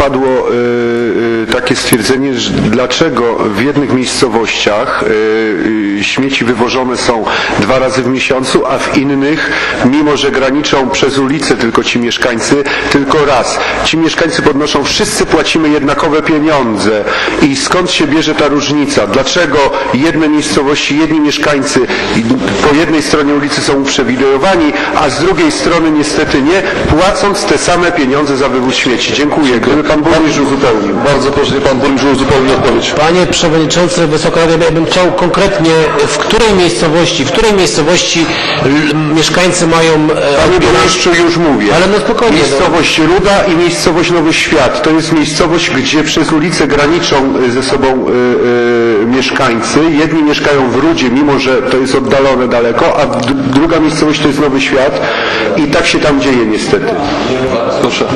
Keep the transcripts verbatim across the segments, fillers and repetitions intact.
padło takie stwierdzenie, że dlaczego w jednych miejscowościach śmieci wywożone są dwa razy w miesiącu, a w innych, mimo że graniczą przez ulicę tylko ci mieszkańcy, tylko raz. Ci mieszkańcy podnoszą, wszyscy płacimy jednakowe pieniądze i skąd się bierze ta różnica? Dlaczego jedne miejscowości, jedni mieszkańcy po jednej stronie ulicy są uprzywilejowani, a z drugiej strony niestety nie, płacąc te same pieniądze za wywóz śmieci? Dziękuję. Gdyby pan burmistrz uzupełnił. Bardzo proszę, pan burmistrz uzupełni odpowiedź. Panie Przewodniczący, Wysoka Rado, ja bym chciał konkretnie, w której miejscowości, w której miejscowości mieszkańcy mają... Panie burmistrzu, już mówię. Ale no spokojnie. Miejscowość Ruda i miejscowość Nowy Świat. To jest miejscowość, gdzie przez ulicę graniczą ze sobą y, y, mieszkańcy. Jedni mieszkają w Rudzie, mimo że to jest oddalone daleko, a druga miejscowość to jest Nowy Świat i tak się tam dzieje niestety. Proszę.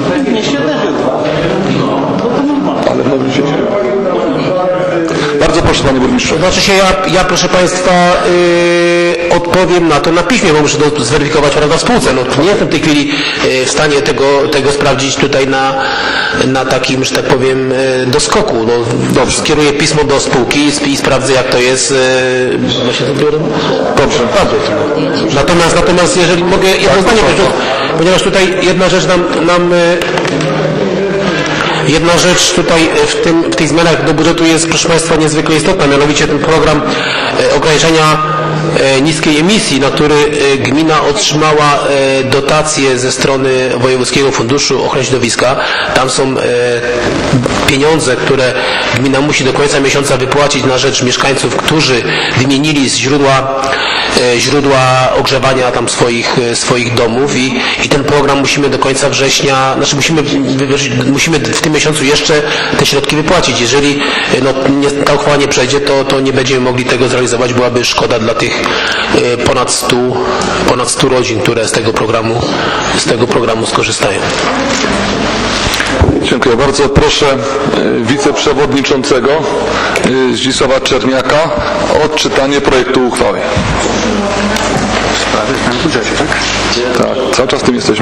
Ale w Nowym Świecie. Bardzo proszę, panie burmistrzu. Znaczy się, ja, ja proszę państwa yy, odpowiem na to na piśmie, bo muszę to zweryfikować prawda, w spółce. No, nie jestem w tej chwili yy, w stanie tego, tego sprawdzić tutaj na, na takim, że tak powiem, yy, doskoku. No, dobrze, skieruję pismo do spółki i, i sprawdzę, jak to jest. Yy, właśnie to dobrze, bardzo. Natomiast, natomiast jeżeli mogę jedno zdanie, ponieważ tutaj jedna rzecz nam, nam yy, Jedna rzecz tutaj w, tym, w tych zmianach do budżetu jest, proszę Państwa, niezwykle istotna, mianowicie ten program e, ograniczenia e, niskiej emisji, na który e, gmina otrzymała e, dotacje ze strony Wojewódzkiego Funduszu Ochrony Środowiska. Tam są e, pieniądze, które gmina musi do końca miesiąca wypłacić na rzecz mieszkańców, którzy wymienili z źródła, e, źródła ogrzewania tam swoich, e, swoich domów i, i ten program musimy do końca września, znaczy musimy, musimy w tym miesiącu jeszcze te środki wypłacić. Jeżeli no, nie, ta uchwała nie przejdzie, to, to nie będziemy mogli tego zrealizować. Byłaby szkoda dla tych e, ponad stu, ponad stu rodzin, które z tego programu, z tego programu skorzystają. Dziękuję bardzo. Proszę wiceprzewodniczącego Zdzisława Czerniaka o odczytanie projektu uchwały. Sprawy w budżecie, tak? Tak, cały czas w tym jesteśmy.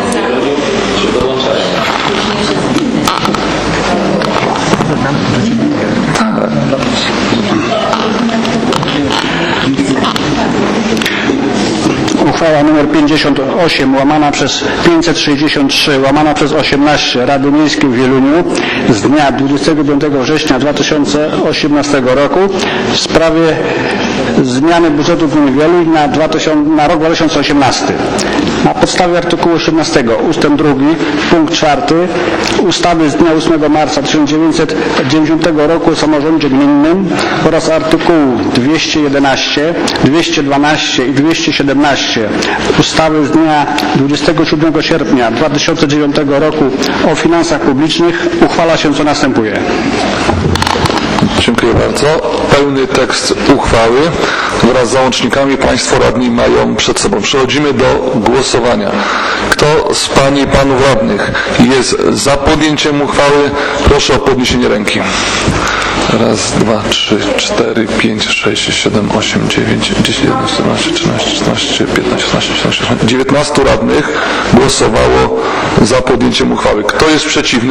Uchwała nr pięćdziesiąt osiem łamana przez pięćset sześćdziesiąt trzy łamana przez osiemnaście Rady Miejskiej w Wieluniu z dnia dwudziestego piątego września dwa tysiące osiemnastego roku w sprawie zmiany budżetu gminy Wieluń na, na rok dwa tysiące osiemnasty. Na podstawie artykułu osiemnastego ustęp drugi punkt czwarty ustawy z dnia ósmego marca tysiąc dziewięćset dziewięćdziesiątego roku o samorządzie gminnym oraz artykułu dwieście jedenaście, dwieście dwanaście i dwieście siedemnaście ustawy z dnia dwudziestego siódmego sierpnia dwa tysiące dziewiątego roku o finansach publicznych uchwala się co następuje. Dziękuję bardzo. Pełny tekst uchwały wraz z załącznikami Państwo radni mają przed sobą. Przechodzimy do głosowania. Kto z Pań i Panów radnych jest za podjęciem uchwały? Proszę o podniesienie ręki. Raz, dwa, trzy, cztery, pięć, sześć, siedem, osiem, dziewięć, dziesięć, jedenaście, dwanaście, trzynaście, czternaście, piętnaście, szesnaście, siedemnaście, osiemnaście. dziewiętnastu radnych głosowało za podjęciem uchwały. Kto jest przeciwny?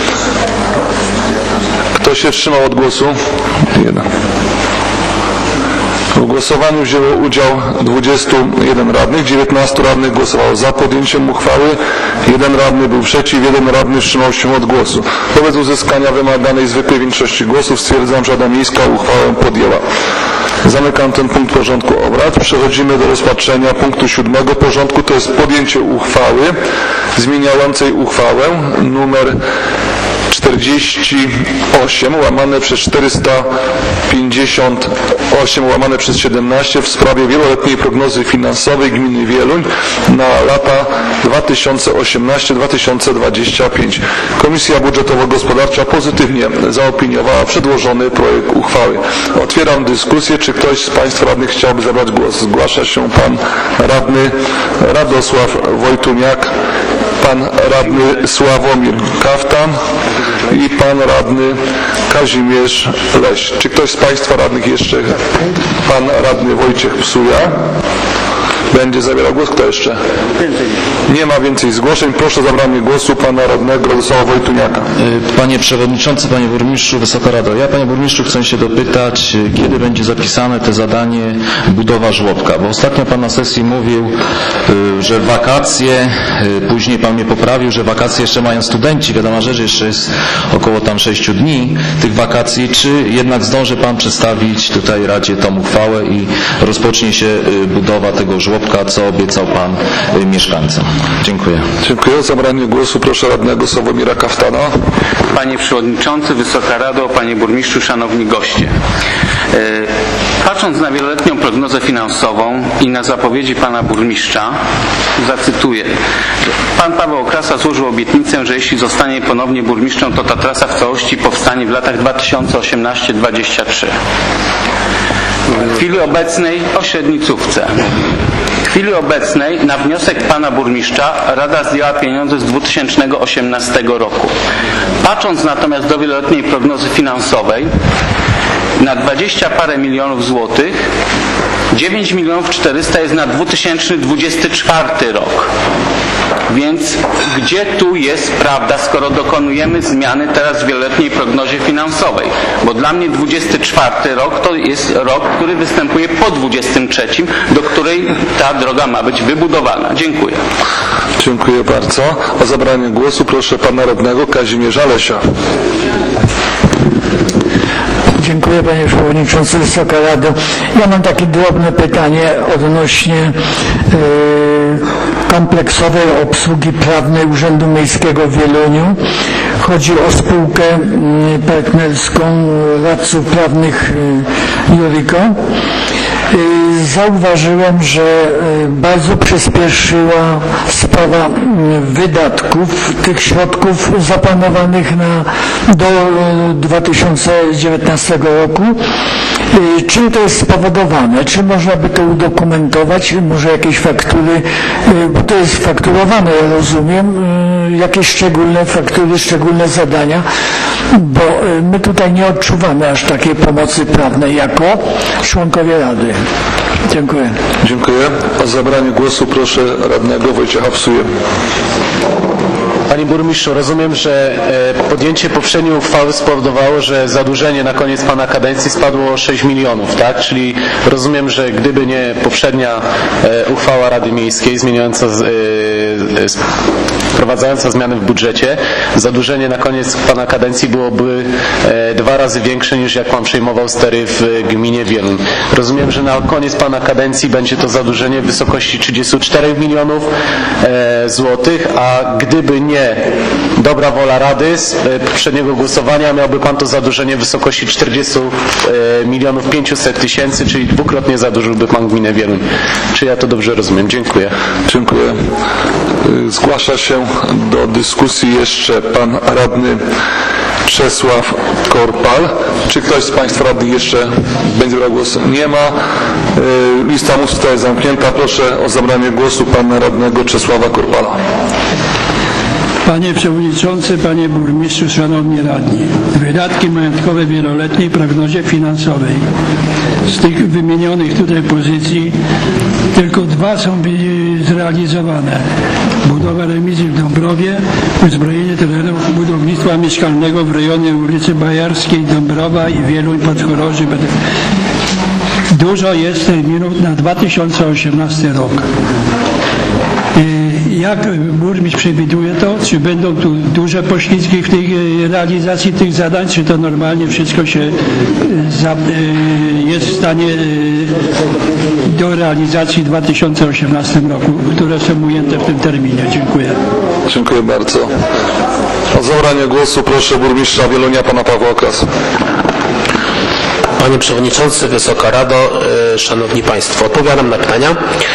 Kto się wstrzymał od głosu? Jeden. W głosowaniu wzięło udział dwudziestu jeden radnych, dziewiętnastu radnych głosowało za podjęciem uchwały, jeden radny był przeciw, jeden radny wstrzymał się od głosu. Wobec uzyskania wymaganej zwykłej większości głosów stwierdzam, że Rada Miejska uchwałę podjęła. Zamykam ten punkt porządku obrad. Przechodzimy do rozpatrzenia punktu siódmego porządku, to jest podjęcie uchwały zmieniającej uchwałę numer czterdzieści osiem łamane przez czterysta pięćdziesiąt osiem łamane przez siedemnaście w sprawie wieloletniej prognozy finansowej gminy Wieluń na lata dwa tysiące osiemnasty do dwa tysiące dwudziestego piątego. Komisja Budżetowo-Gospodarcza pozytywnie zaopiniowała przedłożony projekt uchwały. Otwieram dyskusję. Czy ktoś z Państwa radnych chciałby zabrać głos? Zgłasza się Pan Radny Radosław Wojtuniak, Pan Radny Sławomir Kaftan i Pan Radny Kazimierz Leś. Czy ktoś z Państwa radnych jeszcze? Pan Radny Wojciech Psuja. będzie zabierał głos. Kto jeszcze? Nie ma więcej zgłoszeń. Proszę o zabranie głosu pana radnego Radosława Wojtuniaka. Panie Przewodniczący, Panie Burmistrzu, Wysoka Rado. Ja, Panie Burmistrzu, chcę się dopytać, kiedy będzie zapisane te zadanie budowa żłobka, bo ostatnio Pan na sesji mówił, że wakacje, później Pan mnie poprawił, że wakacje jeszcze mają studenci. Wiadoma rzecz, jeszcze jest około tam sześciu dni tych wakacji. Czy jednak zdąży Pan przedstawić tutaj Radzie tą uchwałę i rozpocznie się budowa tego żłobka, co obiecał Pan mieszkańcom? Dziękuję. Dziękuję. O zabranie głosu proszę radnego Sławomira Kaftana. Panie Przewodniczący, Wysoka Rado, Panie Burmistrzu, Szanowni Goście. Patrząc na wieloletnią prognozę finansową i na zapowiedzi Pana Burmistrza, zacytuję. Pan Paweł Okrasa złożył obietnicę, że jeśli zostanie ponownie burmistrzem, to ta trasa w całości powstanie w latach dwa tysiące osiemnasty do dwudziestego trzeciego. W chwili obecnej o średnicówce. W chwili obecnej na wniosek Pana Burmistrza Rada zdjęła pieniądze z dwa tysiące osiemnastego roku. Patrząc natomiast do wieloletniej prognozy finansowej, na dwadzieścia parę milionów złotych, dziewięć milionów czterysta jest na dwa tysiące dwudziesty czwarty rok. Więc gdzie tu jest prawda, skoro dokonujemy zmiany teraz w wieloletniej prognozie finansowej? Bo dla mnie dwudziesty czwarty rok to jest rok, który występuje po dwudziestym trzecim, do której ta droga ma być wybudowana. Dziękuję. Dziękuję bardzo. O zabranie głosu proszę pana radnego Kazimierza Lesia. Dziękuję Panie Przewodniczący, Wysoka Rado. Ja mam takie drobne pytanie odnośnie yy, kompleksowej obsługi prawnej Urzędu Miejskiego w Wieluniu. Chodzi o spółkę yy, partnerską radców prawnych yy, Juriko. Zauważyłem, że bardzo przyspieszyła sprawa wydatków tych środków zaplanowanych na, do dwa tysiące dziewiętnastego roku. Czym to jest spowodowane? Czy można by to udokumentować? Może jakieś faktury, bo to jest fakturowane, ja rozumiem, jakieś szczególne faktury, szczególne zadania, bo my tutaj nie odczuwamy aż takiej pomocy prawnej jako członkowie Rady. Dziękuję. Dziękuję. O zabranie głosu proszę radnego Wojciecha Wsuje. Panie Burmistrzu, rozumiem, że podjęcie poprzedniej uchwały spowodowało, że zadłużenie na koniec Pana kadencji spadło o sześć milionów, tak? Czyli rozumiem, że gdyby nie poprzednia uchwała Rady Miejskiej zmieniająca, wprowadzająca zmiany w budżecie, zadłużenie na koniec Pana kadencji byłoby dwa razy większe niż jak Pan przejmował stery w gminie Wieluń. Rozumiem, że na koniec Pana kadencji będzie to zadłużenie w wysokości trzydziestu czterech milionów złotych, a gdyby nie dobra wola Rady z poprzedniego głosowania, miałby Pan to zadłużenie w wysokości czterdziestu milionów pięciuset tysięcy, czyli dwukrotnie zadłużyłby Pan gminę Wieluń. Czy ja to dobrze rozumiem? Dziękuję. Dziękuję. Zgłasza się do dyskusji jeszcze pan radny Czesław Korpal. Czy ktoś z Państwa radnych jeszcze będzie brał głos? Nie ma. Lista mówców zostaje zamknięta. Proszę o zabranie głosu pana radnego Czesława Korpala. Panie Przewodniczący, Panie Burmistrzu, Szanowni Radni. Wydatki majątkowe w wieloletniej prognozie finansowej. Z tych wymienionych tutaj pozycji tylko dwa są zrealizowane. Budowa remizy w Dąbrowie, uzbrojenie terenów budownictwa mieszkalnego w rejonie ulicy Bajarskiej, Dąbrowa i Wieluń Podchorąży. Dużo jest terminów na dwa tysiące osiemnasty rok. Jak burmistrz przewiduje to? Czy będą tu duże poślizgi w tej realizacji tych zadań, czy to normalnie wszystko się za, jest w stanie do realizacji w dwa tysiące osiemnastym roku, które są ujęte w tym terminie? Dziękuję. Dziękuję bardzo. O zabranie głosu proszę burmistrza Wielunia, pana Pawła Okrasa. Panie Przewodniczący, Wysoka Rado, Szanowni Państwo, odpowiadam na pytania.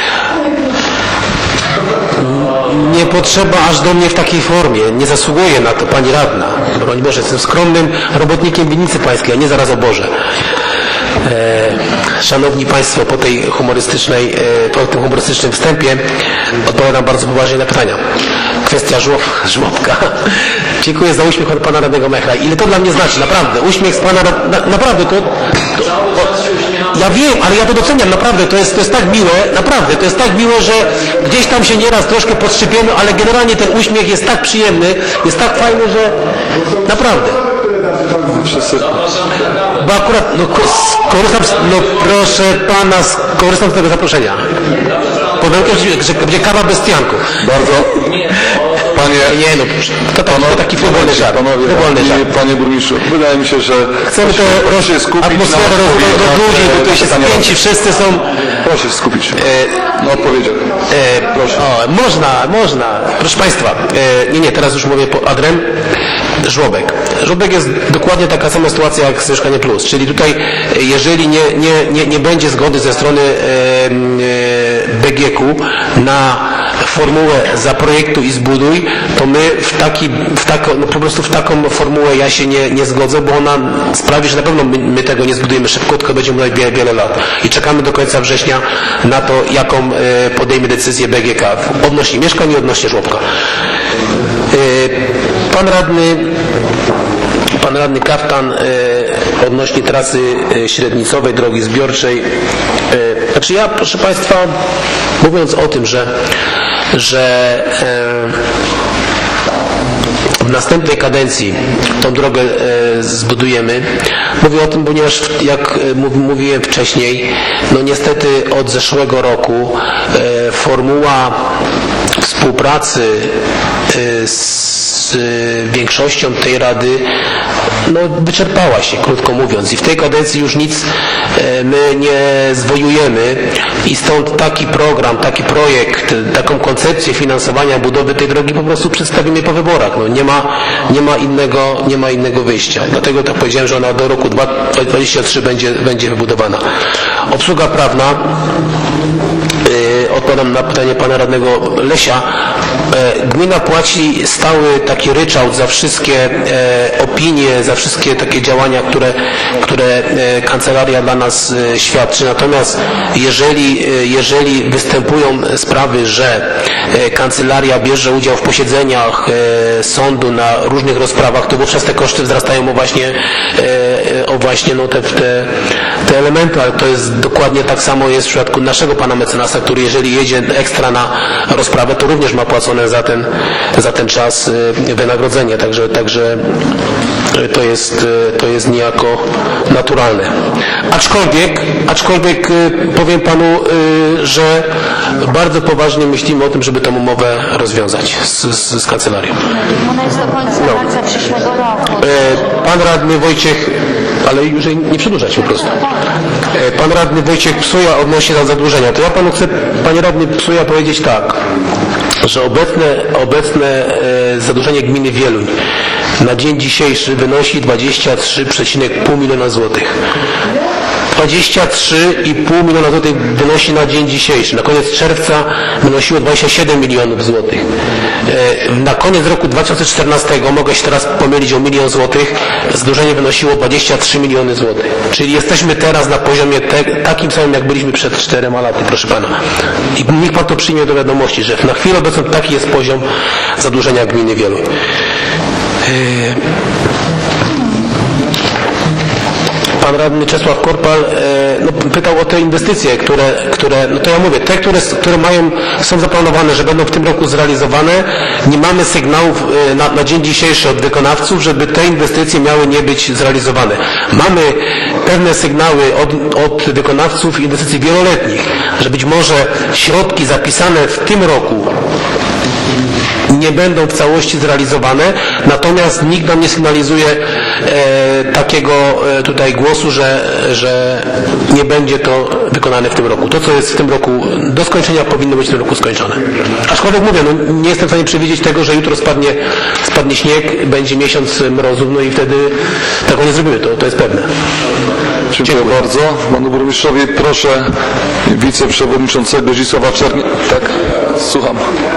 Nie potrzeba aż do mnie w takiej formie. Nie zasługuje na to Pani Radna. Broń Boże, jestem skromnym robotnikiem winnicy pańskiej, a nie zaraz o Boże. E, szanowni Państwo, po tej humorystycznej, e, po tym humorystycznym wstępie odpowiadam bardzo poważnie na pytania. Kwestia żłob, żłobka. Dziękuję za uśmiech od Pana Radnego Mechla. Ile to dla mnie znaczy? Naprawdę. Uśmiech z Pana, na, naprawdę to, to, to Ja wiem, ale ja to doceniam, naprawdę, to jest, to jest tak miłe, naprawdę, to jest tak miłe, że gdzieś tam się nieraz troszkę podszypiemy, ale generalnie ten uśmiech jest tak przyjemny, jest tak fajny, że naprawdę. Wszyscy. Bo akurat, no, korzystam, z, no proszę pana, korzystam z tego zaproszenia. Pod warunkiem, że będzie kawa bez pianku. Bardzo. Panie, nie no, to, to, to taki frywolny żart. Panowie, frywolny żart. Panie burmistrzu, wydaje mi się, że chcemy to proszę skupić atmosferę rozluźnić, bo tutaj się spięci wszyscy są. Proszę się skupić e, na odpowiedziach. E, proszę. O, można, można. Proszę Państwa, e, nie, nie, teraz już mówię po adrem. Żłobek. Żłobek jest dokładnie taka sama sytuacja jak z Mieszkanie Plus, czyli tutaj jeżeli nie, nie, nie, nie będzie zgody ze strony e, e, B G K na formułę zaprojektuj i zbuduj, to my w taki, w tako, no po prostu w taką formułę ja się nie, nie zgodzę, bo ona sprawi, że na pewno my, my tego nie zbudujemy szybko, tylko będziemy mówić wiele, wiele lat. I czekamy do końca września na to, jaką e, podejmie decyzję B G K odnośnie mieszkań i odnośnie żłobka. E, pan radny Pan radny Kaftan e, odnośnie trasy e, średnicowej, drogi zbiorczej. E, znaczy ja, proszę Państwa, mówiąc o tym, że, że e, w następnej kadencji tą drogę e, zbudujemy, mówię o tym, ponieważ jak e, mówiłem wcześniej, no niestety od zeszłego roku e, formuła współpracy e, z większością tej Rady no, wyczerpała się, krótko mówiąc. I w tej kadencji już nic e, my nie zwojujemy i stąd taki program, taki projekt, taką koncepcję finansowania budowy tej drogi po prostu przedstawimy po wyborach. No, nie ma, nie ma innego, nie ma innego wyjścia. Dlatego tak powiedziałem, że ona do roku dwa tysiące dwudziestego trzeciego będzie, będzie wybudowana. Obsługa prawna. Yy, odpowiadam na pytanie pana radnego Lesia. Yy, gmina płaci stały taki ryczałt za wszystkie e, opinie, za wszystkie takie działania, które, które e, kancelaria dla nas e, świadczy. Natomiast jeżeli, e, jeżeli występują sprawy, że e, kancelaria bierze udział w posiedzeniach e, sądu na różnych rozprawach, to wówczas te koszty wzrastają o właśnie, e, o właśnie no, te, te, te elementy, ale to jest dokładnie tak samo jest w przypadku naszego pana mecenasa, który jeżeli jedzie ekstra na rozprawę, to również ma płacone za ten, za ten czas wynagrodzenie, także, także to jest, to jest niejako naturalne. Aczkolwiek, aczkolwiek powiem panu, że bardzo poważnie myślimy o tym, żeby tę umowę rozwiązać z, z, z kancelarią. Ona jest do końca no. marca przyszłego roku. Pan radny Wojciech, ale już jej nie przedłużać po prostu. Pan radny Wojciech Psuja odnośnie do zadłużenia. To ja panu chcę, panie radny Psuja, powiedzieć tak, że obecne, obecne e, zadłużenie gminy Wieluń na dzień dzisiejszy wynosi dwadzieścia trzy przecinek pięć miliona złotych. dwadzieścia trzy i pół miliona złotych wynosi na dzień dzisiejszy. Na koniec czerwca wynosiło dwadzieścia siedem milionów złotych. Na koniec roku dwa tysiące czternastego, mogę się teraz pomylić o milion złotych, zadłużenie wynosiło dwadzieścia trzy miliony złotych. Czyli jesteśmy teraz na poziomie te, takim samym, jak byliśmy przed czterema laty, proszę pana. I niech pan to przyjmie do wiadomości, że na chwilę obecną taki jest poziom zadłużenia gminy Wieluń. Pan radny Czesław Korpal e, no, pytał o te inwestycje, które, które, no to ja mówię, te, które, które mają, są zaplanowane, że będą w tym roku zrealizowane. Nie mamy sygnałów e, na, na dzień dzisiejszy od wykonawców, żeby te inwestycje miały nie być zrealizowane. Mamy pewne sygnały od, od wykonawców inwestycji wieloletnich, że być może środki zapisane w tym roku nie będą w całości zrealizowane, natomiast nikt nam nie sygnalizuje e, takiego e, tutaj głosu, że, że nie będzie to wykonane w tym roku. To, co jest w tym roku do skończenia, powinno być w tym roku skończone. Aczkolwiek mówię, no, nie jestem w stanie przewidzieć tego, że jutro spadnie, spadnie śnieg, będzie miesiąc mrozów, no i wtedy tego nie zrobimy, to, to jest pewne. Dziękuję, Dziękuję bardzo. Panu burmistrzowi proszę wiceprzewodniczącego Zdzisława Czerni... Tak? Słucham.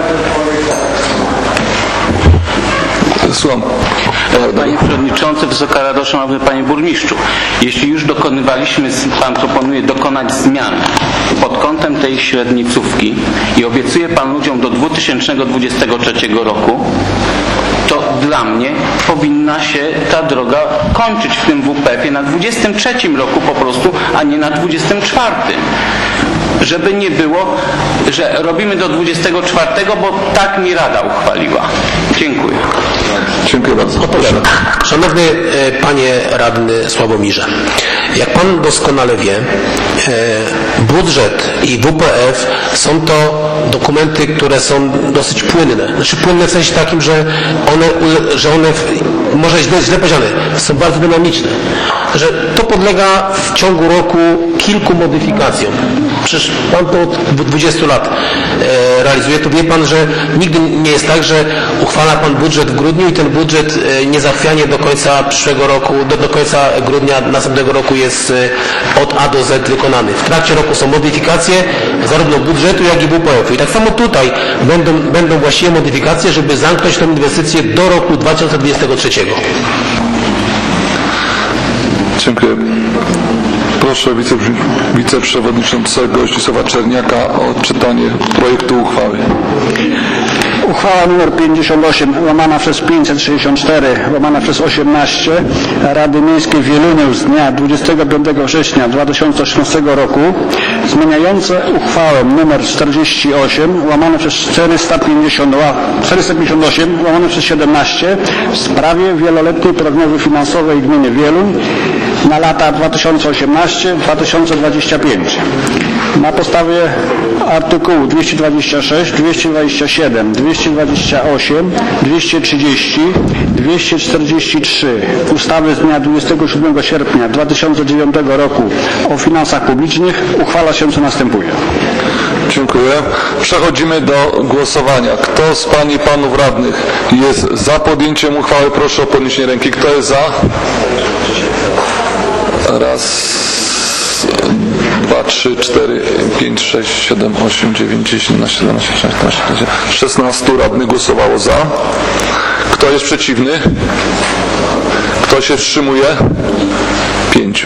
Słucham. Panie Przewodniczący, Wysoka Rado, Szanowny Panie Burmistrzu, jeśli już dokonywaliśmy, Pan proponuje dokonać zmian pod kątem tej średnicówki i obiecuje Pan ludziom do dwa tysiące dwudziestego trzeciego roku, to dla mnie powinna się ta droga kończyć w tym W P F ie na dwudziestym trzecim roku po prostu, a nie na dwudziestym czwartym. Żeby nie było, że robimy do dwudziestego czwartego, bo tak mi Rada uchwaliła. Dziękuję. Dziękuję bardzo. Odpowiadam. Szanowny e, Panie Radny Sławomirze, jak Pan doskonale wie, e, budżet i W P F są to dokumenty, które są dosyć płynne. Znaczy płynne w sensie takim, że one, że one może źle, źle powiedziane, są bardzo dynamiczne. Że to podlega w ciągu roku kilku modyfikacjom. Przecież Pan to od dwudziestu lat e, realizuje. To wie Pan, że nigdy nie jest tak, że uchwala Pan budżet w grudniu i ten budżet e, niezachwianie do końca przyszłego roku, do, do końca grudnia następnego roku jest e, od A do Z wykonany. W trakcie roku są modyfikacje zarówno budżetu, jak i W P F u. I tak samo tutaj będą, będą właściwie modyfikacje, żeby zamknąć tę inwestycję do roku dwa tysiące dwudziestego trzeciego. Dziękuję. Proszę wiceprzewodniczącego Zdzisława Czerniaka o odczytanie projektu uchwały. Uchwała nr pięćdziesiąt osiem łamana przez pięćset sześćdziesiąt cztery łamana przez osiemnaście Rady Miejskiej w Wieluniu z dnia dwudziestego piątego września dwa tysiące osiemnastego roku zmieniające uchwałę nr czterdzieści osiem łamane przez czterysta pięćdziesiąt osiem łamane przez siedemnaście w sprawie wieloletniej prognozy finansowej gminy Wieluń na lata dwa tysiące osiemnasty do dwa tysiące dwudziestego piątego. Na podstawie artykułu dwieście dwadzieścia sześć, dwieście dwadzieścia siedem, dwieście dwadzieścia osiem, dwieście trzydzieści, dwieście czterdzieści trzy ustawy z dnia dwudziestego siódmego sierpnia dwa tysiące dziewiątego roku o finansach publicznych uchwala się co następuje. Dziękuję. Przechodzimy do głosowania. Kto z Pań i Panów Radnych jest za podjęciem uchwały? Proszę o podniesienie ręki. Kto jest za? Raz, dwa, trzy, cztery, pięć, sześć, siedem, osiem, dziewięć, dziesięć, jedenaście, dwanaście, trzynaście, czternaście, szesnastu radnych głosowało za. Kto jest przeciwny? Kto się wstrzymuje? Pięciu.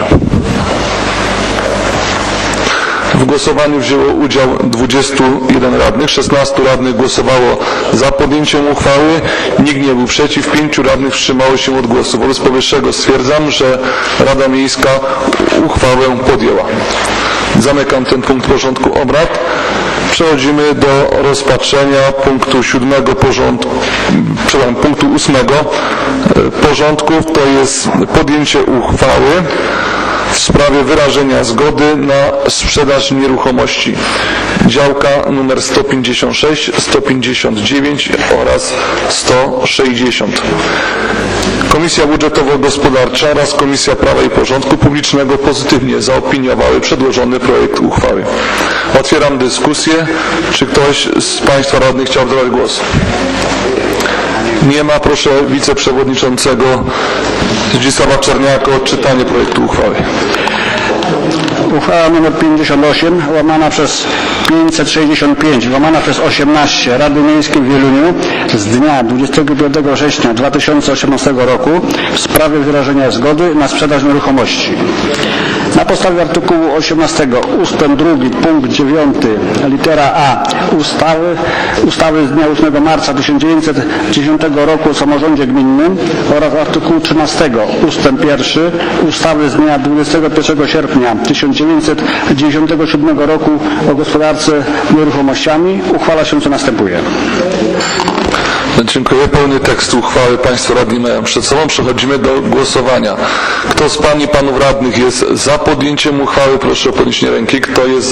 W głosowaniu wzięło udział dwudziestu jeden radnych, szesnastu radnych głosowało za podjęciem uchwały, nikt nie był przeciw, pięciu radnych wstrzymało się od głosu. Wobec powyższego stwierdzam, że Rada Miejska uchwałę podjęła. Zamykam ten punkt porządku obrad. Przechodzimy do rozpatrzenia punktu siódmego porządku, przepraszam, punktu ósmego porządku, to jest podjęcie uchwały w sprawie wyrażenia zgody na sprzedaż nieruchomości. Działka numer sto pięćdziesiąt sześć, sto pięćdziesiąt dziewięć oraz sto sześćdziesiąt. Komisja Budżetowo-Gospodarcza oraz Komisja Prawa i Porządku Publicznego pozytywnie zaopiniowały przedłożony projekt uchwały. Otwieram dyskusję. Czy ktoś z Państwa radnych chciałby zabrać głos? Nie ma. Proszę wiceprzewodniczącego Zdzisława Czerniaka o odczytanie projektu uchwały. Uchwała nr pięćdziesiąt osiem łamana przez pięćset sześćdziesiąt pięć łamana przez osiemnaście Rady Miejskiej w Wieluniu z dnia dwudziestego piątego września dwa tysiące osiemnastego roku w sprawie wyrażenia zgody na sprzedaż nieruchomości. Na podstawie artykułu osiemnastego ustęp drugi punkt dziewiąty litera A ustawy, ustawy z dnia ósmego marca tysiąc dziewięćset dziesiątego roku o samorządzie gminnym oraz artykułu trzynastego ustęp pierwszy ustawy z dnia dwudziestego pierwszego sierpnia tysiąc dziewięćset dziewięćdziesiątego siódmego roku o gospodarce nieruchomościami uchwala się co następuje. Dziękuję. Pełny tekst uchwały Państwo radni mają przed sobą. Przechodzimy do głosowania. Kto z Pań i Panów Radnych jest za podjęciem uchwały? Proszę o podniesienie ręki. Kto jest za?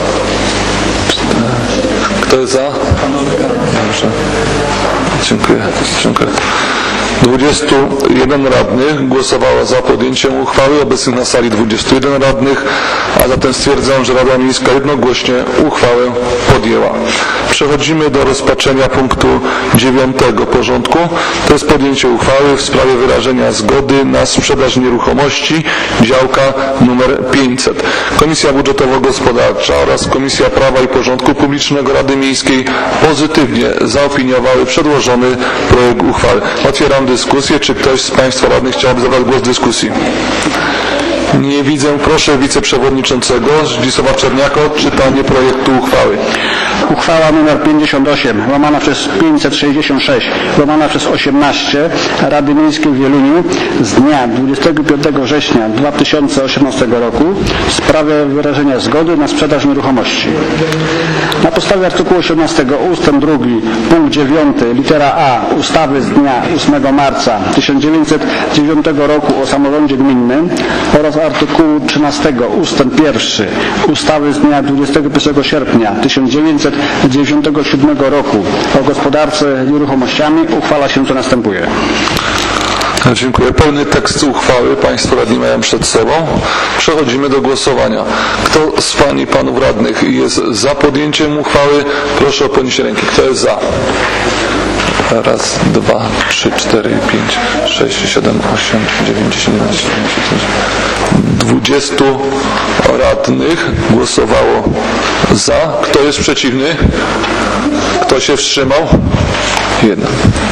Kto jest za? Dobrze. Dziękuję. Dziękuję. dwudziestu jeden radnych głosowało za podjęciem uchwały, obecnych na sali dwudziestu jeden radnych, a zatem stwierdzam, że Rada Miejska jednogłośnie uchwałę podjęła. Przechodzimy do rozpatrzenia punktu dziewiątego porządku. To jest podjęcie uchwały w sprawie wyrażenia zgody na sprzedaż nieruchomości, działka numer pięćset. Komisja Budżetowo-Gospodarcza oraz Komisja Prawa i Porządku Publicznego Rady Miejskiej pozytywnie zaopiniowały przedłożony projekt uchwały. Otwieram dyskusję. Czy ktoś z Państwa radnych chciałby zabrać głos w dyskusji? Nie widzę. Proszę wiceprzewodniczącego Zdzisława Czerniaka o odczytanie projektu uchwały. Uchwała nr pięćdziesiąt osiem, łamana przez pięćset sześćdziesiąt sześć, łamana przez osiemnaście Rady Miejskiej w Wieluniu z dnia dwudziestego piątego września dwa tysiące osiemnastego roku w sprawie wyrażenia zgody na sprzedaż nieruchomości. Na podstawie artykułu osiemnastego ustęp drugi punkt dziewiąty litera A ustawy z dnia ósmego marca tysiąc dziewięćset dziewiątego roku o samorządzie gminnym oraz artykułu trzynastego ustęp pierwszy ustawy z dnia dwudziestego pierwszego sierpnia tysiąc dziewięćset dziewięćdziesiątego siódmego roku o gospodarce nieruchomościami uchwala się co następuje. Dziękuję. Pełny tekst uchwały Państwo radni mają przed sobą. Przechodzimy do głosowania. Kto z Pań i Panów radnych jest za podjęciem uchwały? Proszę o podniesienie ręki. Kto jest za? Raz, dwa, trzy, cztery, pięć, sześć, siedem, osiem, dziewięć, dziesięć, jedenaście, dwadzieścia radnych głosowało za. Kto jest przeciwny? Kto się wstrzymał? Jeden.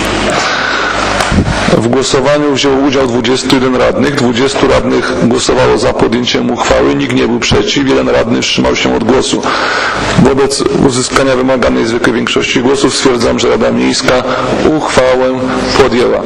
W głosowaniu wziął udział dwudziestu jeden radnych. dwudziestu radnych głosowało za podjęciem uchwały. Nikt nie był przeciw. Jeden radny wstrzymał się od głosu. Wobec uzyskania wymaganej zwykłej większości głosów stwierdzam, że Rada Miejska uchwałę podjęła.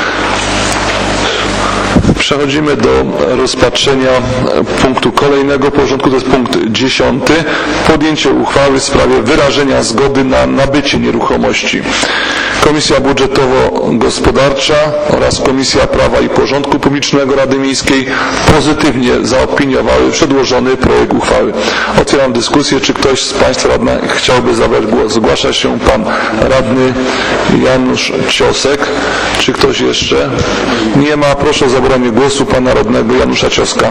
Przechodzimy do rozpatrzenia punktu kolejnego porządku, to jest punkt dziesiąty. Podjęcie uchwały w sprawie wyrażenia zgody na nabycie nieruchomości. Komisja Budżetowo-Gospodarcza oraz Komisja Prawa i Porządku Publicznego Rady Miejskiej pozytywnie zaopiniowały przedłożony projekt uchwały. Otwieram dyskusję. Czy ktoś z Państwa radnych chciałby zabrać głos? Zgłasza się Pan Radny Janusz Ciosek. Czy ktoś jeszcze? Nie ma. Proszę o zabranie głosu Pana Radnego Janusza Cioska.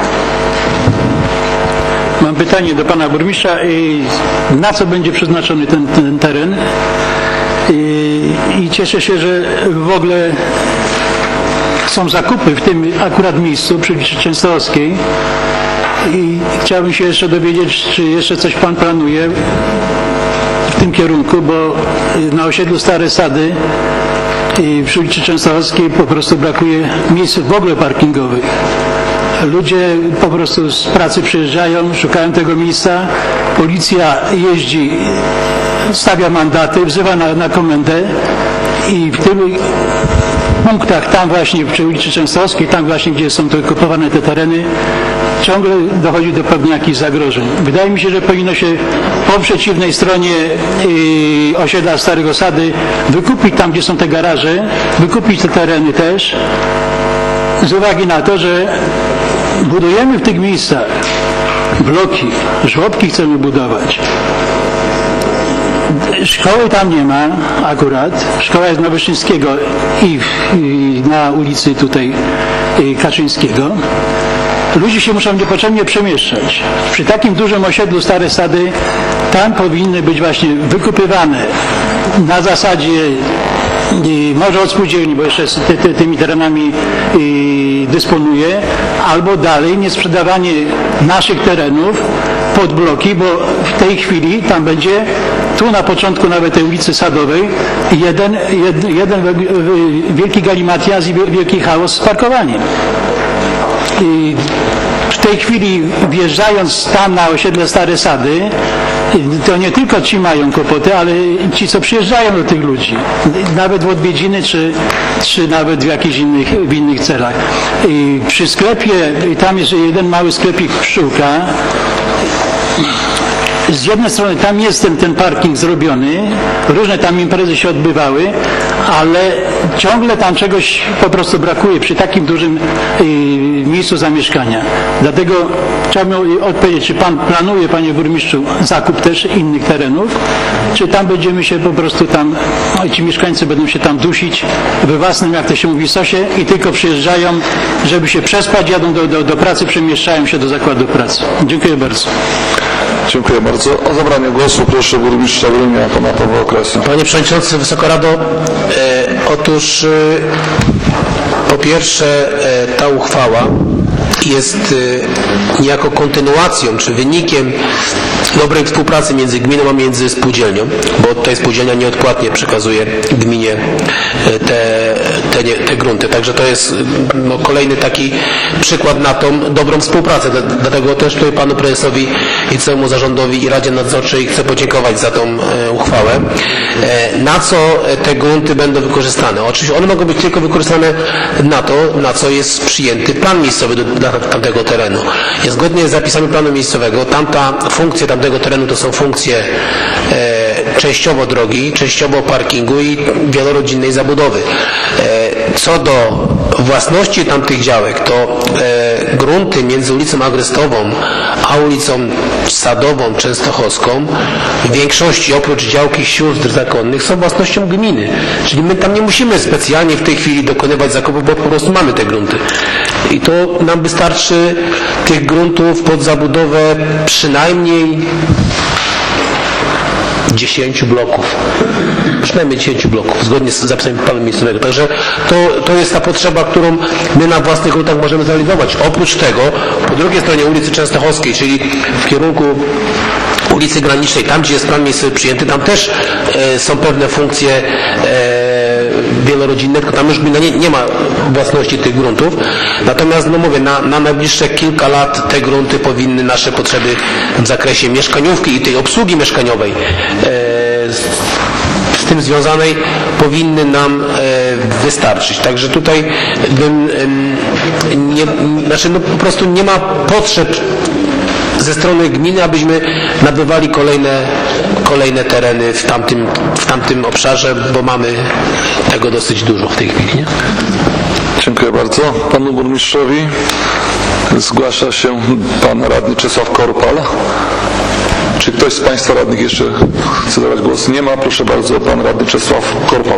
Mam pytanie do Pana Burmistrza. Na co będzie przeznaczony ten, ten teren? I, I cieszę się, że w ogóle są zakupy w tym akurat miejscu przy ulicy Częstochowskiej i chciałbym się jeszcze dowiedzieć, czy jeszcze coś Pan planuje w tym kierunku, bo na osiedlu Stare Sady i przy ulicy Częstochowskiej po prostu brakuje miejsc w ogóle parkingowych. Ludzie po prostu z pracy przyjeżdżają, szukają tego miejsca, policja jeździ, stawia mandaty, wzywa na, na komendę i w tych punktach, tam właśnie przy ulicy Częstochowskiej, tam właśnie gdzie są to kupowane te tereny, ciągle dochodzi do pewnych jakichś zagrożeń. Wydaje mi się, że powinno się po przeciwnej stronie yy, osiedla Starego Sady wykupić tam, gdzie są te garaże, wykupić te tereny też, z uwagi na to, że budujemy w tych miejscach bloki, żłobki chcemy budować. Szkoły tam nie ma akurat. Szkoła jest na Wyszyńskiego i, i na ulicy tutaj Kaczyńskiego. Ludzie się muszą niepotrzebnie przemieszczać. Przy takim dużym osiedlu Stare Sady tam powinny być właśnie wykupywane na zasadzie i może od spółdzielni, bo jeszcze ty, ty, tymi terenami i, dysponuje, albo dalej nie sprzedawanie naszych terenów pod bloki, bo w tej chwili tam będzie, tu na początku nawet tej ulicy Sadowej, jeden, jed, jeden wielki galimatias i wielki chaos z parkowaniem. I w tej chwili wjeżdżając tam na osiedle Stare Sady, to nie tylko ci mają kłopoty, ale ci, co przyjeżdżają do tych ludzi, nawet w odwiedziny, czy, czy nawet w jakichś innych, w innych celach. I przy sklepie, i tam jest jeden mały sklepik Pszczółka, z jednej strony tam jest ten, ten parking zrobiony, różne tam imprezy się odbywały, ale ciągle tam czegoś po prostu brakuje przy takim dużym y, miejscu zamieszkania. Dlatego chciałbym odpowiedzieć, czy Pan planuje, Panie Burmistrzu, zakup też innych terenów, czy tam będziemy się po prostu tam, no, ci mieszkańcy będą się tam dusić we własnym, jak to się mówi, sosie i tylko przyjeżdżają, żeby się przespać, jadą do, do, do pracy, przemieszczają się do zakładu pracy. Dziękuję bardzo. Dziękuję bardzo. O zabranie głosu proszę burmistrza Wielunia, Pana Pawła Okrasa. Panie Przewodniczący, Wysoka Rado, e, otóż e, po pierwsze e, ta uchwała jest e, niejako kontynuacją czy wynikiem dobrej współpracy między gminą a między spółdzielnią, bo tutaj spółdzielnia nieodpłatnie przekazuje gminie te, te terenie te grunty. Także to jest no, kolejny taki przykład na tą dobrą współpracę. Dlatego też tutaj panu prezesowi i całemu zarządowi i Radzie Nadzorczej chcę podziękować za tą e, uchwałę. E, na co te grunty będą wykorzystane? Oczywiście one mogą być tylko wykorzystane na to, na co jest przyjęty plan miejscowy do, dla tamtego terenu. Jest zgodnie z zapisami planu miejscowego, tamta funkcje tamtego terenu to są funkcje e, częściowo drogi, częściowo parkingu i wielorodzinnej zabudowy. E, co do własności tamtych działek, to e, grunty między ulicą Agrestową a ulicą Sadową Częstochowską w większości oprócz działki sióstr zakonnych są własnością gminy. Czyli my tam nie musimy specjalnie w tej chwili dokonywać zakupu, bo po prostu mamy te grunty. I to nam wystarczy tych gruntów pod zabudowę przynajmniej dziesięciu bloków. Przynajmniej dziesięciu bloków, zgodnie z zapisami planu miejscowego. Także to, to jest ta potrzeba, którą my na własnych gruntach możemy zrealizować. Oprócz tego, po drugiej stronie ulicy Częstochowskiej, czyli w kierunku ulicy Granicznej, tam gdzie jest plan miejscowy przyjęty, tam też e, są pewne funkcje e, wielorodzinne, tylko tam już gmina nie, nie ma własności tych gruntów. Natomiast, no mówię, na, na najbliższe kilka lat te grunty powinny nasze potrzeby w zakresie mieszkaniówki i tej obsługi mieszkaniowej e, z, z tym związanej powinny nam e, wystarczyć. Także tutaj bym e, nie, znaczy no po prostu nie ma potrzeb ze strony gminy, abyśmy nabywali kolejne, kolejne tereny w tamtym, w tamtym obszarze, bo mamy tego dosyć dużo w tej chwili. Nie? Dziękuję bardzo. Panu burmistrzowi zgłasza się pan radny Czesław Korpal. Czy ktoś z państwa radnych jeszcze chce zabrać głos? Nie ma. Proszę bardzo, pan radny Czesław Korpal.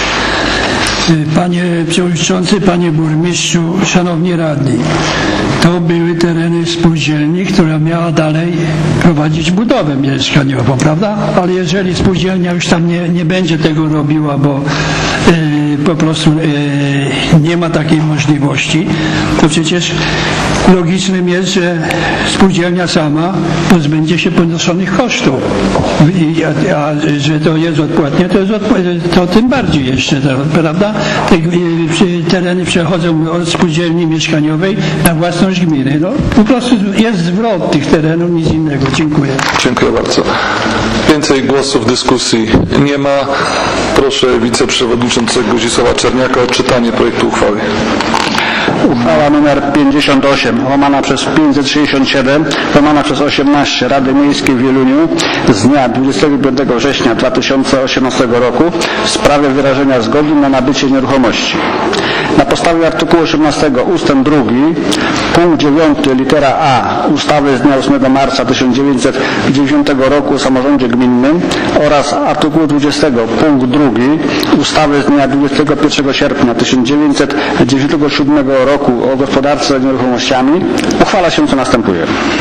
Panie Przewodniczący, Panie Burmistrzu, Szanowni Radni. To były tereny spółdzielni, która miała dalej prowadzić budowę mieszkaniową, prawda? Ale jeżeli spółdzielnia już tam nie, nie będzie tego robiła, bo e, po prostu e, nie ma takiej możliwości, to przecież logicznym jest, że spółdzielnia sama pozbędzie się ponoszonych kosztów. I, a, a że to jest odpłatnie, to jest odpłatnie, to tym bardziej jeszcze, prawda? Te e, tereny przechodzą od spółdzielni mieszkaniowej na własność gminy. No, po prostu jest zwrot tych terenów, nic innego. Dziękuję. Dziękuję bardzo. Więcej głosów w dyskusji nie ma. Proszę wiceprzewodniczącego Zdzisława Czerniaka o odczytanie projektu uchwały. Uchwała nr pięćdziesiąt osiem, łamana przez pięćset sześćdziesiąt siedem, łamana przez osiemnaście Rady Miejskiej w Wieluniu z dnia dwudziestego piątego września dwa tysiące osiemnastego roku w sprawie wyrażenia zgody na nabycie nieruchomości. Na podstawie artykułu osiemnastego ustęp drugi, punkt dziewiąty litera A ustawy z dnia ósmego marca tysiąc dziewięćset dziewięćdziesiątego roku o samorządzie gminnym oraz artykułu dwudziestego punkt drugi ustawy z dnia dwudziestego pierwszego sierpnia tysiąc dziewięćset dziewięćdziesiątego siódmego roku o gospodarce nieruchomościami uchwala się co następuje.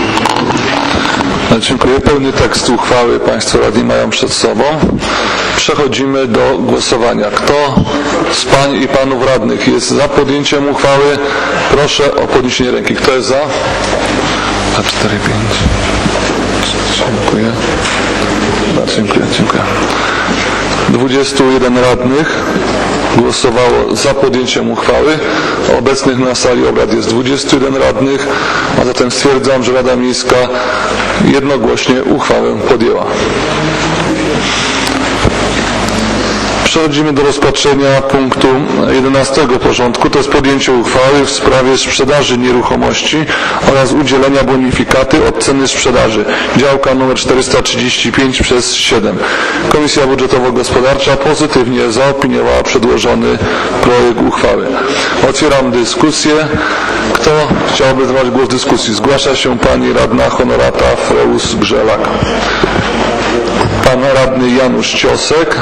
Dziękuję. Pełny tekst uchwały państwo radni mają przed sobą. Przechodzimy do głosowania. Kto z pań i panów radnych jest za podjęciem uchwały? Proszę o podniesienie ręki. Kto jest za? dwa, cztery, pięć. Dziękuję. Bardzo dziękuję. Dziękuję. dwudziestu jeden radnych głosowało za podjęciem uchwały. Obecnych na sali obrad jest dwudziestu jeden radnych, a zatem stwierdzam, że Rada Miejska jednogłośnie uchwałę podjęła. Przechodzimy do rozpatrzenia punktu jedenastego porządku. To jest podjęcie uchwały w sprawie sprzedaży nieruchomości oraz udzielenia bonifikaty od ceny sprzedaży. Działka nr czterysta trzydzieści pięć przez siedem. Komisja Budżetowo-Gospodarcza pozytywnie zaopiniowała przedłożony projekt uchwały. Otwieram dyskusję. Kto chciałby zabrać głos w dyskusji? Zgłasza się pani radna honorata Freus-Grzelak. Pan radny Janusz Ciosek.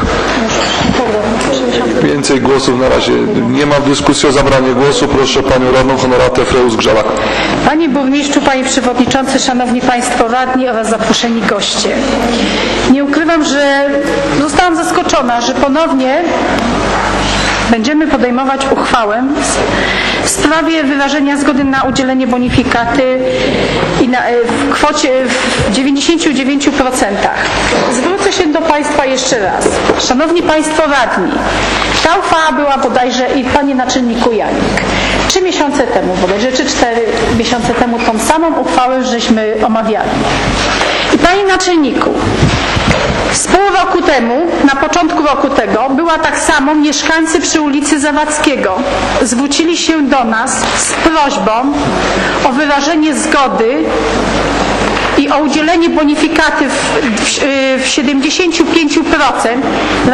Więcej głosów na razie nie ma w dyskusji. O zabranie głosu proszę panią radną honoratę Freus-Grzelak. Panie Burmistrzu, Panie Przewodniczący, Szanowni Państwo Radni oraz zaproszeni goście. Nie ukrywam, że zostałam zaskoczona, że ponownie będziemy podejmować uchwałę w sprawie wyrażenia zgody na udzielenie bonifikaty i na, w kwocie w dziewięćdziesięciu dziewięciu procentach. Zwrócę się do Państwa jeszcze raz. Szanowni Państwo radni, ta uchwała była bodajże, i Panie Naczelniku Janik, trzy miesiące temu bodajże, czy cztery miesiące temu tą samą uchwałę żeśmy omawiali. I Panie Naczelniku, z pół roku temu, na początku roku tego, była tak samo, mieszkańcy przy ulicy Zawadzkiego zwrócili się do nas z prośbą o wyrażenie zgody i o udzielenie bonifikaty w, w, w siedemdziesięciu pięciu procent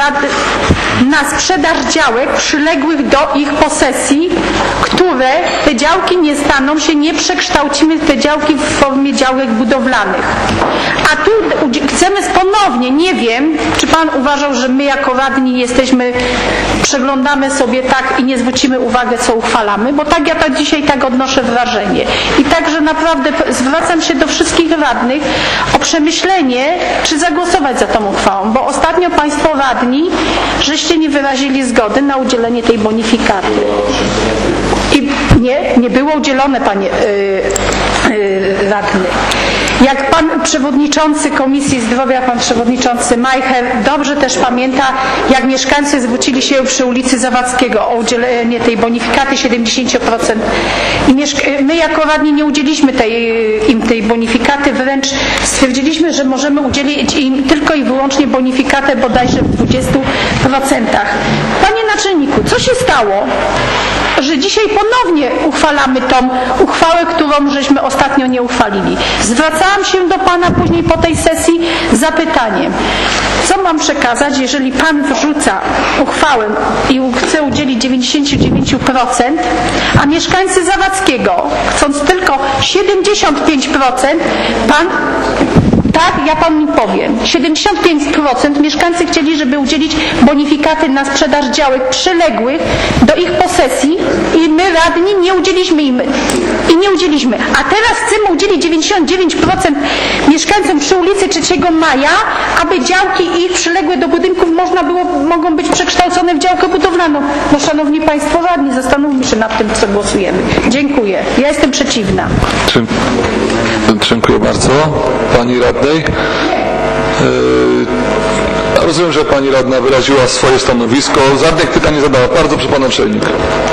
na sprzedaż działek przyległych do ich posesji, które te działki nie staną się, nie przekształcimy te działki w formie działek budowlanych. A tu chcemy ponownie, nie wiem, czy Pan uważał, że my jako radni jesteśmy, przeglądamy sobie tak i nie zwrócimy uwagi, co uchwalamy, bo tak ja tak dzisiaj tak odnoszę wrażenie. I także naprawdę zwracam się do wszystkich radnych o przemyślenie, czy zagłosować za tą uchwałą, bo ostatnio Państwo radni, żeście nie wyrazili zgody na udzielenie tej bonifikaty. I nie, nie było udzielone, Panie yy, yy, radny. Jak Pan Przewodniczący Komisji Zdrowia, Pan Przewodniczący Majcher dobrze też pamięta, jak mieszkańcy zwrócili się przy ulicy Zawadzkiego o udzielenie tej bonifikaty siedemdziesiąt procent. I my jako radni nie udzieliliśmy tej, im tej bonifikaty, wręcz stwierdziliśmy, że możemy udzielić im tylko i wyłącznie bonifikatę bodajże w dwudziestu procentach. Panie Naczelniku, co się stało, że dzisiaj ponownie uchwalamy tą uchwałę, którą żeśmy ostatnio nie uchwalili? Zwracałam się do Pana później po tej sesji z zapytaniem, co mam przekazać, jeżeli Pan wrzuca uchwałę i chce udzielić dziewięćdziesiąt dziewięć procent, a mieszkańcy Zawadzkiego, chcąc tylko siedemdziesiąt pięć procent, Pan... Tak, ja Panu powiem. siedemdziesiąt pięć procent mieszkańcy chcieli, żeby udzielić bonifikaty na sprzedaż działek przyległych do ich posesji i my radni nie udzieliliśmy im. I nie udzieliliśmy. A teraz chcemy udzielić dziewięćdziesiąt dziewięć procent mieszkańcom przy ulicy trzeciego maja, aby działki ich przyległe do budynków można było, mogą być przekształcone w działkę budowlaną. No Szanowni Państwo radni, zastanówmy się nad tym, co głosujemy. Dziękuję. Ja jestem przeciwna. Dziękuję bardzo. Pani radnej. Yy, rozumiem, że Pani radna wyraziła swoje stanowisko. Żadnych pytań nie zadała. Bardzo proszę Pan Naczelnik.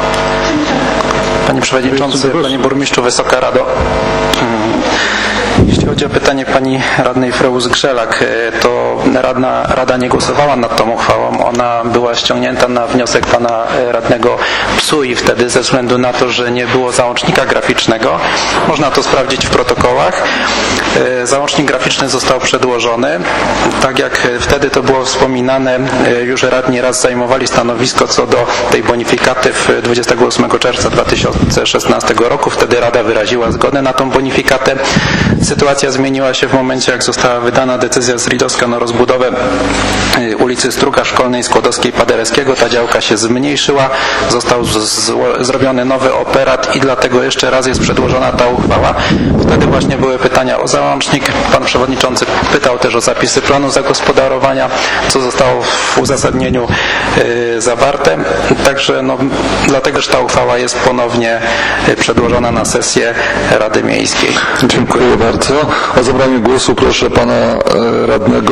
Panie Przewodniczący, Panie Burmistrzu, Wysoka Rado. Jeśli chodzi o pytanie Pani radnej Freus-Grzelak, to radna, Rada nie głosowała nad tą uchwałą. Ona była ściągnięta na wniosek Pana radnego Psu i wtedy ze względu na to, że nie było załącznika graficznego, można to sprawdzić w protokołach, załącznik graficzny został przedłożony. Tak jak wtedy to było wspominane, już radni raz zajmowali stanowisko co do tej bonifikaty w dwudziestego ósmego czerwca dwa tysiące szesnastego roku. Wtedy Rada wyraziła zgodę na tą bonifikatę. Sytuacja zmieniła się w momencie, jak została wydana decyzja zridowska na rozbudowę ulicy Struga Szkolnej, Skłodowskiej, Paderewskiego. Ta działka się zmniejszyła, został z, z, zrobiony nowy operat i dlatego jeszcze raz jest przedłożona ta uchwała. Wtedy właśnie były pytania o załącznik. Pan Przewodniczący pytał też o zapisy planu zagospodarowania, co zostało w uzasadnieniu y, zawarte. Także no, dlatego też ta uchwała jest ponownie przedłożona na sesję Rady Miejskiej. Dziękuję bardzo. O zabranie głosu proszę Pana radnego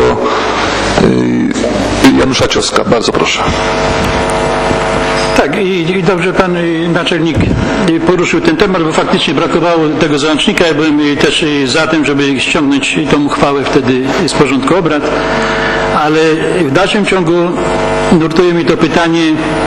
Janusza Cioska. Bardzo proszę. Tak, i, i dobrze Pan Naczelnik poruszył ten temat, bo faktycznie brakowało tego załącznika. Ja byłem też za tym, żeby ściągnąć tą uchwałę wtedy z porządku obrad, ale w dalszym ciągu nurtuje mi to pytanie,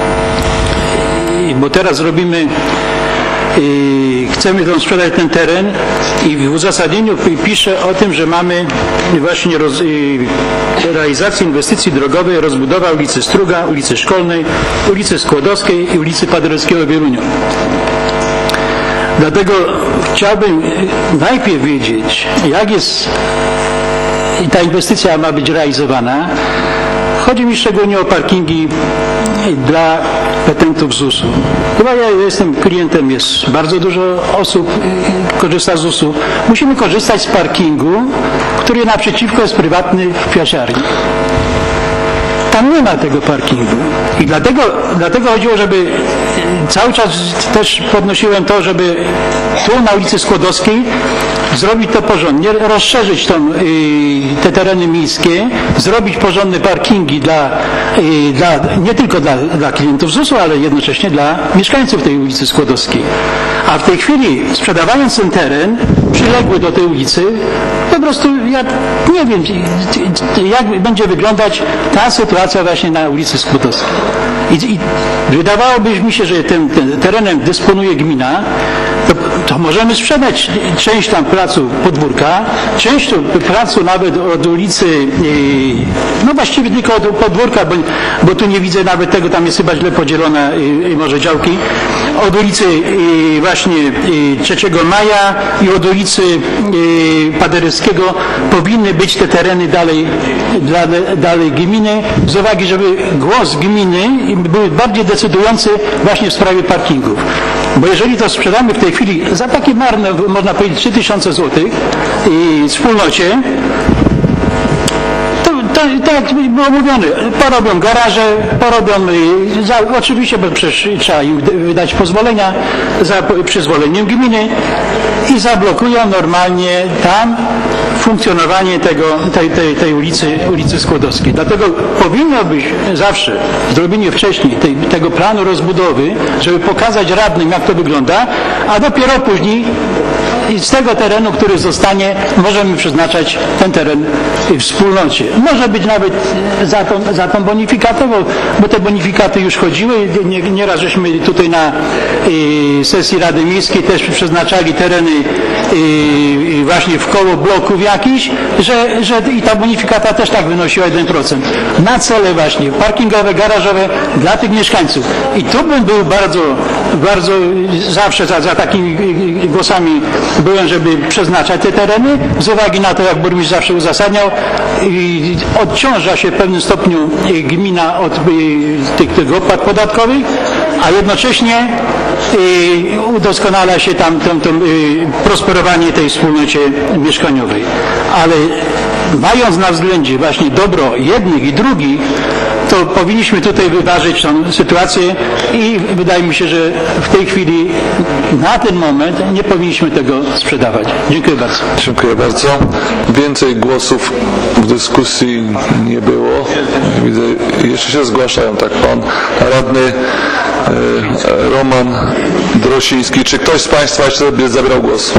bo teraz robimy chcemy tą sprzedać ten teren i w uzasadnieniu pisze o tym, że mamy właśnie roz, realizację inwestycji drogowej, rozbudowa ulicy Struga, ulicy Szkolnej, ulicy Skłodowskiej i ulicy Paderewskiego w Wieluniu. Dlatego chciałbym najpierw wiedzieć, jak jest ta inwestycja ma być realizowana. Chodzi mi szczególnie o parkingi dla petentów z zusu. Chyba ja jestem klientem, jest bardzo dużo osób korzysta z zusu. Musimy korzystać z parkingu, który naprzeciwko jest prywatny w kwiaciarni. tam nie ma tego parkingu. I dlatego, dlatego chodziło, żeby cały czas też podnosiłem to, żeby tu na ulicy Skłodowskiej zrobić to porządnie, rozszerzyć tą, te tereny miejskie, zrobić porządne parkingi dla, dla, nie tylko dla, dla klientów zusu, ale jednocześnie dla mieszkańców tej ulicy Skłodowskiej. A w tej chwili, sprzedawając ten teren przyległy do tej ulicy, po prostu ja nie wiem, jak będzie wyglądać ta sytuacja właśnie na ulicy Skłodowskiej. I, i wydawałoby mi się, że tym, tym terenem dysponuje gmina, to, to możemy sprzedać część tam placu Podwórka, część placu nawet od ulicy, no właściwie tylko od Podwórka, bo, bo tu nie widzę nawet tego, tam jest chyba źle podzielone może działki, od ulicy właśnie trzeciego maja i od ulicy Paderewskiego powinny być te tereny dalej, dalej, dalej gminy, z uwagi, żeby głos gminy był bardziej decydujący właśnie w sprawie parkingów. Bo jeżeli to sprzedamy w tej chwili za takie marne, można powiedzieć, trzy tysiące złotych i wspólnocie, to, to, tak jak było mówione, porobią garaże, porobią, za, oczywiście, bo przecież trzeba im wydać pozwolenia, za przyzwoleniem gminy i zablokują normalnie tam funkcjonowanie tego, tej, tej, tej ulicy, ulicy Skłodowskiej. Dlatego powinno być zawsze zrobienie wcześniej tej, tego planu rozbudowy, żeby pokazać radnym, jak to wygląda, a dopiero później z tego terenu, który zostanie, możemy przeznaczać ten teren w wspólnocie. Może być nawet za tą, za tą bonifikatą, bo te bonifikaty już chodziły. Nieraz żeśmy tutaj na y, sesji Rady Miejskiej też przeznaczali tereny y, właśnie w koło bloków jakichś, że, że i ta bonifikata też tak wynosiła jeden procent. Na cele właśnie parkingowe, garażowe dla tych mieszkańców. I tu bym był bardzo, bardzo zawsze za, za takimi głosami byłem, żeby przeznaczać te tereny, z uwagi na to, jak burmistrz zawsze uzasadniał, i odciąża się w pewnym stopniu gmina od tych, tych opłat podatkowych, a jednocześnie udoskonala się tam to, to, prosperowanie tej wspólnocie mieszkaniowej. Ale mając na względzie właśnie dobro jednych i drugich, to powinniśmy tutaj wyważyć tą sytuację i wydaje mi się, że w tej chwili na ten moment nie powinniśmy tego sprzedawać. Dziękuję bardzo. Dziękuję bardzo. Więcej głosów w dyskusji nie było. Widzę, jeszcze się zgłaszają, tak, pan radny e, Roman Drosiński. Czy ktoś z państwa jeszcze sobie zabierał głos?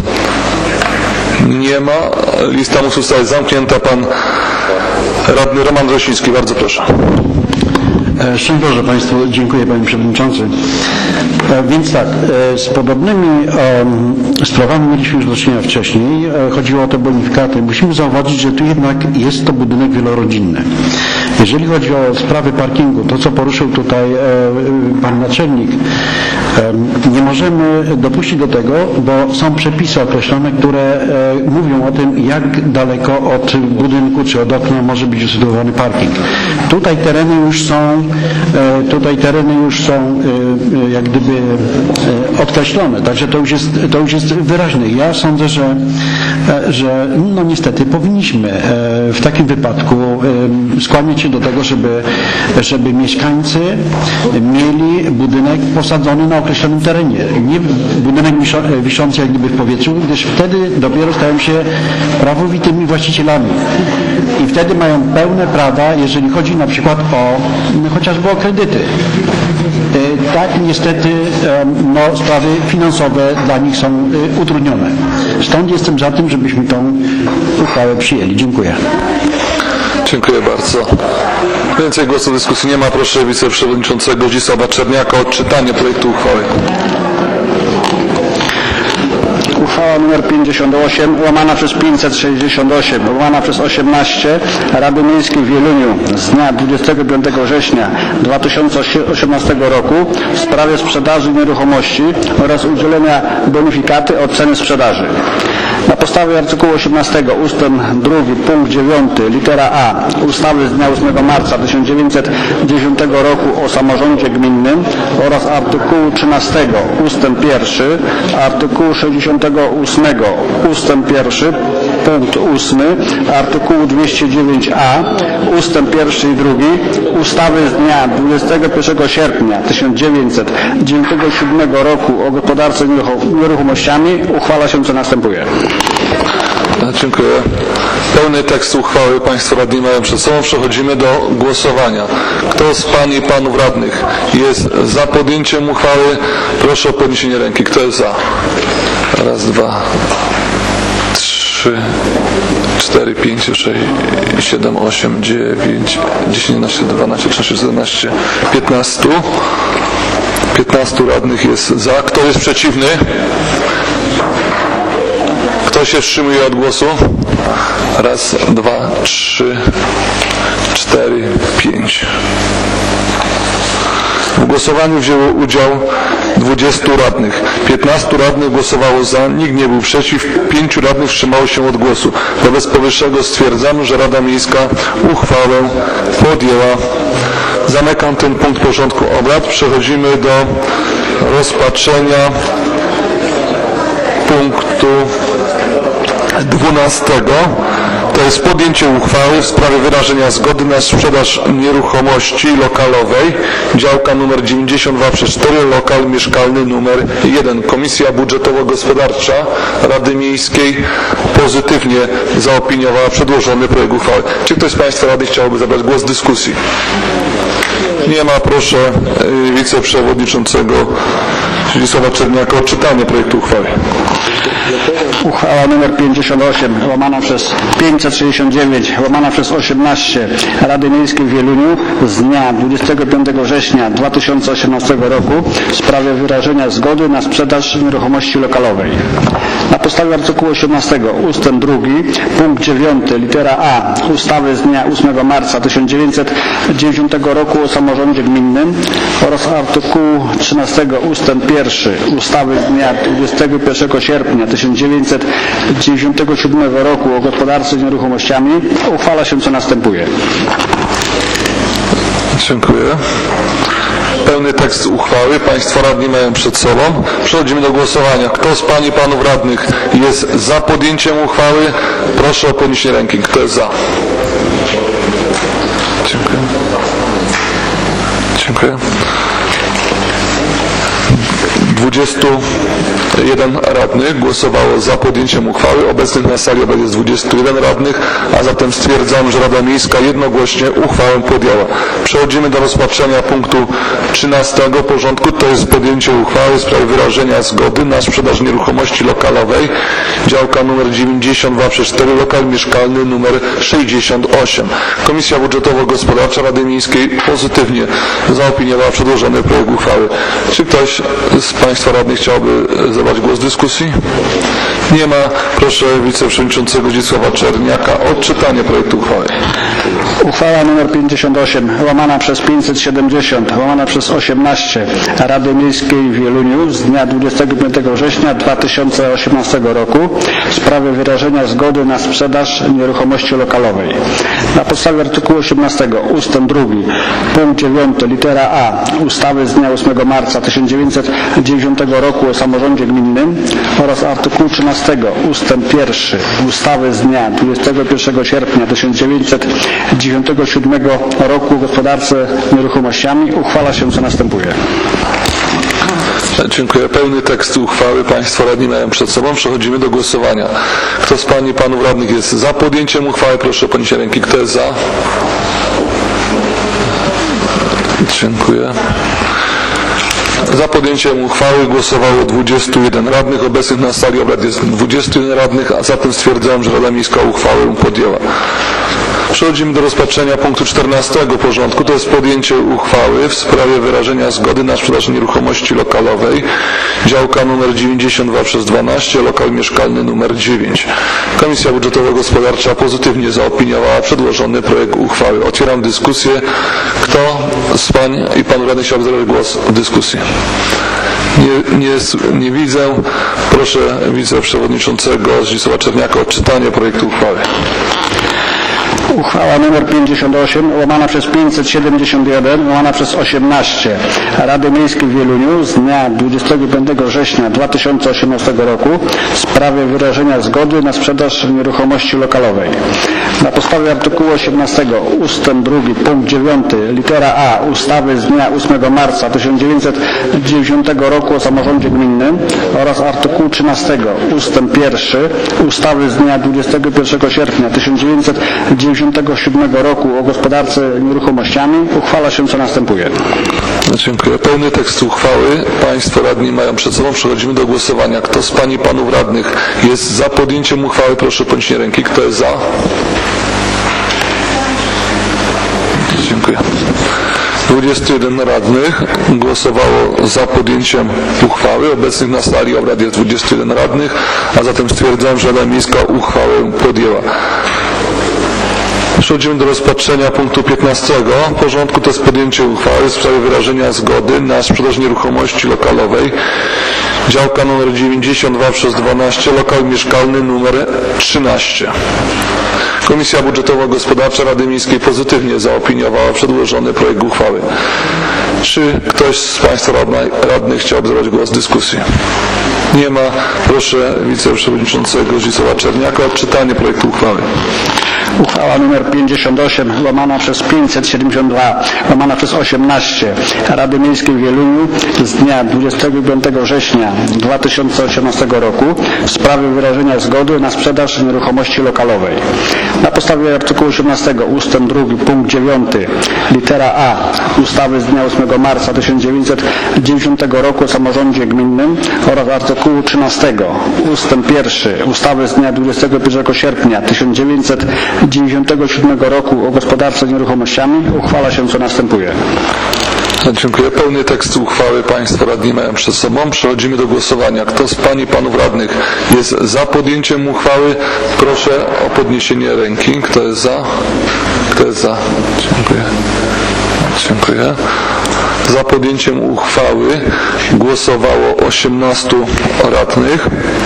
Nie ma. Lista musi zostać zamknięta. Pan radny Roman Drosiński, bardzo proszę. Szczęść Boże Państwu, dziękuję Panie Przewodniczący. Więc tak, z podobnymi um, sprawami mieliśmy już do czynienia wcześniej. Chodziło o te bonifikaty. Musimy zauważyć, że tu jednak jest to budynek wielorodzinny. Jeżeli chodzi o sprawy parkingu, to co poruszył tutaj e, Pan Naczelnik, e, nie możemy dopuścić do tego, bo są przepisy określone, które e, mówią o tym, jak daleko od budynku czy od okna może być usytuowany parking. Tutaj tereny już są Tutaj tereny już są jak gdyby określone, także to już jest, to już jest wyraźne. Ja sądzę, że, że no niestety powinniśmy w takim wypadku skłaniać się do tego, żeby, żeby mieszkańcy mieli budynek posadzony na określonym terenie. Nie budynek wiszący jak gdyby w powietrzu, gdyż wtedy dopiero stają się prawowitymi właścicielami. I wtedy mają pełne prawa, jeżeli chodzi na przykład o chociażby o kredyty. Tak niestety no, sprawy finansowe dla nich są utrudnione. Stąd jestem za tym, żebyśmy tą uchwałę przyjęli. Dziękuję. Dziękuję bardzo. Więcej głosów w dyskusji nie ma. Proszę wiceprzewodniczącego Zdzisława Czerniaka o odczytanie projektu uchwały. Uchwała nr pięćdziesiąt osiem, łamana przez pięćset sześćdziesiąt osiem, łamana przez osiemnaście Rady Miejskiej w Wieluniu z dnia dwudziestego piątego września dwa tysiące osiemnastego roku w sprawie sprzedaży nieruchomości oraz udzielenia bonifikaty od ceny sprzedaży. Na podstawie artykułu osiemnastego ustęp drugi punkt dziewiąty litera A ustawy z dnia ósmego marca tysiąc dziewięćset dziesiątego roku o samorządzie gminnym oraz artykułu trzynastego ustęp pierwszy, artykułu sześćdziesiątego ósmego ustęp pierwszy punkt ósmy artykułu dwieście dziewięć a ustęp pierwszy i drugi ustawy z dnia dwudziestego pierwszego sierpnia tysiąc dziewięćset dziewięćdziesiątego siódmego roku o gospodarce nieruchomościami uchwala się co następuje. Dziękuję. Pełny tekst uchwały Państwo radni mają przed sobą. Przechodzimy do głosowania. Kto z Pań i Panów radnych jest za podjęciem uchwały? Proszę o podniesienie ręki. Kto jest za? Raz, dwa, trzy, cztery, pięć, sześć, siedem, osiem, dziewięć, dziesięć, jedenaście, dwanaście, trzynaście, czternaście, piętnaście. piętnastu radnych jest za. Kto jest przeciwny? Kto się wstrzymuje od głosu? Raz, dwa, trzy, cztery, pięć. W głosowaniu wzięło udział dwudziestu radnych. piętnastu radnych głosowało za, nikt nie był przeciw, pięciu radnych wstrzymało się od głosu. Wobec powyższego stwierdzam, że Rada Miejska uchwałę podjęła. Zamykam ten punkt porządku obrad. Przechodzimy do rozpatrzenia punktu dwunastego. To jest podjęcie uchwały w sprawie wyrażenia zgody na sprzedaż nieruchomości lokalowej, działka numer dziewięćdziesiąt dwa przez cztery, lokal mieszkalny numer jeden. Komisja Budżetowo-Gospodarcza Rady Miejskiej pozytywnie zaopiniowała przedłożony projekt uchwały. Czy ktoś z Państwa radnych chciałby zabrać głos w dyskusji? Nie ma. Proszę wiceprzewodniczącego Zdzisława Czerniaka o czytanie projektu uchwały. Uchwała nr pięćdziesiąt osiem łamana przez pięćset sześćdziesiąt dziewięć łamana przez osiemnaście Rady Miejskiej w Wieluniu z dnia dwudziestego piątego września dwa tysiące osiemnastego roku w sprawie wyrażenia zgody na sprzedaż nieruchomości lokalowej. Na podstawie artykułu osiemnastego ustęp drugi punkt dziewiąty litera a ustawy z dnia ósmego marca tysiąc dziewięćset dziewięćdziesiątego roku o samorządzie gminnym oraz artykułu trzynastego ustęp pierwszy ustawy z dnia dwudziestego pierwszego sierpnia tysiąc dziewięćset dziewięćdziesiątego siódmego roku o gospodarce nieruchomościami uchwala się co następuje. Dziękuję. Pełny tekst uchwały Państwo radni mają przed sobą. Przechodzimy do głosowania. Kto z Pań i Panów radnych jest za podjęciem uchwały? Proszę o podniesienie ręki. Kto jest za? Dziękuję. Dziękuję. dwudziestu jeden radnych głosowało za podjęciem uchwały. Obecnych na sali obecnie jest dwudziestu jeden radnych, a zatem stwierdzam, że Rada Miejska jednogłośnie uchwałę podjęła. Przechodzimy do rozpatrzenia punktu trzynastego porządku. To jest podjęcie uchwały w sprawie wyrażenia zgody na sprzedaż nieruchomości lokalowej. Działka numer dziewięćdziesiąt dwa przez cztery, lokal mieszkalny numer sześćdziesiąt osiem. Komisja Budżetowo-Gospodarcza Rady Miejskiej pozytywnie zaopiniowała przedłożony projekt uchwały. Czy ktoś z Państwa radnych chciałby zabrać głos w dyskusji? Nie ma. Proszę wiceprzewodniczącego Zdzisława Czerniaka o odczytanie projektu uchwały. Uchwała nr pięćdziesiąt osiem łamana przez pięćset siedemdziesiąt łamana przez osiemnaście Rady Miejskiej w Wieluniu z dnia dwudziestego piątego września dwa tysiące osiemnastego roku w sprawie wyrażenia zgody na sprzedaż nieruchomości lokalowej. Na podstawie artykułu osiemnastego ustęp drugi punkt dziewiąty litera a ustawy z dnia ósmego marca tysiąc dziewięćset dziewięćdziesiątego roku o samorządzie gminnym oraz artykułu trzynastego ustęp pierwszy ustawy z dnia dwudziestego pierwszego sierpnia tysiąc dziewięćset dziewięćdziesiątego siódmego roku o gospodarce nieruchomościami uchwala się co następuje. Dziękuję. Pełny tekst uchwały Państwo radni mają przed sobą. Przechodzimy do głosowania. Kto z Pań i Panów radnych jest za podjęciem uchwały? Proszę o podniesienie ręki. Kto jest za? Dziękuję. Za podjęciem uchwały głosowało dwudziestu jeden radnych. Obecnych na sali obrad jest dwudziestu jeden radnych, a zatem stwierdzam, że Rada Miejska uchwałę podjęła. Przechodzimy do rozpatrzenia punktu czternastego porządku. To jest podjęcie uchwały w sprawie wyrażenia zgody na sprzedaż nieruchomości lokalowej. Działka numer dziewięćdziesiąt dwa przez dwanaście, lokal mieszkalny numer dziewięć. Komisja Budżetowo-Gospodarcza pozytywnie zaopiniowała przedłożony projekt uchwały. Otwieram dyskusję. Kto z Pań i Panów radnych chciałby zabrać głos w dyskusji? Nie, nie, nie widzę. Proszę wiceprzewodniczącego Zdzisława Czerniaka o odczytanie projektu uchwały. Uchwała nr pięćdziesiąt osiem, łamana przez pięćset siedemdziesiąt jeden, łamana przez osiemnaście Rady Miejskiej w Wieluniu z dnia dwudziestego piątego września dwa tysiące osiemnastego roku w sprawie wyrażenia zgody na sprzedaż nieruchomości lokalowej. Na podstawie artykułu osiemnastego ustęp drugi punkt dziewiąty litera A ustawy z dnia ósmego marca tysiąc dziewięćset dziewięćdziesiątego roku o samorządzie gminnym oraz artykułu trzynastego ustęp pierwszy ustawy z dnia dwudziestego pierwszego sierpnia tysiąc dziewięćset dziewięćdziesiątego siódmego roku o gospodarce nieruchomościami uchwala się co następuje. Dziękuję. Pełny tekst uchwały Państwo radni mają przed sobą. Przechodzimy do głosowania. Kto z Pań i Panów radnych jest za podjęciem uchwały? Proszę podnieść ręki. Kto jest za? Dziękuję. dwudziestu jeden radnych głosowało za podjęciem uchwały. Obecnych na sali obrad jest dwudziestu jeden radnych, a zatem stwierdzam, że Rada Miejska uchwałę podjęła. Przechodzimy do rozpatrzenia punktu piętnastego porządku, to jest podjęcie uchwały w sprawie wyrażenia zgody na sprzedaż nieruchomości lokalowej. Działka nr dziewięćdziesiąt dwa przez dwanaście, lokal mieszkalny nr trzynaście. Komisja Budżetowo-Gospodarcza Rady Miejskiej pozytywnie zaopiniowała przedłożony projekt uchwały. Czy ktoś z Państwa radnych chciałby zabrać głos w dyskusji? Nie ma. Proszę wiceprzewodniczącego Zdzisława Czerniaka o odczytanie projektu uchwały. Uchwała nr pięćdziesiąt osiem, łamana przez pięćset siedemdziesiąt dwa, łamana przez osiemnaście Rady Miejskiej w Wieluniu z dnia dwudziestego piątego września dwa tysiące osiemnastego roku w sprawie wyrażenia zgody na sprzedaż nieruchomości lokalowej. Na podstawie artykułu osiemnastego ustęp drugi punkt dziewiąty litera A ustawy z dnia ósmego marca tysiąc dziewięćset dziewięćdziesiątego roku o samorządzie gminnym oraz artykułu trzynastego ustęp pierwszy ustawy z dnia dwudziestego pierwszego sierpnia tysiąc dziewięćset dziewięćdziesiątego siódmego roku o gospodarce nieruchomościami uchwala się co następuje. Dziękuję. Pełny tekst uchwały Państwo radni mają przed sobą. Przechodzimy do głosowania. Kto z Pań i Panów radnych jest za podjęciem uchwały? Proszę o podniesienie ręki. Kto jest za? Kto jest za? Dziękuję. Dziękuję. Za podjęciem uchwały głosowało osiemnastu radnych.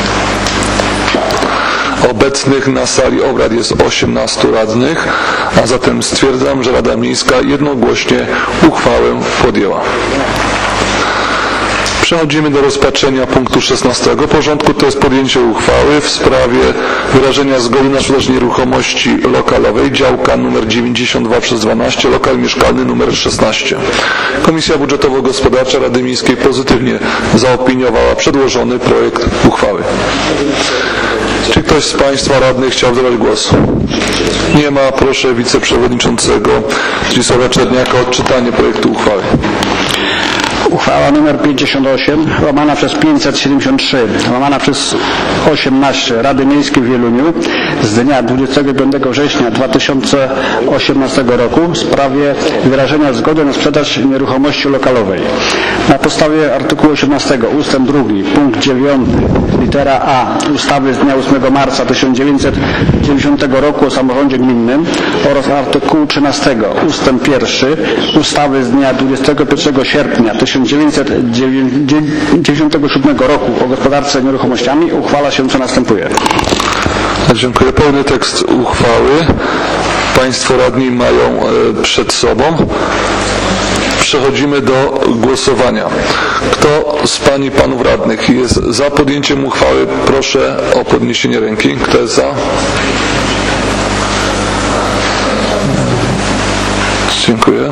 Obecnych na sali obrad jest osiemnastu radnych, a zatem stwierdzam, że Rada Miejska jednogłośnie uchwałę podjęła. Przechodzimy do rozpatrzenia punktu szesnastego porządku, to jest podjęcie uchwały w sprawie wyrażenia zgody na sprzedaż nieruchomości lokalowej, działka nr dziewięćdziesiąt dwa przez dwanaście, lokal mieszkalny nr szesnaście. Komisja Budżetowo-Gospodarcza Rady Miejskiej pozytywnie zaopiniowała przedłożony projekt uchwały. Czy ktoś z Państwa radnych chciał zabrać głos? Nie ma. Proszę wiceprzewodniczącego Zdzisława Czerniaka o odczytanie projektu uchwały. Uchwała nr pięćdziesiąt osiem, łamana przez pięćset siedemdziesiąt trzy, łamana przez osiemnaście Rady Miejskiej w Wieluniu z dnia dwudziestego piątego września dwa tysiące osiemnastego roku w sprawie wyrażenia zgody na sprzedaż nieruchomości lokalowej. Na podstawie artykułu osiemnastego ustęp drugi punkt dziewiąty litera A ustawy z dnia ósmego marca tysiąc dziewięćset dziewięćdziesiątego roku o samorządzie gminnym oraz artykułu trzynastego ustęp pierwszy ustawy z dnia dwudziestego pierwszego sierpnia tysiąc dziewięćset dziewięćdziesiątego siódmego roku o gospodarce nieruchomościami uchwala się co następuje. Dziękuję. Pełny tekst uchwały Państwo radni mają przed sobą. Przechodzimy do głosowania. Kto z Pań i Panów radnych jest za podjęciem uchwały? Proszę o podniesienie ręki. Kto jest za? Dziękuję.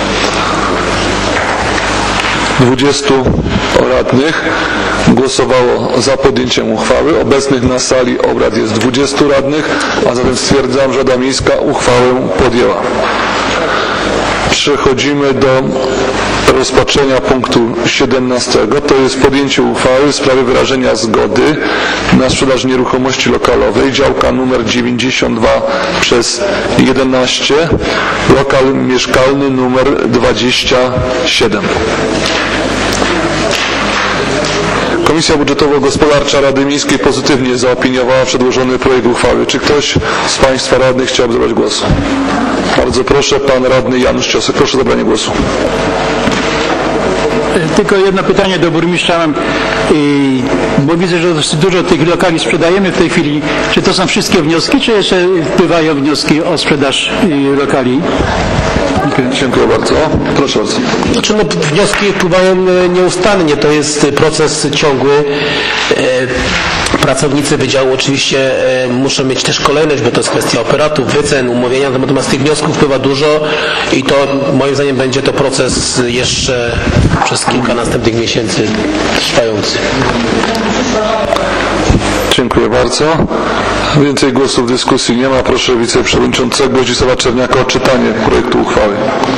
dwudziestu radnych głosowało za podjęciem uchwały. Obecnych na sali obrad jest dwudziestu radnych, a zatem stwierdzam, że Rada Miejska uchwałę podjęła. Przechodzimy do rozpatrzenia punktu siedemnastego. To jest podjęcie uchwały w sprawie wyrażenia zgody na sprzedaż nieruchomości lokalowej, działka nr dziewięćdziesiąt dwa przez jedenaście, lokal mieszkalny nr dwadzieścia siedem. Komisja Budżetowo-Gospodarcza Rady Miejskiej pozytywnie zaopiniowała przedłożony projekt uchwały. Czy ktoś z Państwa radnych chciałby zabrać głos? Bardzo proszę, Pan Radny Janusz Ciosek. Proszę o zabranie głosu. Tylko jedno pytanie do burmistrza mam, bo widzę, że dosyć dużo tych lokali sprzedajemy w tej chwili. Czy to są wszystkie wnioski, czy jeszcze wpływają wnioski o sprzedaż lokali? Dziękuję bardzo. Proszę bardzo. Znaczy, no, wnioski wpływają nieustannie, to jest proces ciągły. Pracownicy wydziału oczywiście muszą mieć też kolejność, bo to jest kwestia operatów, wycen, umówienia, natomiast tych wniosków wpływa dużo i to moim zdaniem będzie to proces jeszcze przez kilka następnych miesięcy trwający. Dziękuję bardzo. Więcej głosów w dyskusji nie ma. Proszę wiceprzewodniczącego Zdzisława Czerniaka o czytanie projektu uchwały.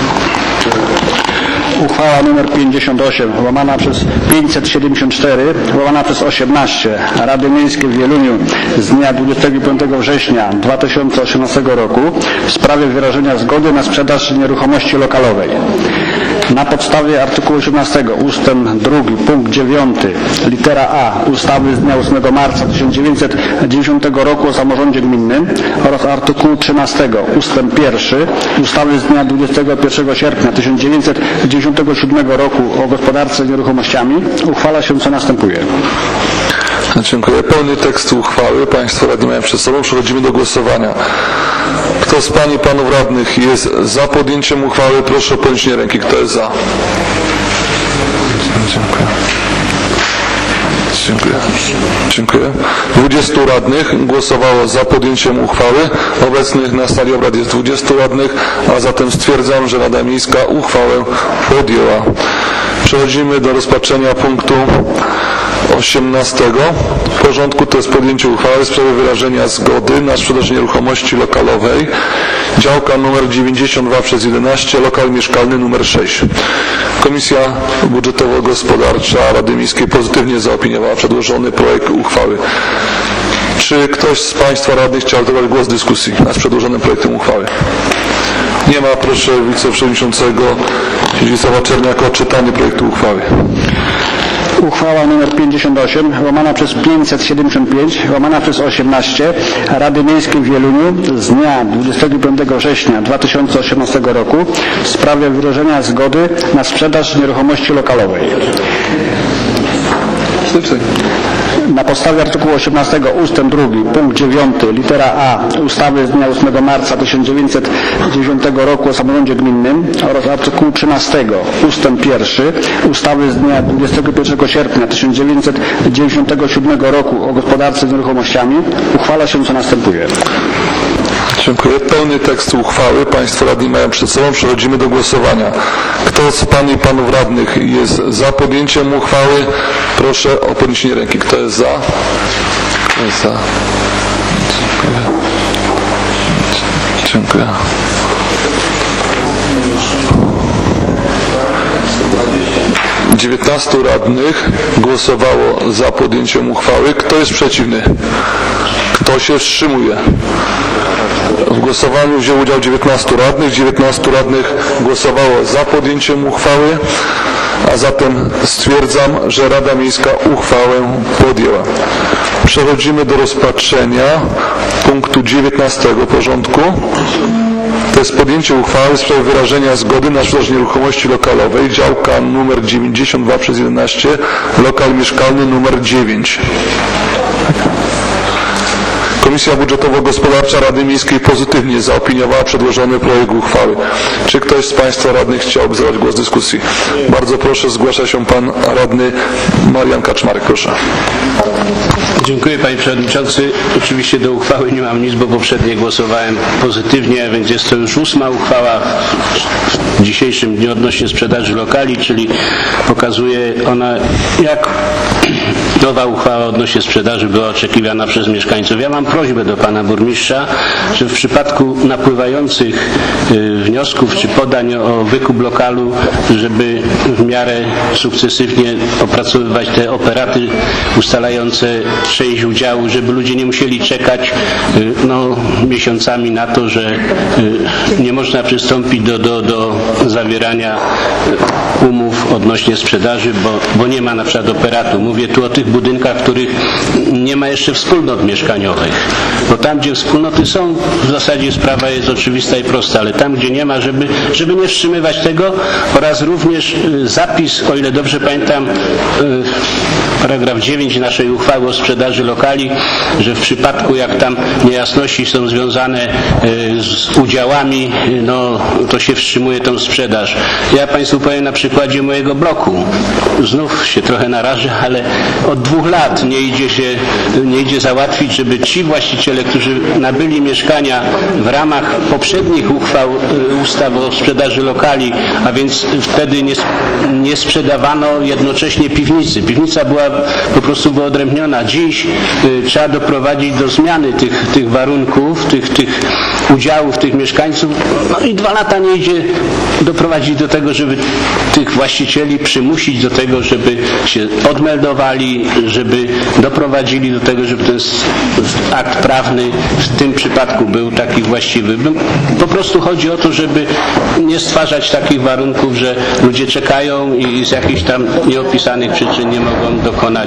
Uchwała nr pięćdziesiąt osiem łamana przez pięćset siedemdziesiąt cztery łamana przez osiemnaście Rady Miejskiej w Wieluniu z dnia dwudziestego piątego września dwa tysiące osiemnastego roku w sprawie wyrażenia zgody na sprzedaż nieruchomości lokalowej. Na podstawie artykułu osiemnastego ustęp drugi punkt dziewiąty litera A ustawy z dnia ósmego marca tysiąc dziewięćset dziewięćdziesiątego roku o samorządzie gminnym oraz artykułu trzynastego ustęp pierwszy ustawy z dnia dwudziestego pierwszego sierpnia tysiąc dziewięćset dziewięćdziesiątego siódmego roku o gospodarce nieruchomościami uchwala się co następuje. Dziękuję. Pełny tekst uchwały Państwo radni mają przed sobą. Przechodzimy do głosowania. Kto z Pań i Panów Radnych jest za podjęciem uchwały, proszę o podniesienie ręki. Kto jest za? Dziękuję. Dziękuję. Dziękuję. dwudziestu radnych głosowało za podjęciem uchwały. Obecnych na sali obrad jest dwudziestu radnych, a zatem stwierdzam, że Rada Miejska uchwałę podjęła. Przechodzimy do rozpatrzenia punktu osiemnastego w porządku, to jest podjęcie uchwały w sprawie wyrażenia zgody na sprzedaż nieruchomości lokalowej, działka numer dziewięćdziesiąt dwa przez jedenaście, lokal mieszkalny numer sześć. Komisja Budżetowo-Gospodarcza Rady Miejskiej pozytywnie zaopiniowała przedłożony projekt uchwały. Czy ktoś z Państwa radnych chciał zabrać głos w dyskusji nad przedłożonym projektem uchwały? Nie ma. Proszę wiceprzewodniczącego Zdzisława Czerniaka o czytanie projektu uchwały. Uchwała nr pięćdziesiąt osiem łamana przez pięćset siedemdziesiąt pięć łamana przez osiemnaście Rady Miejskiej w Wieluniu z dnia dwudziestego piątego września dwa tysiące osiemnastego roku w sprawie wyrażenia zgody na sprzedaż nieruchomości lokalowej. Na podstawie artykułu osiemnastego ustęp drugi punkt dziewiąty litera A ustawy z dnia ósmego marca tysiąc dziewięćset dziewięćdziesiątego roku o samorządzie gminnym oraz artykułu trzynastego ustęp pierwszy ustawy z dnia dwudziestego pierwszego sierpnia tysiąc dziewięćset dziewięćdziesiątego siódmego roku o gospodarce z nieruchomościami uchwala się co następuje. Dziękuję. Pełny tekst uchwały Państwo radni mają przed sobą. Przechodzimy do głosowania. Kto z Pań i Panów Radnych jest za podjęciem uchwały, proszę o podniesienie ręki. Kto jest za? Kto jest za? Dziękuję. Dziękuję. dziewiętnastu radnych głosowało za podjęciem uchwały. Kto jest przeciwny? Kto się wstrzymuje? W głosowaniu wziął udział dziewiętnastu radnych. dziewiętnastu radnych głosowało za podjęciem uchwały, a zatem stwierdzam, że Rada Miejska uchwałę podjęła. Przechodzimy do rozpatrzenia punktu dziewiętnastego porządku. To jest podjęcie uchwały w sprawie wyrażenia zgody na sprzedaż nieruchomości lokalowej, działka numer dziewięćdziesiąt dwa przez jedenaście, lokal mieszkalny numer dziewięć. Komisja Budżetowo-Gospodarcza Rady Miejskiej pozytywnie zaopiniowała przedłożony projekt uchwały. Czy ktoś z Państwa radnych chciałby zabrać głos w dyskusji? Bardzo proszę, zgłasza się Pan Radny Marian Kaczmarek. Proszę. Dziękuję Panie Przewodniczący. Oczywiście do uchwały nie mam nic, bo poprzednio głosowałem pozytywnie, więc jest to już ósma uchwała w dzisiejszym dniu odnośnie sprzedaży lokali, czyli pokazuje ona, jak nowa uchwała odnośnie sprzedaży była oczekiwana przez mieszkańców. Ja mam prośbę do Pana Burmistrza, że w przypadku napływających wniosków czy podań o wykup lokalu, żeby w miarę sukcesywnie opracowywać te operaty ustalające część udziału, żeby ludzie nie musieli czekać no, miesiącami na to, że nie można przystąpić do, do, do zawierania umów odnośnie sprzedaży, bo, bo nie ma na przykład operatu. Mówię tu o tych budynkach, w których nie ma jeszcze wspólnot mieszkaniowych. Bo tam, gdzie wspólnoty są, w zasadzie sprawa jest oczywista i prosta, ale tam, gdzie nie ma, żeby, żeby nie wstrzymywać tego, oraz również zapis, o ile dobrze pamiętam, paragraf dziewięć naszej uchwały o sprzedaży lokali, że w przypadku jak tam niejasności są związane z udziałami, no to się wstrzymuje tą sprzedaż. Ja Państwu powiem na przykładzie mojego bloku. Znów się trochę narażę, ale od dwóch lat nie idzie się, nie idzie załatwić, żeby ci właściciele, którzy nabyli mieszkania w ramach poprzednich uchwał ustaw o sprzedaży lokali, a więc wtedy nie, nie sprzedawano jednocześnie piwnicy. Piwnica była po prostu wyodrębniona. Dziś y, trzeba doprowadzić do zmiany tych, tych warunków, tych, tych udziałów tych mieszkańców. No i dwa lata nie idzie doprowadzić do tego, żeby tych właścicieli przymusić do tego, żeby się odmeldowali, żeby doprowadzili do tego, żeby ten akt prawny w tym przypadku był taki właściwy. Po prostu chodzi o to, żeby nie stwarzać takich warunków, że ludzie czekają i z jakichś tam nieopisanych przyczyn nie mogą dokonać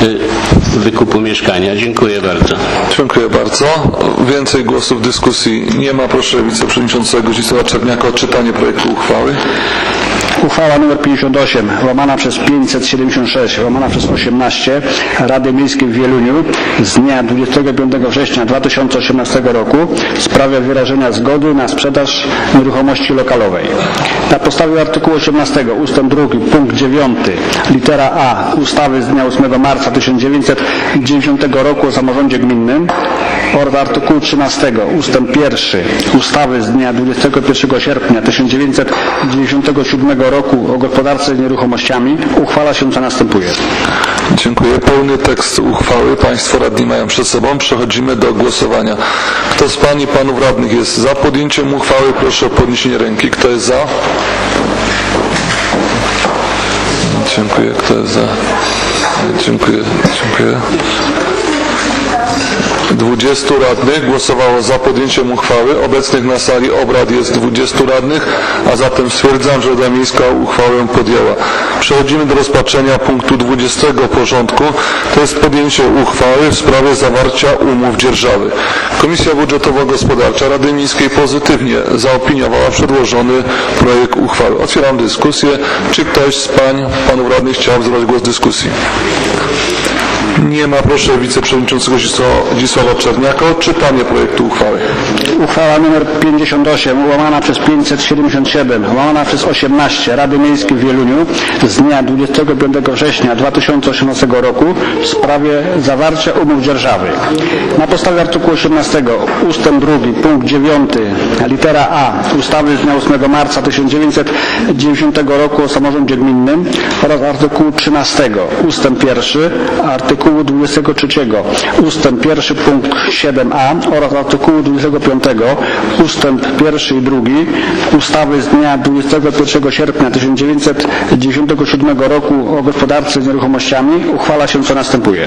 wykupu mieszkania. Dziękuję bardzo. Dziękuję bardzo. Więcej głosów w dyskusji nie ma. Proszę wiceprzewodniczącego Zdzisława Czerniaka o odczytanie projektu uchwały. Uchwała nr pięćdziesiąt osiem, łamana przez pięćset siedemdziesiąt sześć, łamana przez osiemnaście Rady Miejskiej w Wieluniu z dnia dwudziestego piątego września dwa tysiące osiemnastego roku w sprawie wyrażenia zgody na sprzedaż nieruchomości lokalowej. Na podstawie artykułu osiemnastego ustęp drugi punkt dziewiąty litera A ustawy z dnia ósmego marca tysiąc dziewięćset dziewięćdziesiątego roku o samorządzie gminnym oraz artykułu trzynastego ustęp pierwszy ustawy z dnia dwudziestego pierwszego sierpnia tysiąc dziewięćset dziewięćdziesiątego siódmego roku o gospodarce nieruchomościami uchwala się co następuje. Dziękuję. Pełny tekst uchwały Państwo radni mają przed sobą. Przechodzimy do głosowania. Kto z Pań i Panów radnych jest za podjęciem uchwały? Proszę o podniesienie ręki. Kto jest za? Dziękuję. Kto jest za? Dziękuję. Dziękuję. dwudziestu radnych głosowało za podjęciem uchwały. Obecnych na sali obrad jest dwudziestu radnych, a zatem stwierdzam, że Rada Miejska uchwałę podjęła. Przechodzimy do rozpatrzenia punktu dwudziestego porządku. To jest podjęcie uchwały w sprawie zawarcia umów dzierżawy. Komisja Budżetowo-Gospodarcza Rady Miejskiej pozytywnie zaopiniowała przedłożony projekt uchwały. Otwieram dyskusję. Czy ktoś z Pań, Panów radnych chciał zabrać głos w dyskusji? Nie ma. Proszę wiceprzewodniczącego Zdzisława Czerniaka o odczytanie projektu uchwały. Uchwała nr pięćdziesiąt osiem, łamana przez pięćset siedemdziesiąt siedem, łamana przez osiemnaście Rady Miejskiej w Wieluniu z dnia dwudziestego piątego września dwa tysiące osiemnastego roku w sprawie zawarcia umów dzierżawy. Na podstawie artykułu osiemnastego ustęp drugi punkt dziewiąty litera A ustawy z dnia ósmego marca tysiąc dziewięćset dziewięćdziesiątego roku o samorządzie gminnym oraz artykułu trzynastego ustęp pierwszy artykułu dwudziestego trzeciego ustęp pierwszy punkt siedem A oraz artykułu dwudziestego piątego ustęp pierwszy i drugi ustawy z dnia dwudziestego pierwszego sierpnia tysiąc dziewięćset dziewięćdziesiątego siódmego roku o gospodarce z nieruchomościami uchwala się co następuje.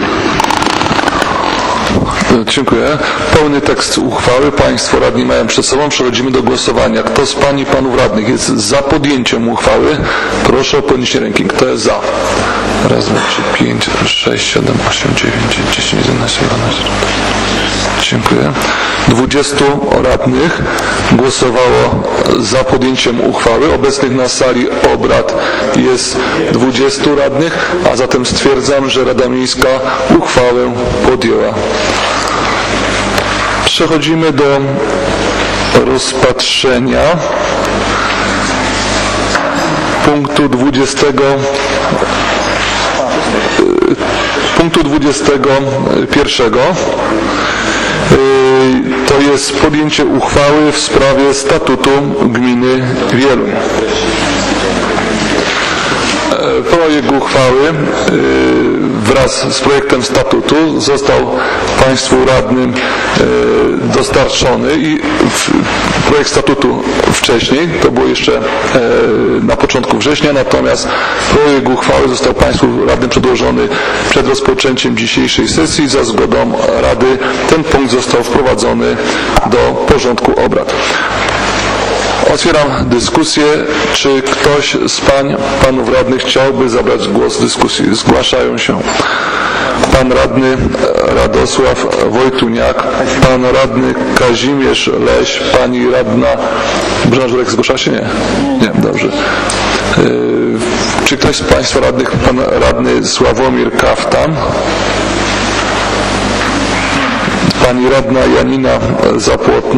Dziękuję. Pełny tekst uchwały Państwo radni mają przed sobą. Przechodzimy do głosowania. Kto z Pań i Panów radnych jest za podjęciem uchwały? Proszę o podniesienie ręki. Kto jest za? Raz, dwa, trzy, pięć, sześć, siedem, osiem, dziewięć, dziesięć, jedenaście, dwanaście. Dziękuję. dwudziestu radnych głosowało za podjęciem uchwały. Obecnych na sali obrad jest dwudziestu radnych, a zatem stwierdzam, że Rada Miejska uchwałę podjęła. Przechodzimy do rozpatrzenia punktu dwudziestego punktu dwudziestego pierwszego. To jest podjęcie uchwały w sprawie statutu gminy Wieluń. Projekt uchwały wraz z projektem statutu został Państwu radnym dostarczony i projekt statutu wcześniej, to było jeszcze na początku września, natomiast projekt uchwały został Państwu radnym przedłożony przed rozpoczęciem dzisiejszej sesji. Za zgodą Rady ten punkt został wprowadzony do porządku obrad. Otwieram dyskusję. Czy ktoś z pań, panów radnych chciałby zabrać głos w dyskusji? Zgłaszają się pan radny Radosław Wojtuniak, pan radny Kazimierz Leś, pani radna Bożena Żurek. Zgłasza się? Nie. Nie, dobrze. Yy, czy ktoś z państwa radnych, pan radny Sławomir Kaftan, pani radna Janina Zapłotna?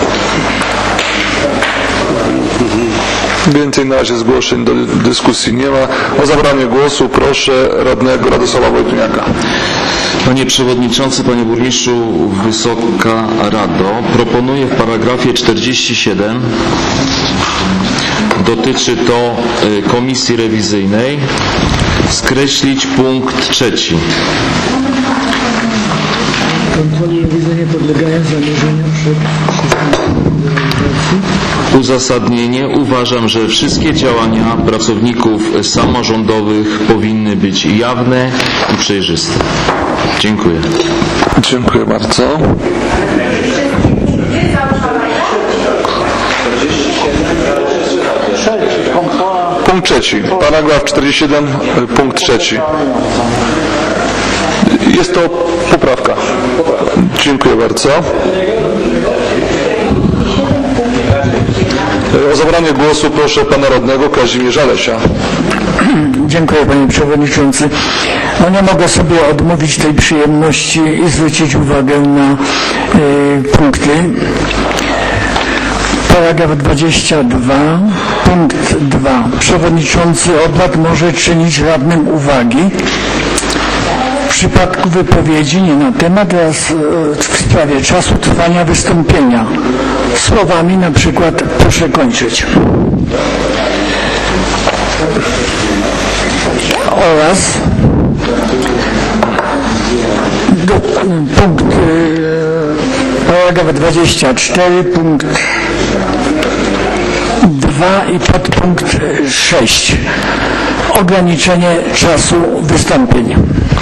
Więcej na razie zgłoszeń do dyskusji nie ma. O zabranie głosu proszę radnego Radosława Wojtuniaka. Panie Przewodniczący, Panie Burmistrzu, Wysoka Rado, proponuję w paragrafie czterdziestym siódmym, dotyczy to komisji rewizyjnej, skreślić punkt trzeci. Kontroli rewizyjnej podlegają zamierzeniu przed Uzasadnienie. Uważam, że wszystkie działania pracowników samorządowych powinny być jawne i przejrzyste. Dziękuję. Dziękuję bardzo. Punkt trzeci. Paragraf czterdziesty siódmy, punkt trzeci. Jest to poprawka. Dziękuję bardzo. O zabranie głosu proszę pana radnego Kazimierza Lesia. Dziękuję, panie przewodniczący. No nie mogę sobie odmówić tej przyjemności i zwrócić uwagę na y, punkty. Paragraf dwudziesty drugi, punkt dwa. Przewodniczący obrad może czynić radnym uwagi w przypadku wypowiedzi nie na temat oraz w sprawie czasu trwania wystąpienia. Słowami na przykład proszę kończyć. Oraz do, punkt paragraf dwudziesty czwarty, punkt dwa i podpunkt sześć. Ograniczenie czasu wystąpień.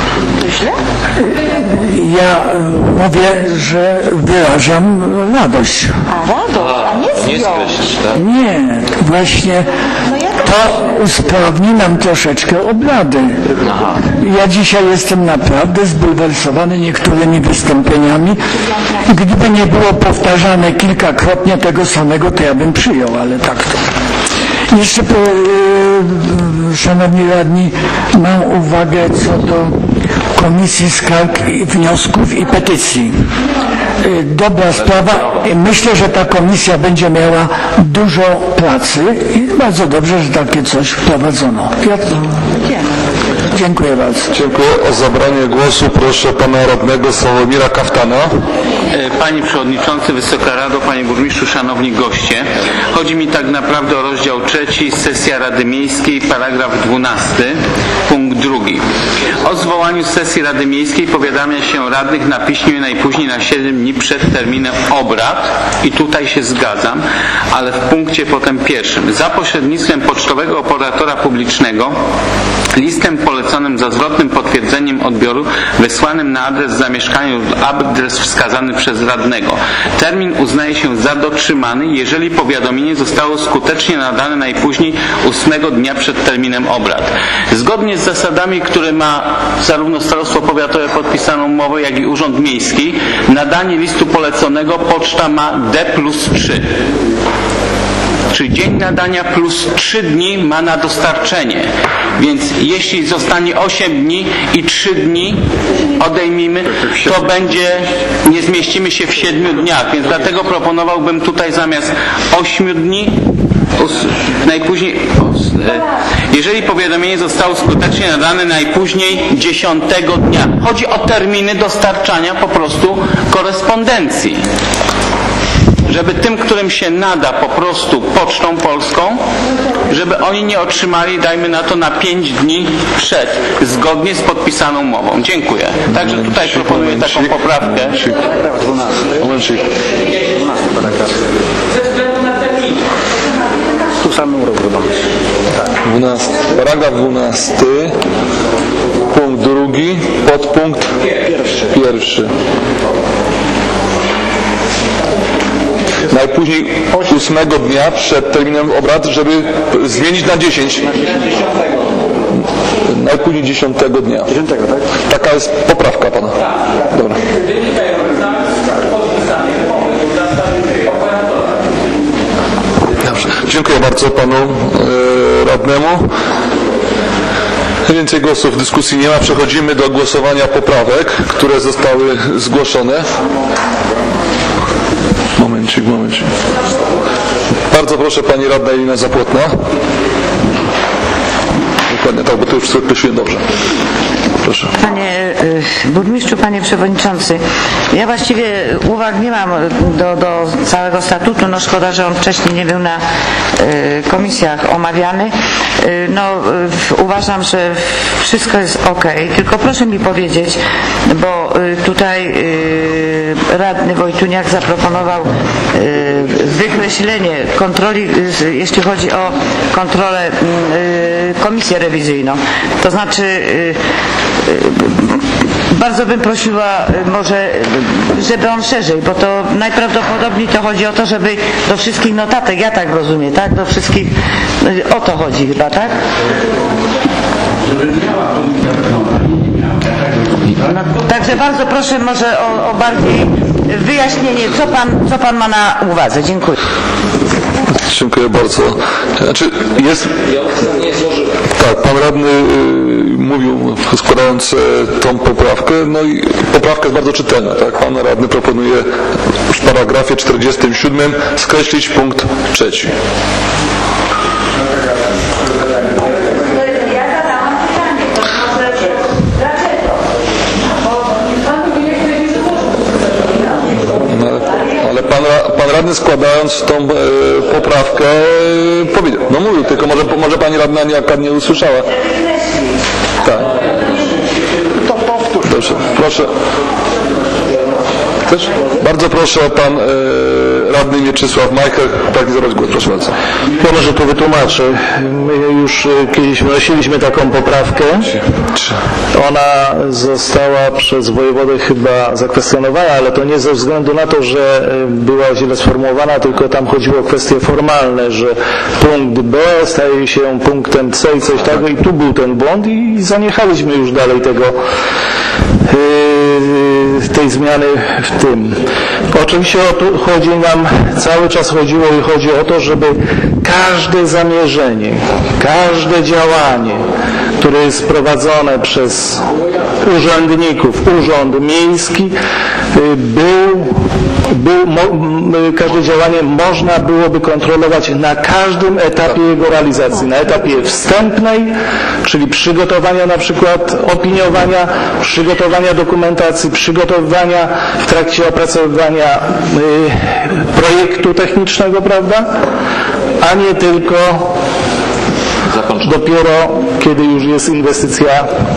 Ja mówię, że wyrażam radość. A radość, a nie związek. Nie, właśnie to usprawni nam troszeczkę obrady. Ja dzisiaj jestem naprawdę zbulwersowany niektórymi wystąpieniami. Gdyby nie było powtarzane kilkakrotnie tego samego, to ja bym przyjął, ale tak to. Jeszcze, szanowni radni, mam uwagę co do Komisji Skarg, Wniosków i Petycji. Dobra sprawa. Myślę, że ta komisja będzie miała dużo pracy i bardzo dobrze, że takie coś wprowadzono. Ja... Dziękuję bardzo. Dziękuję. O zabranie głosu proszę pana radnego Sławomira Kaftana. Panie Przewodniczący, Wysoka Rado, Panie Burmistrzu, Szanowni Goście. Chodzi mi tak naprawdę o rozdział trzeci, sesja Rady Miejskiej, paragraf dwunasty, punkt drugi. O zwołaniu sesji Rady Miejskiej powiadamia się radnych na piśmie najpóźniej na siedem dni przed terminem obrad i tutaj się zgadzam, ale w punkcie potem pierwszym. Za pośrednictwem pocztowego operatora publicznego listem poleconym za zwrotnym potwierdzeniem odbioru wysłanym na adres zamieszkania lub adres wskazany przez radnego. Termin uznaje się za dotrzymany, jeżeli powiadomienie zostało skutecznie nadane najpóźniej ósmego dnia przed terminem obrad. Zgodnie z zasadami, które ma zarówno Starostwo Powiatowe podpisaną umowę, jak i Urząd Miejski, nadanie listu poleconego poczta ma D plus trzy. Czyli dzień nadania plus trzy dni ma na dostarczenie. Więc jeśli zostanie osiem dni i trzy dni odejmijmy, to będzie, nie zmieścimy się w siedmiu dniach. Więc dlatego proponowałbym tutaj zamiast ośmiu dni, najpóźniej, jeżeli powiadomienie zostało skutecznie nadane najpóźniej dziesiątego dnia. Chodzi o terminy dostarczania po prostu korespondencji. Żeby tym, którym się nada po prostu pocztą polską, żeby oni nie otrzymali, dajmy na to, na pięć dni przed, zgodnie z podpisaną umową. Dziękuję. Także tutaj proponuję taką poprawkę. dwunasty paragraf. Tu samym roku dwunasty. Paragraf dwunasty. Punkt drugi. Podpunkt pierwszy. najpóźniej ósmego dnia przed terminem obrad, żeby zmienić na dziesięć. Najpóźniej dziesiątego dnia. dziesiątego, tak? Taka jest poprawka pana. Dobra. Dobrze. Dziękuję bardzo panu e, radnemu. Więcej głosów w dyskusji nie ma. Przechodzimy do głosowania poprawek, które zostały zgłoszone. Momencik, momencik. Bardzo proszę pani radna Elina Zapłotna. Dokładnie tak, bo to już wszystko określiłem dobrze. Proszę. Panie y, burmistrzu, panie przewodniczący, ja właściwie uwag nie mam do, do całego statutu. No szkoda, że on wcześniej nie był na y, komisjach omawiany. Y, no y, uważam, że wszystko jest ok. Tylko proszę mi powiedzieć, bo y, tutaj y, radny Wojtuniak zaproponował y, wykreślenie kontroli, y, jeśli chodzi o kontrolę y, komisję rewizyjną. To znaczy y, bardzo bym prosiła może, żeby on szerzej, bo to najprawdopodobniej to chodzi o to, żeby do wszystkich notatek, ja tak rozumiem, tak? Do wszystkich, o to chodzi chyba, tak? No, także bardzo proszę może o, o bardziej wyjaśnienie, co pan, co pan ma na uwadze. Dziękuję. Dziękuję bardzo. Znaczy jest... Tak, pan radny y, mówił, składając y, tą poprawkę, no i poprawka jest bardzo czytelna, tak? Pan radny proponuje w paragrafie czterdziestym siódmym skreślić punkt trzeci. Pan, pan radny składając tą e, poprawkę e, powiedział, no mówił, tylko może, może pani radna nie, nie usłyszała. Tak. To powtórz. Dobrze, proszę. Chcesz? Bardzo proszę pan e, radny Mieczysław Majcher, tak zabrać głos, proszę bardzo. Ja może to wytłumaczę. My już kiedyś wnosiliśmy taką poprawkę. Ona została przez wojewodę chyba zakwestionowana, ale to nie ze względu na to, że była źle sformułowana, tylko tam chodziło o kwestie formalne, że punkt B staje się punktem C i coś takiego i tu był ten błąd i zaniechaliśmy już dalej tego tej zmiany w tym. Oczywiście o to chodzi nam, cały czas chodziło i chodzi o to, żeby każde zamierzenie, każde działanie, które jest prowadzone przez urzędników, urząd miejski, był, był mo, każde działanie można byłoby kontrolować na każdym etapie jego realizacji. Na etapie wstępnej, czyli przygotowania na przykład opiniowania, przygotowania dokumentacji, przygotowania w trakcie opracowywania y, projektu technicznego, prawda? A nie tylko dopiero kiedy już jest inwestycja.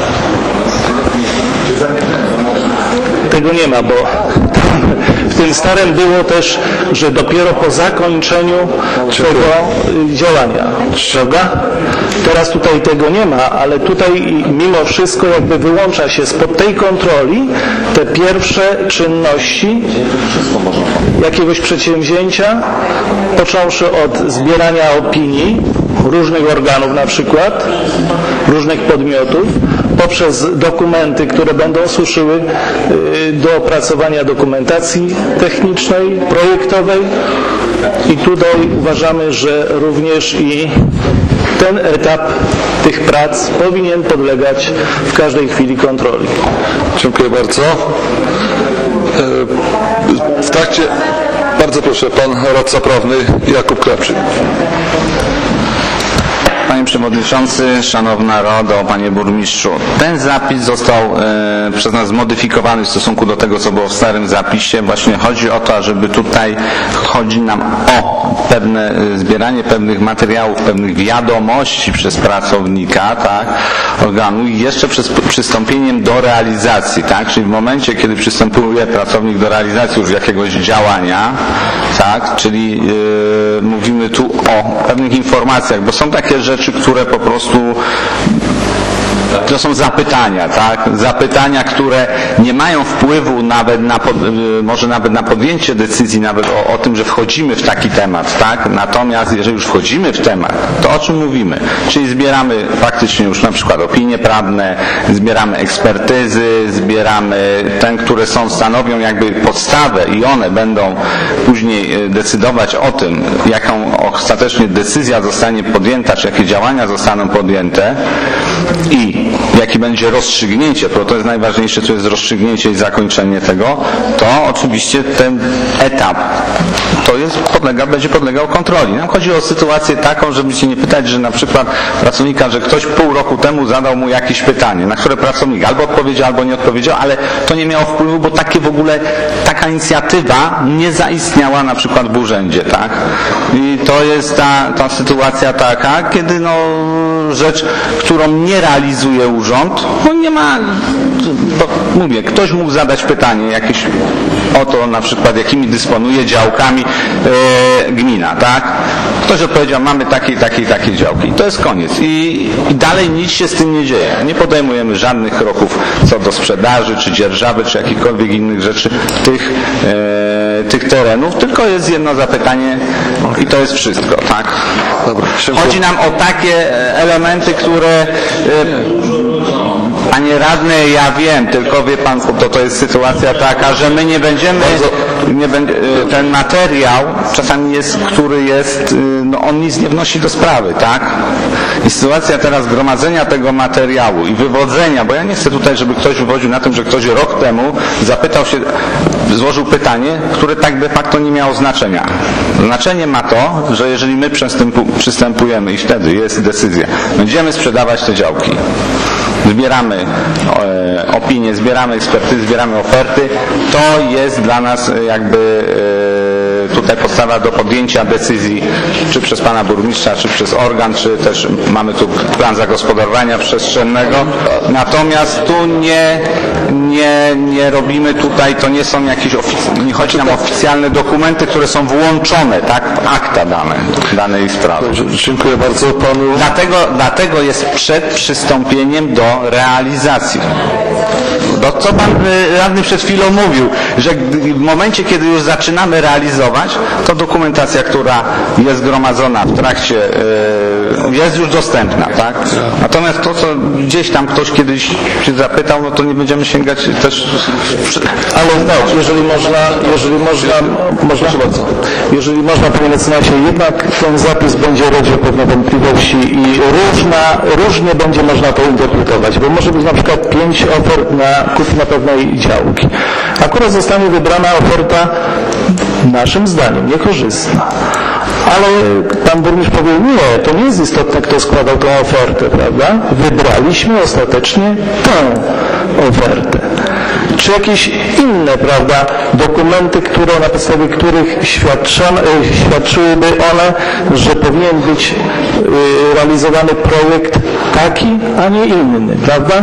Tego nie ma, bo w tym starym było też, że dopiero po zakończeniu tego działania, prawda? Teraz tutaj tego nie ma, ale tutaj mimo wszystko jakby wyłącza się spod tej kontroli te pierwsze czynności jakiegoś przedsięwzięcia, począwszy od zbierania opinii różnych organów na przykład, różnych podmiotów, poprzez dokumenty, które będą służyły do opracowania dokumentacji technicznej, projektowej i tutaj uważamy, że również i ten etap tych prac powinien podlegać w każdej chwili kontroli. Dziękuję bardzo. W trakcie, bardzo proszę, pan radca prawny Jakub Krawczyk. Panie Przewodniczący, Szanowna Rado, Panie Burmistrzu, ten zapis został e, przez nas zmodyfikowany w stosunku do tego, co było w starym zapisie. Właśnie chodzi o to, żeby tutaj chodzi nam o pewne e, zbieranie pewnych materiałów, pewnych wiadomości przez pracownika, tak, organu i jeszcze przez przystąpieniem do realizacji, tak, czyli w momencie, kiedy przystępuje pracownik do realizacji już jakiegoś działania, tak, czyli e, mówimy tu o pewnych informacjach, bo są takie rzeczy, które po prostu to są zapytania, tak? Zapytania, które nie mają wpływu nawet na, pod, może nawet na podjęcie decyzji, nawet o, o tym, że wchodzimy w taki temat, tak? Natomiast jeżeli już wchodzimy w temat, to o czym mówimy? Czyli zbieramy faktycznie już na przykład opinie prawne, zbieramy ekspertyzy, zbieramy te, które są, stanowią jakby podstawę i one będą później decydować o tym, jaką ostatecznie decyzja zostanie podjęta, czy jakie działania zostaną podjęte i jakie będzie rozstrzygnięcie, bo to jest najważniejsze, to jest rozstrzygnięcie i zakończenie tego, to oczywiście ten etap to jest, podlega, będzie podlegał kontroli. Nam chodzi o sytuację taką, żeby się nie pytać, że na przykład pracownika, że ktoś pół roku temu zadał mu jakieś pytanie, na które pracownik albo odpowiedział, albo nie odpowiedział, ale to nie miało wpływu, bo takie w ogóle, taka inicjatywa nie zaistniała na przykład w urzędzie, tak? I to jest ta, ta sytuacja taka, kiedy no rzecz, którą nie realizuje urząd, no nie ma, bo mówię, ktoś mógł zadać pytanie jakieś o to na przykład, jakimi dysponuje działkami e, gmina, tak? Ktoś odpowiedział, mamy takie, takie, takie działki. I to jest koniec. I, I dalej nic się z tym nie dzieje. Nie podejmujemy żadnych kroków co do sprzedaży, czy dzierżawy, czy jakichkolwiek innych rzeczy tych, e, tych terenów, tylko jest jedno zapytanie i to jest wszystko, tak? Dobra, chodzi nam o takie elementy, które e, panie radny, ja wiem, tylko wie pan, to, to jest sytuacja taka, że my nie będziemy, nie będzie, ten materiał czasami jest, który jest, no on nic nie wnosi do sprawy, tak? I sytuacja teraz gromadzenia tego materiału i wywodzenia, bo ja nie chcę tutaj, żeby ktoś wywodził na tym, że ktoś rok temu zapytał się, złożył pytanie, które tak de facto nie miało znaczenia. Znaczenie ma to, że jeżeli my przystępujemy i wtedy jest decyzja, będziemy sprzedawać te działki, zbieramy e, opinie, zbieramy ekspertyzy, zbieramy oferty, to jest dla nas jakby e, tutaj podstawa do podjęcia decyzji, czy przez pana burmistrza, czy przez organ, czy też mamy tu plan zagospodarowania przestrzennego. Natomiast tu nie, nie, nie robimy tutaj, to nie są jakieś ofic- nie chodzi nam o oficjalne dokumenty, które są włączone, tak, w akta dane, danej sprawy. Dziękuję bardzo panu. Dlatego, dlatego jest przed przystąpieniem do realizacji. No, co pan radny przed chwilą mówił, że w momencie, kiedy już zaczynamy realizować, to dokumentacja, która jest zgromadzona w trakcie, jest już dostępna, tak? Natomiast to, co gdzieś tam ktoś kiedyś się zapytał, no to nie będziemy sięgać też... Ale no, jeżeli można, jeżeli można, można bardzo. Jeżeli można, panie mecenasie, jednak ten zapis będzie rodził pewne wątpliwości i różna, różnie będzie można to interpretować, bo może być na przykład pięć ofert na kupno pewnej działki. Akurat zostanie wybrana oferta naszym zdaniem niekorzystna. Ale pan burmistrz powie, nie, to nie jest istotne, kto składał tą ofertę, prawda? Wybraliśmy ostatecznie tę ofertę. Czy jakieś inne, prawda, dokumenty, które, na podstawie których świadczone, świadczyłyby one, że powinien być y, realizowany projekt taki, a nie inny, prawda?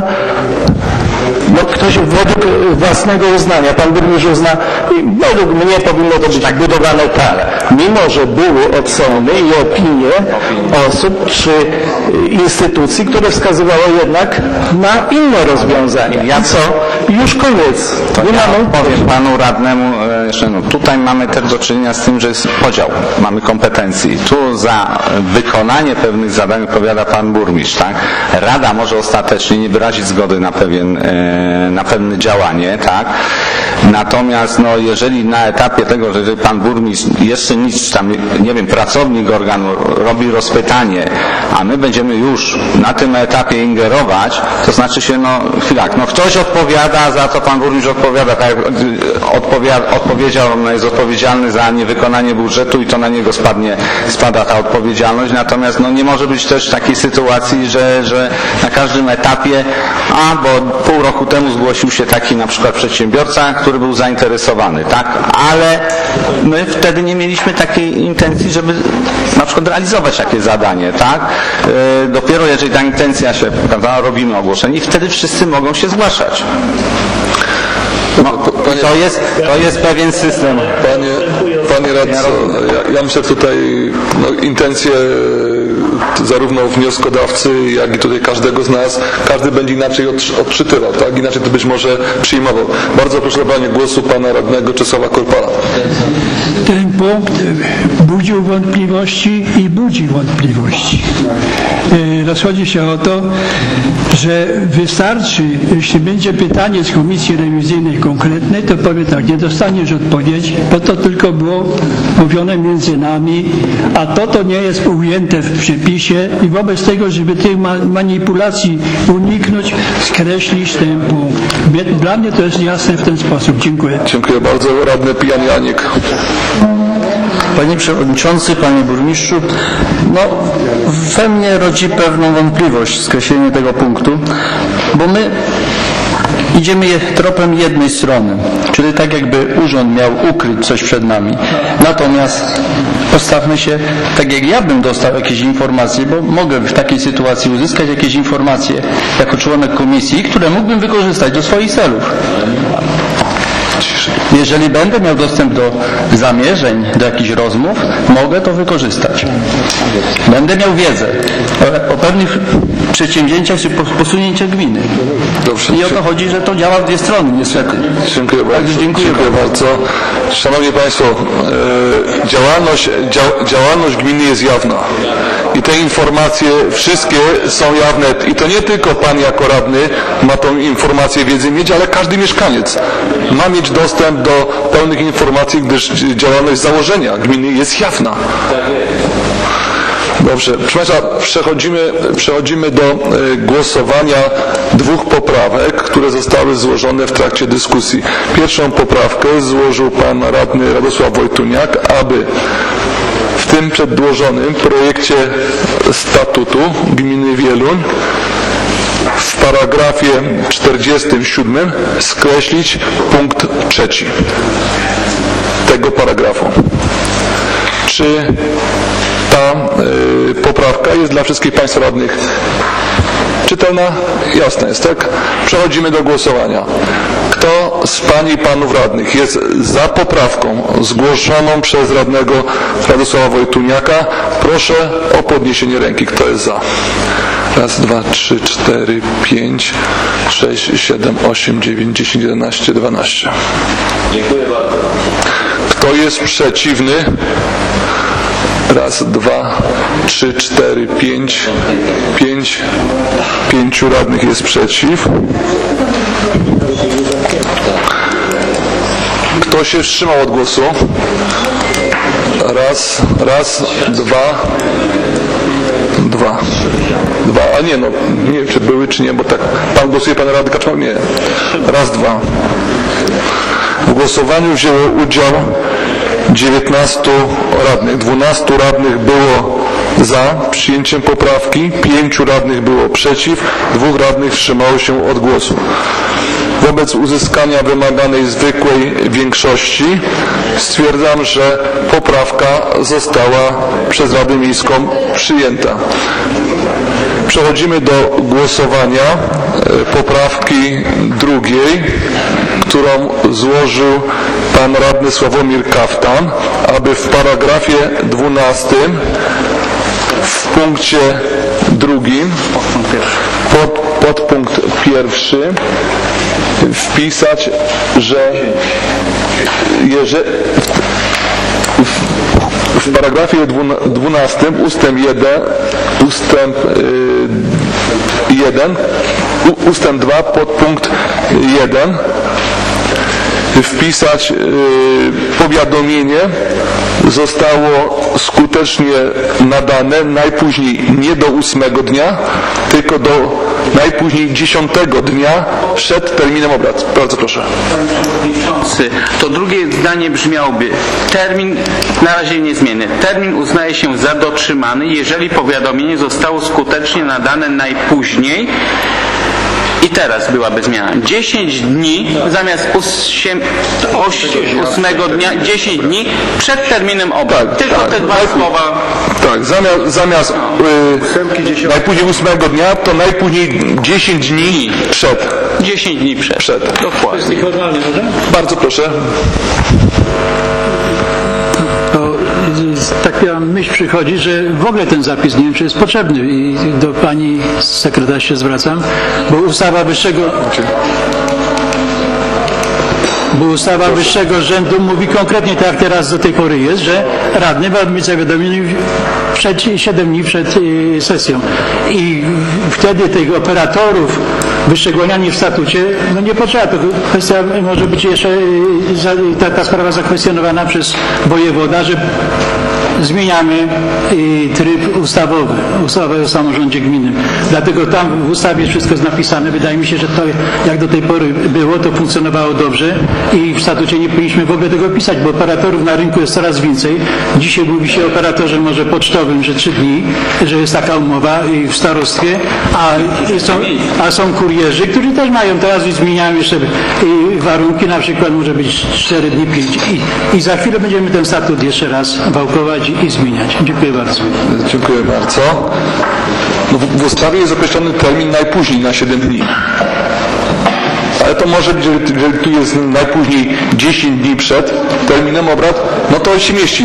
No ktoś według własnego uznania, pan burmistrz uzna, i według mnie powinno to być budowane tak. Mimo, że były oceny i opinie osób czy instytucji, które wskazywały jednak na inne rozwiązania. Ja co? Już koniec. To nie ja mamy... powiem panu radnemu jeszcze, no, tutaj mamy też do czynienia z tym, że jest podział. Mamy kompetencji. Tu za wykonanie pewnych zadań odpowiada pan burmistrz, tak? Rada może ostatecznie nie wyrazić zgody na pewien na pewne działanie, tak? Natomiast no, jeżeli na etapie tego, że jeżeli pan burmistrz jeszcze nic tam, nie wiem, pracownik organu robi rozpytanie, a my będziemy już na tym etapie ingerować, to znaczy się, no chwila, no ktoś odpowiada za to, pan burmistrz odpowiada, tak, odpowiada, odpowiedział, on jest odpowiedzialny za niewykonanie budżetu i to na niego spadnie, spada ta odpowiedzialność, natomiast no nie może być też takiej sytuacji, że, że na każdym etapie, a bo pół roku temu zgłosił się taki na przykład przedsiębiorca, który był zainteresowany, tak? Ale my wtedy nie mieliśmy takiej intencji, żeby na przykład realizować takie zadanie, tak? Yy, dopiero jeżeli ta intencja się, prawda, robimy ogłoszenie i wtedy wszyscy mogą się zgłaszać. No, to jest, to jest pewien system. Panie, panie radco, ja, ja myślę tutaj, no, intencje zarówno wnioskodawcy, jak i tutaj każdego z nas, każdy będzie inaczej odczytywał, tak? Inaczej to być może przyjmował. Bardzo proszę o zabranie głosu pana radnego Czesława Korpala. Ten punkt budził wątpliwości i budzi wątpliwości. Rozchodzi się o to, że wystarczy, jeśli będzie pytanie z komisji rewizyjnej konkretne, to powie tak, nie dostaniesz odpowiedzi, bo to tylko było mówione między nami, a to to nie jest ujęte w przepisie i wobec tego, żeby tych ma manipulacji uniknąć, skreślić ten punkt. Dla mnie to jest jasne w ten sposób. Dziękuję. Dziękuję bardzo. Radny Pijan Janik. Panie Przewodniczący, Panie Burmistrzu, no we mnie rodzi pewną wątpliwość skreślenie tego punktu, bo my idziemy tropem jednej strony, czyli tak jakby urząd miał ukryć coś przed nami. Natomiast postawmy się, tak jak ja bym dostał jakieś informacje, bo mogę w takiej sytuacji uzyskać jakieś informacje jako członek komisji, które mógłbym wykorzystać do swoich celów. Jeżeli będę miał dostęp do zamierzeń, do jakichś rozmów, mogę to wykorzystać. Będę miał wiedzę o, o pewnych przedsięwzięciach czy posunięciach gminy. Dobrze. I o to chodzi, że to działa w dwie strony, niestety. Dziękuję bardzo. Także dziękuję, dziękuję bardzo. Szanowni Państwo, e, działalność, dzia, działalność gminy jest jawna. I te informacje wszystkie są jawne. I to nie tylko Pan jako radny ma tą informację wiedzy mieć, ale każdy mieszkaniec ma mieć dostęp do pełnych informacji, gdyż działalność założenia gminy jest jawna. Dobrze, proszę Państwa, przechodzimy, przechodzimy do y, głosowania dwóch poprawek, które zostały złożone w trakcie dyskusji. Pierwszą poprawkę złożył Pan radny Radosław Wojtuniak, aby w tym przedłożonym projekcie statutu gminy Wieluń w paragrafie czterdziestym siódmym skreślić punkt trzeci tego paragrafu. Czy ta y, poprawka jest dla wszystkich Państwa radnych czytelna? Jasne jest, tak? Przechodzimy do głosowania. Kto z Pań i Panów radnych jest za poprawką zgłoszoną przez radnego Radosława Wojtuniaka? Proszę o podniesienie ręki. Kto jest za? Raz, dwa, trzy, cztery, pięć, sześć, siedem, osiem, dziewięć, dziesięć, jedenaście, dwanaście. Dziękuję bardzo. Kto jest przeciwny? Raz, dwa, trzy, cztery, pięć, pięć, pięciu radnych jest przeciw. Kto się wstrzymał od głosu? Raz, raz, dwa, dwa, dwa, a nie no, nie wiem czy były czy nie, bo tak, Pan głosuje, Pan Radny Kaczmar? Nie. Raz, dwa. W głosowaniu wzięło udział dziewiętnastu radnych. dwunastu radnych było za przyjęciem poprawki, pięciu radnych było przeciw, dwóch radnych wstrzymało się od głosu. Wobec uzyskania wymaganej zwykłej większości stwierdzam, że poprawka została przez Radę Miejską przyjęta. Przechodzimy do głosowania poprawki drugiej, którą złożył Pan Radny Sławomir Kaftan, aby w paragrafie dwunastym w punkcie drugim pod, pod punkt pierwszy wpisać, że jeżeli w, w paragrafie dwunastym ustęp jeden ustęp jeden ustęp dwa podpunkt jeden wpisać powiadomienie zostało skutecznie nadane najpóźniej nie do ósmego dnia, tylko do najpóźniej dziesiątego dnia przed terminem obrad. Bardzo proszę. To drugie zdanie brzmiałoby: termin, na razie niezmienny, termin uznaje się za dotrzymany, jeżeli powiadomienie zostało skutecznie nadane najpóźniej. I teraz byłaby zmiana. dziesięć dni zamiast ósmego dnia, dziesięć dni przed terminem obrad. Tak, Tylko tak, te dwa najpó- słowa. Tak, zamiast, zamiast y, najpóźniej ósmego dnia, to najpóźniej dziesięć dni przed. dziesięć dni przed. Przed. Dokładnie. Bardzo proszę. To taka myśl przychodzi, że w ogóle ten zapis nie wiem, czy jest potrzebny i do pani sekretarz się zwracam, bo ustawa wyższego bo ustawa wyższego rzędu mówi konkretnie, tak jak teraz do tej pory jest, że radny ma być zawiadomiony przed, siedem dni przed y, sesją. I wtedy tych operatorów wyszczególniani w statucie, no nie potrzeba. To kwestia może być jeszcze y, za, ta, ta sprawa zakwestionowana przez wojewoda, że zmieniamy y, tryb ustawowy, ustawę o samorządzie gminnym. Dlatego tam w ustawie wszystko jest napisane. Wydaje mi się, że to jak do tej pory było, to funkcjonowało dobrze i w statucie nie powinniśmy w ogóle tego pisać, bo operatorów na rynku jest coraz więcej. Dzisiaj mówi się o operatorze może pocztowym, że trzy dni, że jest taka umowa w starostwie, a są, a są kurierzy, którzy też mają teraz i zmieniają jeszcze warunki, na przykład może być cztery dni, pięć i, i za chwilę będziemy ten statut jeszcze raz wałkować i zmieniać. Dziękuję bardzo. Dziękuję bardzo. No w, w ustawie jest określony termin najpóźniej na siedem dni. Ale to może być, że tu jest najpóźniej dziesięć dni przed terminem obrad, no to się mieści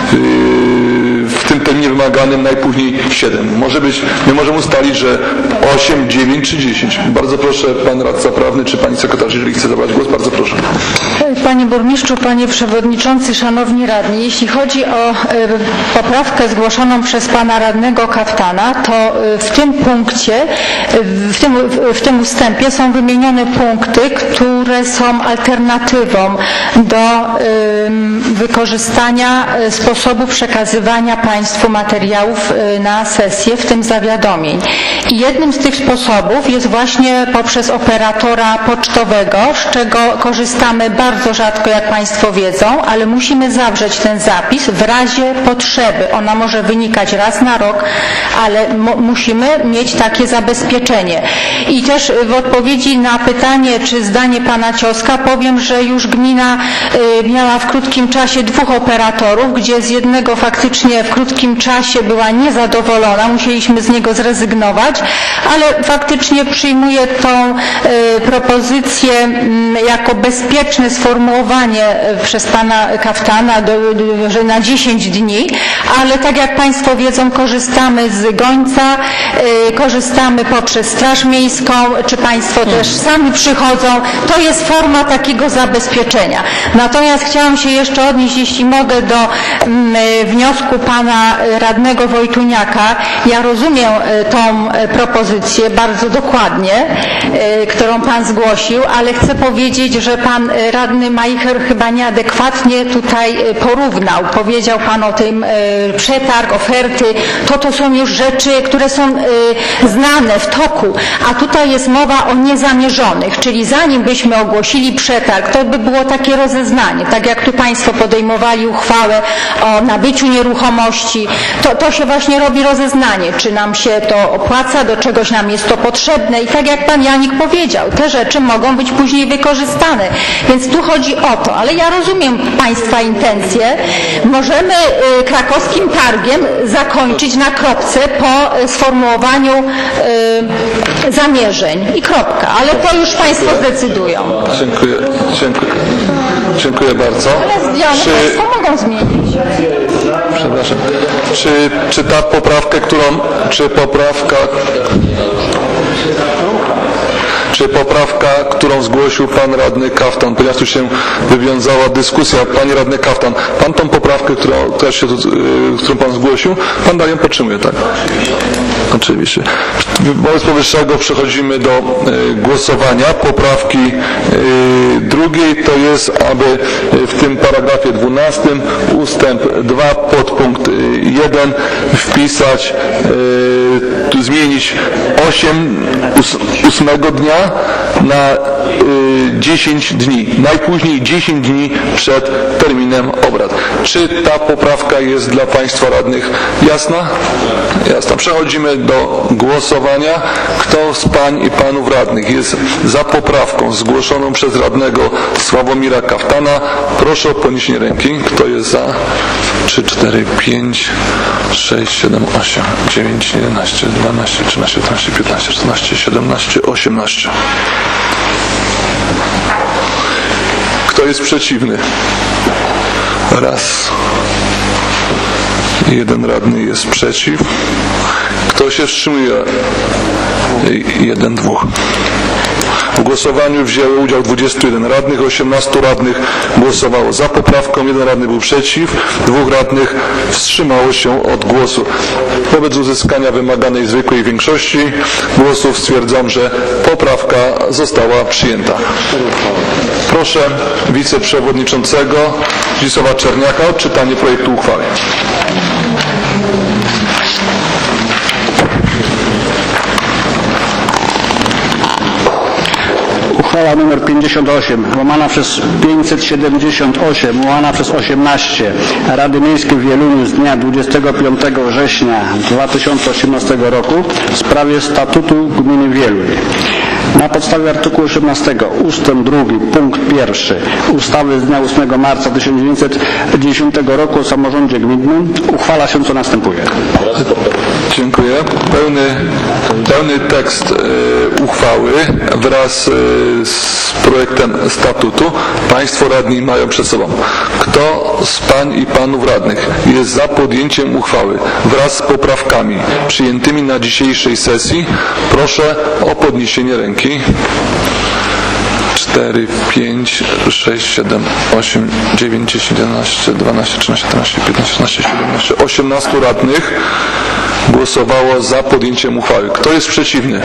w tym terminie wymaganym najpóźniej siedem. Może być, my możemy ustalić, że osiem, dziewięć czy dziesięć. Bardzo proszę, pan radca prawny czy pani sekretarz, jeżeli chce zabrać głos, bardzo proszę. Panie burmistrzu, panie przewodniczący, szanowni radni, jeśli chodzi o e, poprawkę zgłoszoną przez pana radnego Kaftana, to e, w tym punkcie, e, w, tym, w tym ustępie są wymienione punkty, które są alternatywą do e, wykorzystania e, sposobu przekazywania państwu materiałów e, na sesję, w tym zawiadomień. I jednym z tych sposobów jest właśnie poprzez operatora pocztowego, z czego korzystamy bardzo rzadko, jak państwo wiedzą, ale musimy zawrzeć ten zapis w razie potrzeby. Ona może wynikać raz na rok, ale musimy mieć takie zabezpieczenie. I też w odpowiedzi na pytanie, czy zdanie pana Cioska, powiem, że już gmina y, miała w krótkim czasie dwóch operatorów, gdzie z jednego faktycznie w krótkim czasie była niezadowolona, musieliśmy z niego zrezygnować, ale faktycznie przyjmuję tą y, propozycję y, jako bezpieczne sformułowanie przez pana Kaftana, do, że na dziesięć dni, ale tak jak państwo wiedzą, korzystamy z gońca, y, korzystamy poprzez Straż Miejską, czy państwo też sami przychodzą. To jest forma takiego zabezpieczenia. Natomiast chciałam się jeszcze odnieść, jeśli mogę, do y, wniosku pana radnego Wojtuniaka. Ja rozumiem y, tą y, propozycję bardzo dokładnie, y, którą pan zgłosił, ale chcę powiedzieć, że pan y, radny Majcher chyba nieadekwatnie tutaj porównał. Powiedział pan o tym y, przetarg, oferty. To to są już rzeczy, które są y, znane w toku, a tutaj jest mowa o niezamierzonych, czyli zanim byśmy ogłosili przetarg, to by było takie rozeznanie, tak jak tu państwo podejmowali uchwałę o nabyciu nieruchomości, to, to się właśnie robi rozeznanie, czy nam się to opłaca, do czegoś nam jest to potrzebne i tak jak pan Janik powiedział, te rzeczy mogą być później wykorzystane, więc tu chodzi o to, ale ja rozumiem państwa intencje. Możemy y, krakowskim targiem zakończyć na kropce po y, sformułowaniu y, zamierzeń i kropka, ale to już państwo zdecydują. Dziękuję, dziękuję. Dziękuję bardzo. Ale zdjęcia państwo mogą zmienić. Przepraszam. Czy, czy ta poprawkę, którą, czy poprawka Czy poprawka, którą zgłosił pan radny Kaftan, ponieważ tu się wywiązała dyskusja, panie radny Kaftan, pan tą poprawkę, którą też się, którą pan zgłosił, pan dalej ją podtrzymuje, tak? Oczywiście. Wobec powyższego przechodzimy do y, głosowania. Poprawki y, drugiej to jest, aby w tym paragrafie dwunastym ustęp dwa podpunkt jeden wpisać, y, zmienić osiem, ósmego dnia na y, dziesięć dni. Najpóźniej dziesięć dni przed terminem obrad. Czy ta poprawka jest dla państwa radnych jasna? Jasna. Przechodzimy do głosowania. Kto z pań i panów radnych jest za poprawką zgłoszoną przez radnego Sławomira Kaftana? Proszę o podniesienie ręki. Kto jest za? trzy, cztery, pięć, sześć, siedem, osiem, dziewięć, jedenaście, dwanaście, trzynaście, czternaście, piętnaście, szesnaście, siedemnaście, osiemnaście. Kto jest przeciwny? Raz. Jeden radny jest przeciw. Kto się wstrzymuje? Jeden, dwóch. W głosowaniu wzięło udział dwudziestu jeden radnych, osiemnastu radnych głosowało za poprawką, jeden radny był przeciw, dwóch radnych wstrzymało się od głosu. Wobec uzyskania wymaganej zwykłej większości głosów stwierdzam, że poprawka została przyjęta. Proszę wiceprzewodniczącego Zdzisława Czerniaka o odczytanie projektu uchwały. Uchwała nr pięćdziesiąt osiem, łamana przez pięćset siedemdziesiąt osiem, łamana przez osiemnaście Rady Miejskiej w Wieluniu z dnia dwudziestego piątego września dwa tysiące osiemnastego roku w sprawie statutu gminy Wieluń. Na podstawie artykułu osiemnastego ustęp drugi punkt pierwszy ustawy z dnia ósmego marca tysiąc dziewięćset dziesiątego roku o samorządzie gminnym uchwala się co następuje. Dziękuję. Pełny, pełny tekst e, uchwały wraz e, z projektem statutu Państwo radni mają przed sobą. Kto z Pań i Panów radnych jest za podjęciem uchwały wraz z poprawkami przyjętymi na dzisiejszej sesji, proszę o podniesienie ręki. cztery, pięć, sześć, siedem, osiem, dziewięć, dziesięć, jedenaście, dwanaście, trzynaście, czternaście, piętnaście, szesnaście, siedemnaście, osiemnastu radnych głosowało za podjęciem uchwały. Kto jest przeciwny?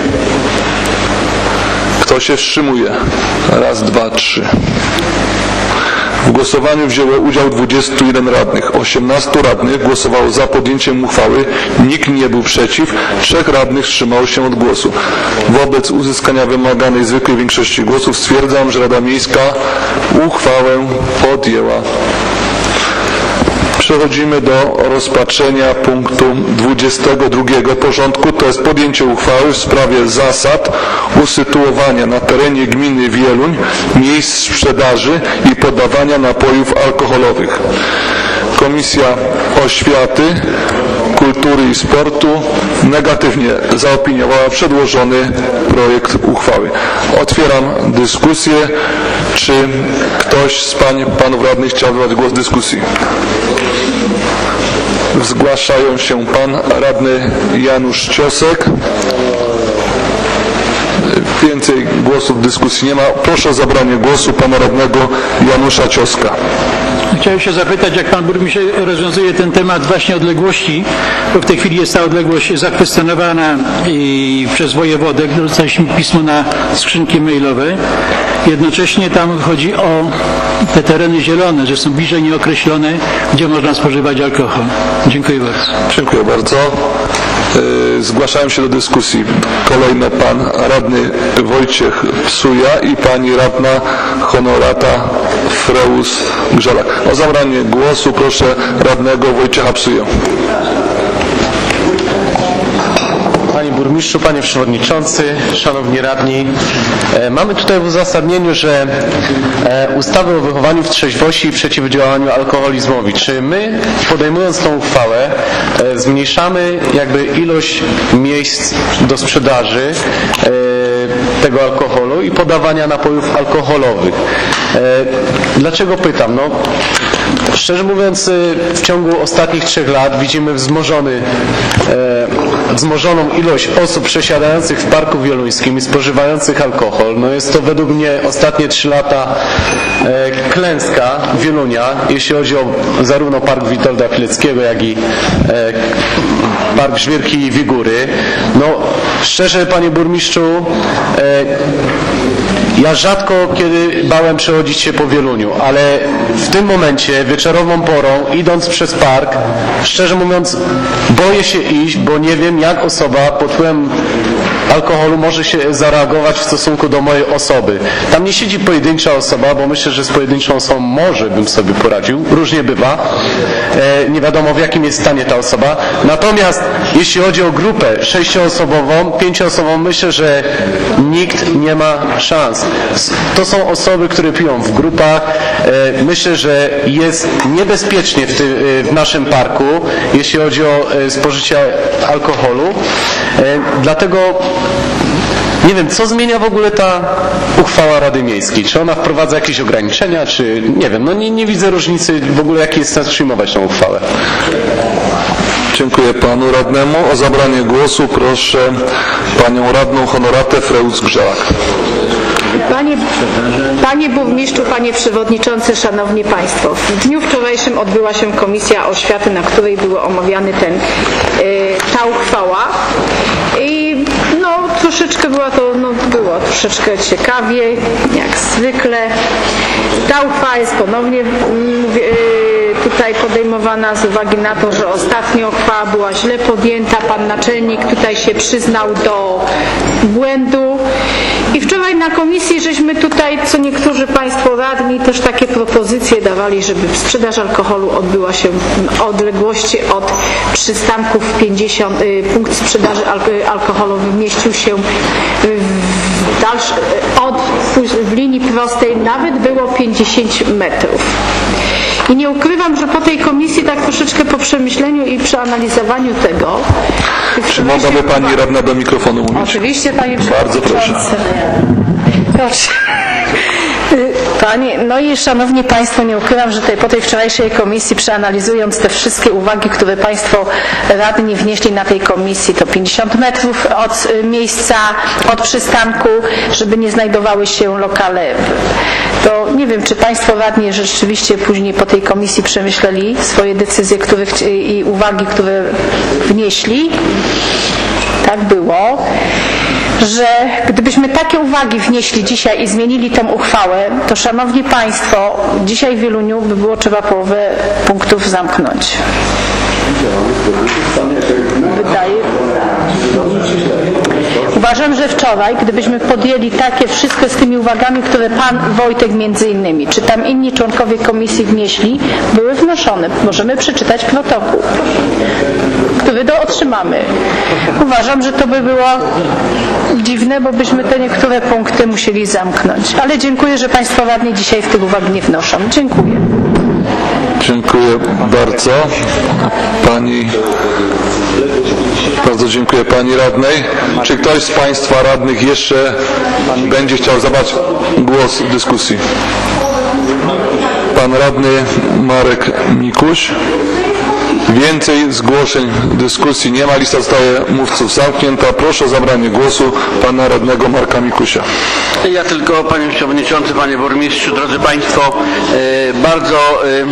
Kto się wstrzymuje? Raz, dwa, trzy. W głosowaniu wzięło udział dwudziestu jeden radnych. osiemnastu radnych głosowało za podjęciem uchwały. Nikt nie był przeciw. Trzech radnych wstrzymało się od głosu. Wobec uzyskania wymaganej zwykłej większości głosów stwierdzam, że Rada Miejska uchwałę podjęła. Przechodzimy do rozpatrzenia punktu dwudziestego drugiego porządku, to jest podjęcie uchwały w sprawie zasad usytuowania na terenie gminy Wieluń miejsc sprzedaży i podawania napojów alkoholowych. Komisja Oświaty, Kultury i Sportu negatywnie zaopiniowała przedłożony projekt uchwały. Otwieram dyskusję. Czy ktoś z Pań i Panów radnych chciał zabrać głos w dyskusji? Zgłaszają się Pan radny Janusz Ciosek. Więcej głosów w dyskusji nie ma. Proszę o zabranie głosu Pana radnego Janusza Cioska. Chciałem się zapytać, jak Pan Burmistrz rozwiązuje ten temat właśnie odległości, bo w tej chwili jest ta odległość zakwestionowana i przez wojewodę, dostaliśmy pismo na skrzynki mailowe. Jednocześnie tam chodzi o te tereny zielone, że są bliżej nieokreślone, gdzie można spożywać alkohol. Dziękuję bardzo. Dziękuję bardzo. Zgłaszałem się do dyskusji. Kolejno Pan radny Wojciech Psuja i Pani radna Honorata Freus-Grzelak. O zabranie głosu proszę radnego Wojciecha Psuję. Panie Burmistrzu, Panie Przewodniczący, Szanowni Radni, e, mamy tutaj w uzasadnieniu, że e, ustawy o wychowaniu w trzeźwości i przeciwdziałaniu alkoholizmowi. Czy my, podejmując tą uchwałę, e, zmniejszamy jakby ilość miejsc do sprzedaży e, tego alkoholu i podawania napojów alkoholowych? E, dlaczego pytam? No, szczerze mówiąc, w ciągu ostatnich trzech lat widzimy wzmożony, e, wzmożoną ilość osób przesiadających w Parku Wieluńskim i spożywających alkohol. No jest to według mnie ostatnie trzy lata e, klęska Wielunia, jeśli chodzi o zarówno Park Witolda Pileckiego, jak i e, Park Żwirki i Wigury. No szczerze, Panie Burmistrzu, e, ja rzadko kiedy bałem przechodzić się po Wieluniu, ale w tym momencie, wieczorową porą, idąc przez park, szczerze mówiąc, boję się iść, bo nie wiem, jak osoba pod wpływem alkoholu może się zareagować w stosunku do mojej osoby. Tam nie siedzi pojedyncza osoba, bo myślę, że z pojedynczą osobą może bym sobie poradził. Różnie bywa. E, nie wiadomo, w jakim jest stanie ta osoba. Natomiast jeśli chodzi o grupę sześcioosobową, pięcioosobową, myślę, że nikt nie ma szans. To są osoby, które piją w grupach. E, myślę, że jest niebezpiecznie w, ty, w naszym parku, jeśli chodzi o e, spożycie alkoholu. E, dlatego nie wiem, co zmienia w ogóle ta uchwała Rady Miejskiej? Czy ona wprowadza jakieś ograniczenia, czy nie wiem, no nie, nie widzę różnicy w ogóle, jaki jest sens przyjmować tą uchwałę. Dziękuję panu radnemu. O zabranie głosu proszę panią radną Honoratę Freuc-Grzelak. Panie, panie burmistrzu, panie przewodniczący, szanowni państwo, w dniu wczorajszym odbyła się Komisja Oświaty, na której był omawiany ten, y, ta uchwała i no troszeczkę była to, no było troszeczkę ciekawie, jak zwykle. Ta uchwała jest ponownie mówię, y, tutaj podejmowana z uwagi na to, że ostatnia uchwała była źle podjęta, pan naczelnik tutaj się przyznał do błędu i wczoraj na komisji żeśmy tutaj, co niektórzy państwo radni też takie propozycje dawali, żeby sprzedaż alkoholu odbyła się w odległości od przystanków pięćdziesiąt, y, punkt sprzedaży al, y, alkoholowy mieścił się w, dalszy, od, w linii prostej nawet było pięćdziesiąt metrów. I nie ukrywam, że po tej komisji tak troszeczkę po przemyśleniu i przeanalizowaniu tego... Czy mogłaby pani radna do mikrofonu mówić? Oczywiście, panie Bardzo proszę. Proszę. Panie, no i szanowni państwo, nie ukrywam, że tutaj po tej wczorajszej komisji, przeanalizując te wszystkie uwagi, które państwo radni wnieśli na tej komisji, to pięćdziesiąt metrów od miejsca, od przystanku, żeby nie znajdowały się lokale, to nie wiem, czy państwo radni rzeczywiście później po tej komisji przemyśleli swoje decyzje których, i uwagi, które wnieśli. Tak było, że gdybyśmy takie uwagi wnieśli dzisiaj i zmienili tę uchwałę, to szanowni państwo, dzisiaj w Wieluniu by było trzeba połowę punktów zamknąć. Wydaje Uważam, że wczoraj, gdybyśmy podjęli takie wszystko z tymi uwagami, które pan Wojtek między innymi, czy tam inni członkowie komisji wnieśli, były wnoszone. Możemy przeczytać protokół, który do otrzymamy. Uważam, że to by było dziwne, bo byśmy te niektóre punkty musieli zamknąć. Ale dziękuję, że państwo radni dzisiaj w tych uwag nie wnoszą. Dziękuję. Dziękuję bardzo. Pani... Bardzo dziękuję pani radnej. Czy ktoś z państwa radnych jeszcze będzie chciał zabrać głos w dyskusji? Pan radny Marek Mikuś. Więcej zgłoszeń dyskusji nie ma. Lista zostaje mówców zamknięta. Proszę o zabranie głosu pana radnego Marka Mikusia. Ja tylko, panie przewodniczący, panie burmistrzu, drodzy państwo, e, bardzo e,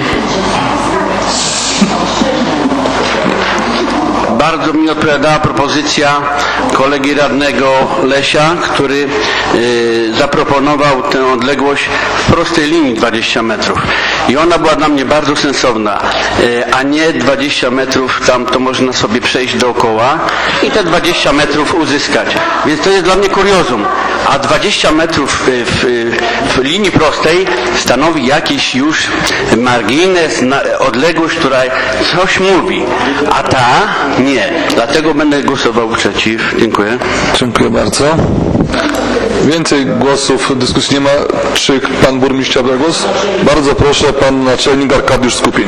Bardzo mi odpowiadała propozycja kolegi radnego Lesia, który y, zaproponował tę odległość w prostej linii dwadzieścia metrów. I ona była dla mnie bardzo sensowna, y, a nie dwadzieścia metrów, tam to można sobie przejść dookoła i te dwadzieścia metrów uzyskać. Więc to jest dla mnie kuriozum. A dwadzieścia metrów w, w, w linii prostej stanowi jakiś już margines, na, odległość, która coś mówi, a ta nie. Dlatego będę głosował przeciw. Dziękuję. Dziękuję bardzo. Więcej głosów w dyskusji nie ma. Czy pan burmistrz da głos? Bardzo proszę, pan naczelnik Arkadiusz Skupień.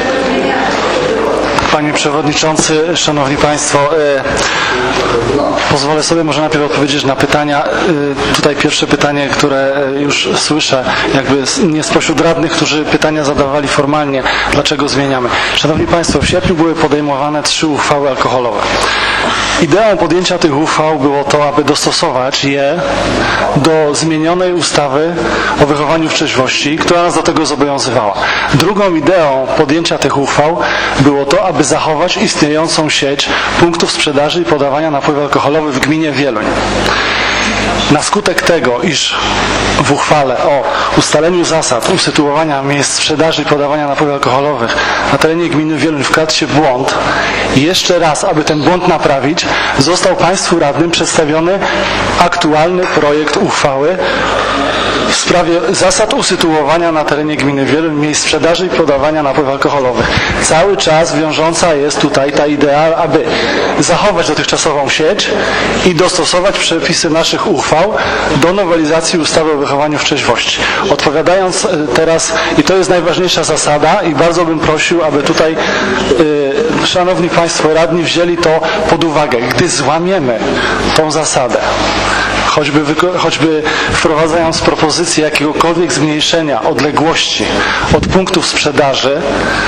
Panie Przewodniczący, Szanowni Państwo, e, pozwolę sobie może najpierw odpowiedzieć na pytania. E, tutaj pierwsze pytanie, które już słyszę, jakby nie spośród radnych, którzy pytania zadawali formalnie, dlaczego zmieniamy. Szanowni Państwo, w sierpniu były podejmowane trzy uchwały alkoholowe. Ideą podjęcia tych uchwał było to, aby dostosować je do zmienionej ustawy o wychowaniu w trzeźwości, która nas do tego zobowiązywała. Drugą ideą podjęcia tych uchwał było to, aby zachować istniejącą sieć punktów sprzedaży i podawania napojów alkoholowych w gminie Wieluń. Na skutek tego, iż w uchwale o ustaleniu zasad usytuowania miejsc sprzedaży i podawania napojów alkoholowych na terenie gminy Wieluń wkradł się błąd i jeszcze raz, aby ten błąd naprawić, został Państwu radnym przedstawiony aktualny projekt uchwały w sprawie zasad usytuowania na terenie gminy Wieluń miejsc sprzedaży i podawania napojów alkoholowych. Cały czas wiążąca jest tutaj ta idea, aby zachować dotychczasową sieć i dostosować przepisy naszych uchwał do nowelizacji ustawy o wychowaniu w trzeźwości. Odpowiadając teraz, i to jest najważniejsza zasada i bardzo bym prosił, aby tutaj y, szanowni Państwo radni wzięli to pod uwagę. Gdy złamiemy tą zasadę, choćby, choćby wprowadzając propozycję jakiegokolwiek zmniejszenia odległości od punktów sprzedaży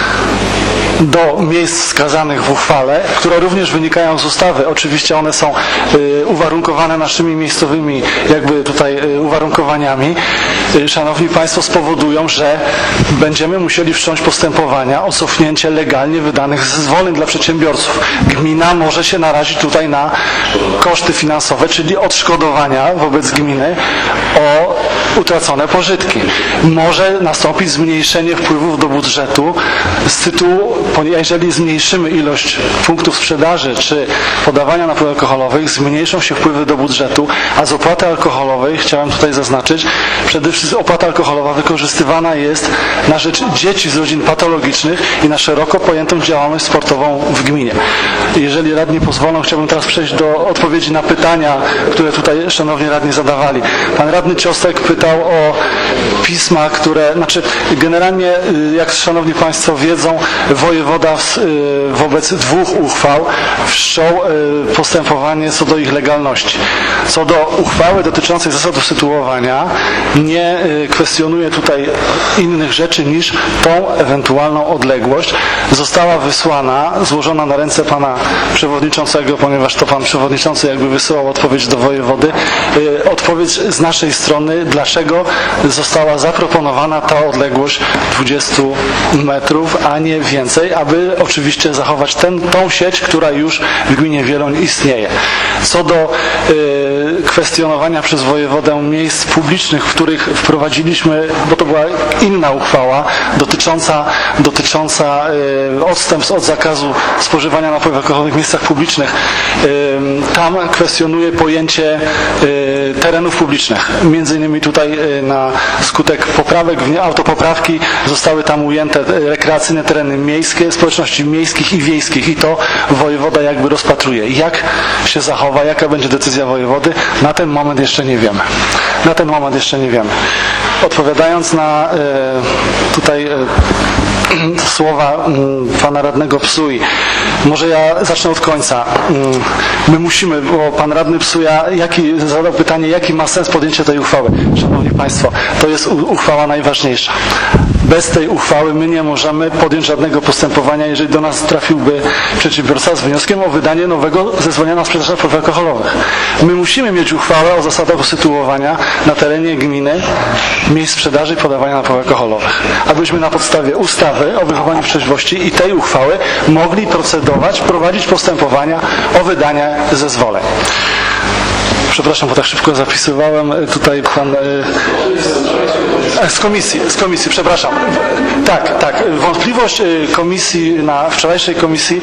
do miejsc wskazanych w uchwale, które również wynikają z ustawy. Oczywiście one są y, uwarunkowane naszymi miejscowymi jakby tutaj y, uwarunkowaniami. Y, Szanowni Państwo, spowodują, że będziemy musieli wszcząć postępowania o cofnięcie legalnie wydanych zezwoleń dla przedsiębiorców. Gmina może się narazić tutaj na koszty finansowe, czyli odszkodowania wobec gminy o utracone pożytki. Może nastąpić zmniejszenie wpływów do budżetu z tytułu, jeżeli zmniejszymy ilość punktów sprzedaży czy podawania napojów alkoholowych, zmniejszą się wpływy do budżetu, a z opłaty alkoholowej, chciałem tutaj zaznaczyć, przede wszystkim opłata alkoholowa wykorzystywana jest na rzecz dzieci z rodzin patologicznych i na szeroko pojętą działalność sportową w gminie. Jeżeli radni pozwolą, chciałbym teraz przejść do odpowiedzi na pytania, które tutaj szanowni radni zadawali. Pan radny Ciostek pytał o pisma, które, znaczy generalnie, jak szanowni Państwo wiedzą, wojewoda wobec dwóch uchwał wszczął postępowanie co do ich legalności. Co do uchwały dotyczącej zasad usytuowania nie kwestionuje tutaj innych rzeczy niż tą ewentualną odległość. Została wysłana, złożona na ręce pana przewodniczącego, ponieważ to pan przewodniczący jakby wysyłał odpowiedź do wojewody. Odpowiedź z naszej strony, dlaczego została zaproponowana ta odległość dwadzieścia metrów, a nie więcej, aby oczywiście zachować ten, tą sieć, która już w gminie Wieluń istnieje. Co do y, kwestionowania przez wojewodę miejsc publicznych, w których wprowadziliśmy, bo to była inna uchwała dotycząca, dotycząca y, odstępstw od zakazu spożywania napojów alkoholowych w miejscach publicznych, y, tam kwestionuje pojęcie y, terenów publicznych. Między innymi tutaj y, na skutek poprawek, autopoprawki zostały tam ujęte rekreacyjne tereny miejskie, społeczności miejskich i wiejskich i to wojewoda jakby rozpatruje. Jak się zachowa, jaka będzie decyzja wojewody, na ten moment jeszcze nie wiemy. Na ten moment jeszcze nie wiemy. Odpowiadając na e, tutaj e, słowa pana radnego Psuj, może ja zacznę od końca. My musimy, bo pan radny Psuja jaki, zadał pytanie, jaki ma sens podjęcie tej uchwały. Szanowni Państwo, to jest uchwała najważniejsza. Bez tej uchwały my nie możemy podjąć żadnego postępowania, jeżeli do nas trafiłby przedsiębiorca z wnioskiem o wydanie nowego zezwolenia na sprzedaż napojów alkoholowych. My musimy mieć uchwałę o zasadach usytuowania na terenie gminy miejsc sprzedaży i podawania napojów alkoholowych. Abyśmy na podstawie ustawy o wychowaniu w trzeźwości i tej uchwały mogli procedować, prowadzić postępowania o wydanie zezwoleń. Przepraszam, bo tak szybko zapisywałem. Tutaj pan... E, z komisji, z komisji, przepraszam. Tak, tak. Wątpliwość komisji, na wczorajszej komisji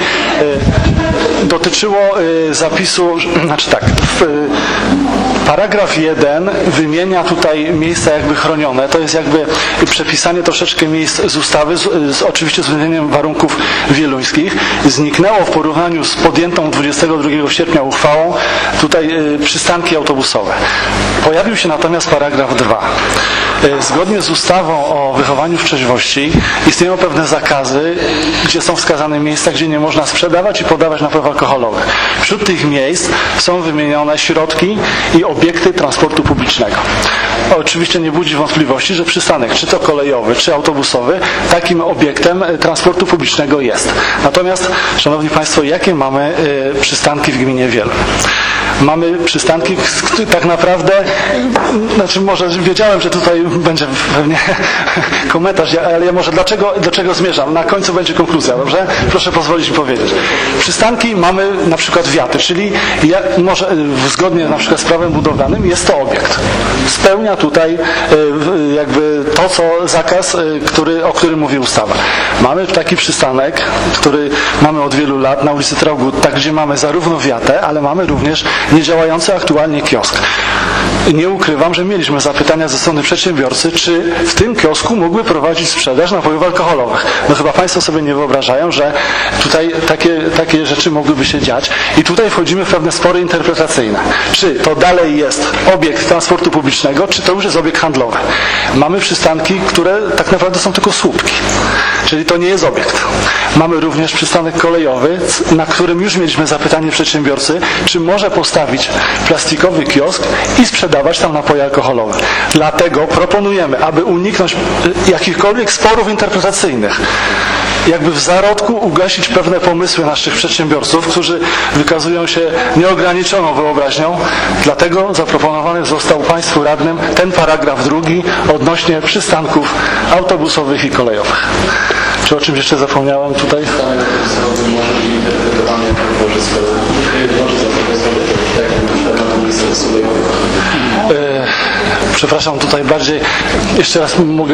e, dotyczyło e, zapisu, znaczy tak, w, paragraf jeden wymienia tutaj miejsca jakby chronione. To jest jakby przepisanie troszeczkę miejsc z ustawy, z, z, oczywiście z uwzględnieniem warunków wieluńskich. Zniknęło w porównaniu z podjętą dwudziestego drugiego sierpnia uchwałą tutaj y, przystanki autobusowe. Pojawił się natomiast paragraf dwa. Y, zgodnie z ustawą o wychowaniu w trzeźwości istnieją pewne zakazy, gdzie są wskazane miejsca, gdzie nie można sprzedawać i podawać napojów alkoholowych. Wśród tych miejsc są wymienione środki i obiekty transportu publicznego. Oczywiście nie budzi wątpliwości, że przystanek, czy to kolejowy, czy autobusowy, takim obiektem transportu publicznego jest. Natomiast, szanowni Państwo, jakie mamy y, przystanki w gminie Wieluń? Mamy przystanki, tak naprawdę, znaczy może wiedziałem, że tutaj będzie pewnie komentarz, ale ja może dlaczego, do czego zmierzam? Na końcu będzie konkluzja, dobrze? Proszę pozwolić mi powiedzieć. Przystanki mamy na przykład wiaty, czyli ja, może zgodnie na przykład z prawem budowlanym jest to obiekt. Spełnia tutaj jakby to, co zakaz, który, o którym mówi ustawa. Mamy taki przystanek, który mamy od wielu lat na ulicy Traugut, tak gdzie mamy zarówno wiatę, ale mamy również niedziałający aktualnie kiosk. nie ukrywam, że mieliśmy zapytania ze strony przedsiębiorcy, czy w tym kiosku mógłby prowadzić sprzedaż napojów alkoholowych. No chyba Państwo sobie nie wyobrażają, że tutaj takie, takie rzeczy mogłyby się dziać i tutaj wchodzimy w pewne spory interpretacyjne. Czy to dalej jest obiekt transportu publicznego, czy to już jest obiekt handlowy. Mamy przystanki, które tak naprawdę są tylko słupki, czyli to nie jest obiekt. Mamy również przystanek kolejowy, na którym już mieliśmy zapytanie przedsiębiorcy, czy może postawić plastikowy kiosk i sprzedawać tam napoje alkoholowe. Dlatego proponujemy, aby uniknąć jakichkolwiek sporów interpretacyjnych, jakby w zarodku ugasić pewne pomysły naszych przedsiębiorców, którzy wykazują się nieograniczoną wyobraźnią. Dlatego zaproponowany został Państwu radnym ten paragraf drugi odnośnie przystanków autobusowych i kolejowych. Czy o czymś jeszcze zapomniałem tutaj? E, przepraszam, tutaj bardziej jeszcze raz mogę...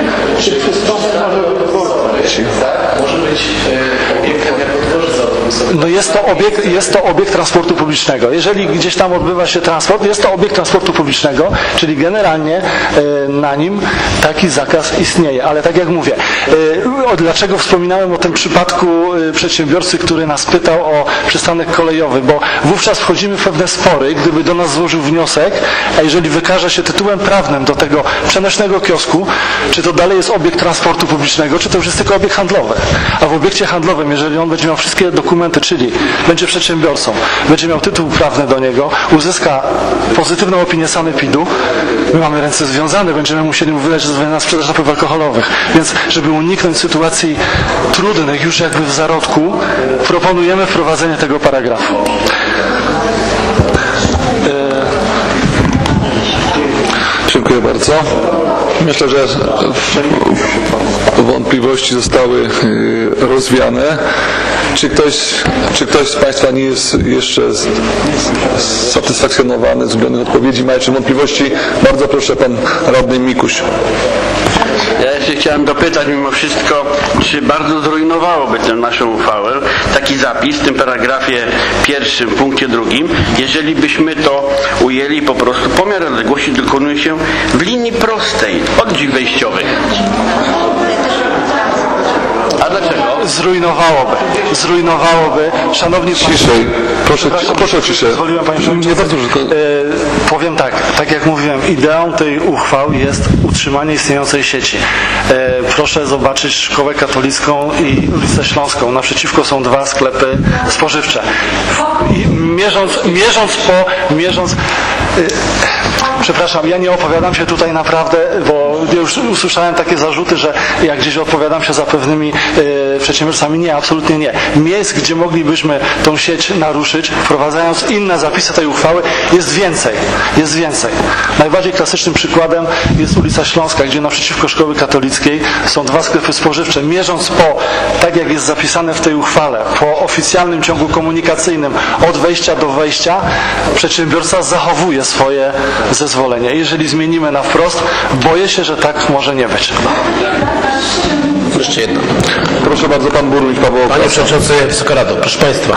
Może być obiektem jako dworzyca autobusowy. No jest to obiekt, jest to obiekt transportu publicznego. Jeżeli gdzieś tam odbywa się transport, jest to obiekt transportu publicznego, czyli generalnie e, na nim taki zakaz istnieje. Ale tak jak mówię, e, dlaczego wspominałem o tym przypadku e, przedsiębiorcy, który nas pytał o przystanek kolejowy, bo wówczas wchodzimy w pewne spory, gdyby do nas złożył wniosek, a jeżeli wykaże się tytułem prawnym do tego przenośnego kiosku, czy to dalej jest obiekt transportu publicznego, czy to już jest tylko obiekt handlowy. A w obiekcie handlowym, jeżeli on będzie miał wszystkie dokumenty, czyli będzie przedsiębiorcą, będzie miał tytuł prawny do niego, uzyska pozytywną opinię sanepidu, my mamy ręce związane, będziemy musieli mu wydać zezwolenie na sprzedaż napojów alkoholowych. Więc, żeby uniknąć sytuacji trudnych już jakby w zarodku, proponujemy wprowadzenie tego paragrafu. Dziękuję bardzo. Myślę, że wątpliwości zostały rozwiane. Czy ktoś, czy ktoś z Państwa nie jest jeszcze satysfakcjonowany z udzielonych odpowiedzi? Ma jeszcze wątpliwości? Bardzo proszę, Pan Radny Mikuś. Ja jeszcze chciałem dopytać mimo wszystko, czy bardzo zrujnowałoby tę naszą uchwałę taki zapis w tym paragrafie pierwszym, punkcie drugim, jeżeli byśmy to ujęli po prostu pomiar odległości dokonuje się w linii prostej od drzwi wejściowych. A dlaczego? Zrujnowałoby. Zrujnowałoby. Szanowni Ciszej. Proszę, proszę o ciszę. Nie bardzo, że to... e, powiem tak, tak jak mówiłem, ideą tej uchwał jest utrzymanie istniejącej sieci. E, proszę zobaczyć Szkołę Katolicką i ulicę Śląską. Naprzeciwko są dwa sklepy spożywcze. I mierząc, mierząc po... Mierząc, e, przepraszam, ja nie opowiadam się tutaj naprawdę, bo już usłyszałem takie zarzuty, że jak gdzieś odpowiadam się za pewnymi e, przedsiębiorcami. Nie, absolutnie nie. Miejsc, gdzie moglibyśmy tą sieć naruszyć, wprowadzając inne zapisy tej uchwały, jest więcej. Jest więcej. Najbardziej klasycznym przykładem jest ulica Śląska, gdzie naprzeciwko Szkoły Katolickiej są dwa sklepy spożywcze. Mierząc po, tak jak jest zapisane w tej uchwale, po oficjalnym ciągu komunikacyjnym od wejścia do wejścia, przedsiębiorca zachowuje swoje zezwolenie. Jeżeli zmienimy na wprost, boję się, że tak może nie być. Jeszcze jedno. Proszę bardzo, Pan Burmistrz Paweł Okrasa. Panie Przewodniczący, Wysoka Rado, proszę Państwa.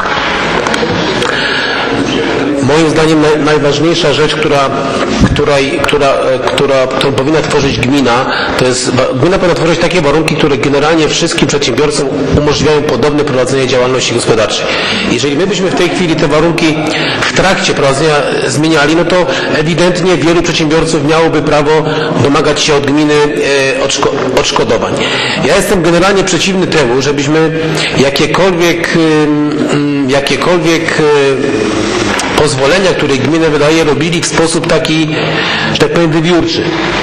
Moim zdaniem naj, najważniejsza rzecz, która, która, która, która, którą powinna tworzyć gmina, to jest, gmina powinna tworzyć takie warunki, które generalnie wszystkim przedsiębiorcom umożliwiają podobne prowadzenie działalności gospodarczej. Jeżeli my byśmy w tej chwili te warunki w trakcie prowadzenia zmieniali, no to ewidentnie wielu przedsiębiorców miałoby prawo domagać się od gminy e, odszko, odszkodowań. Ja jestem generalnie przeciwny temu, żebyśmy jakiekolwiek, e, jakiekolwiek e, pozwolenia, które gmina wydaje, robili w sposób taki, że tak powiem, wybiórczy.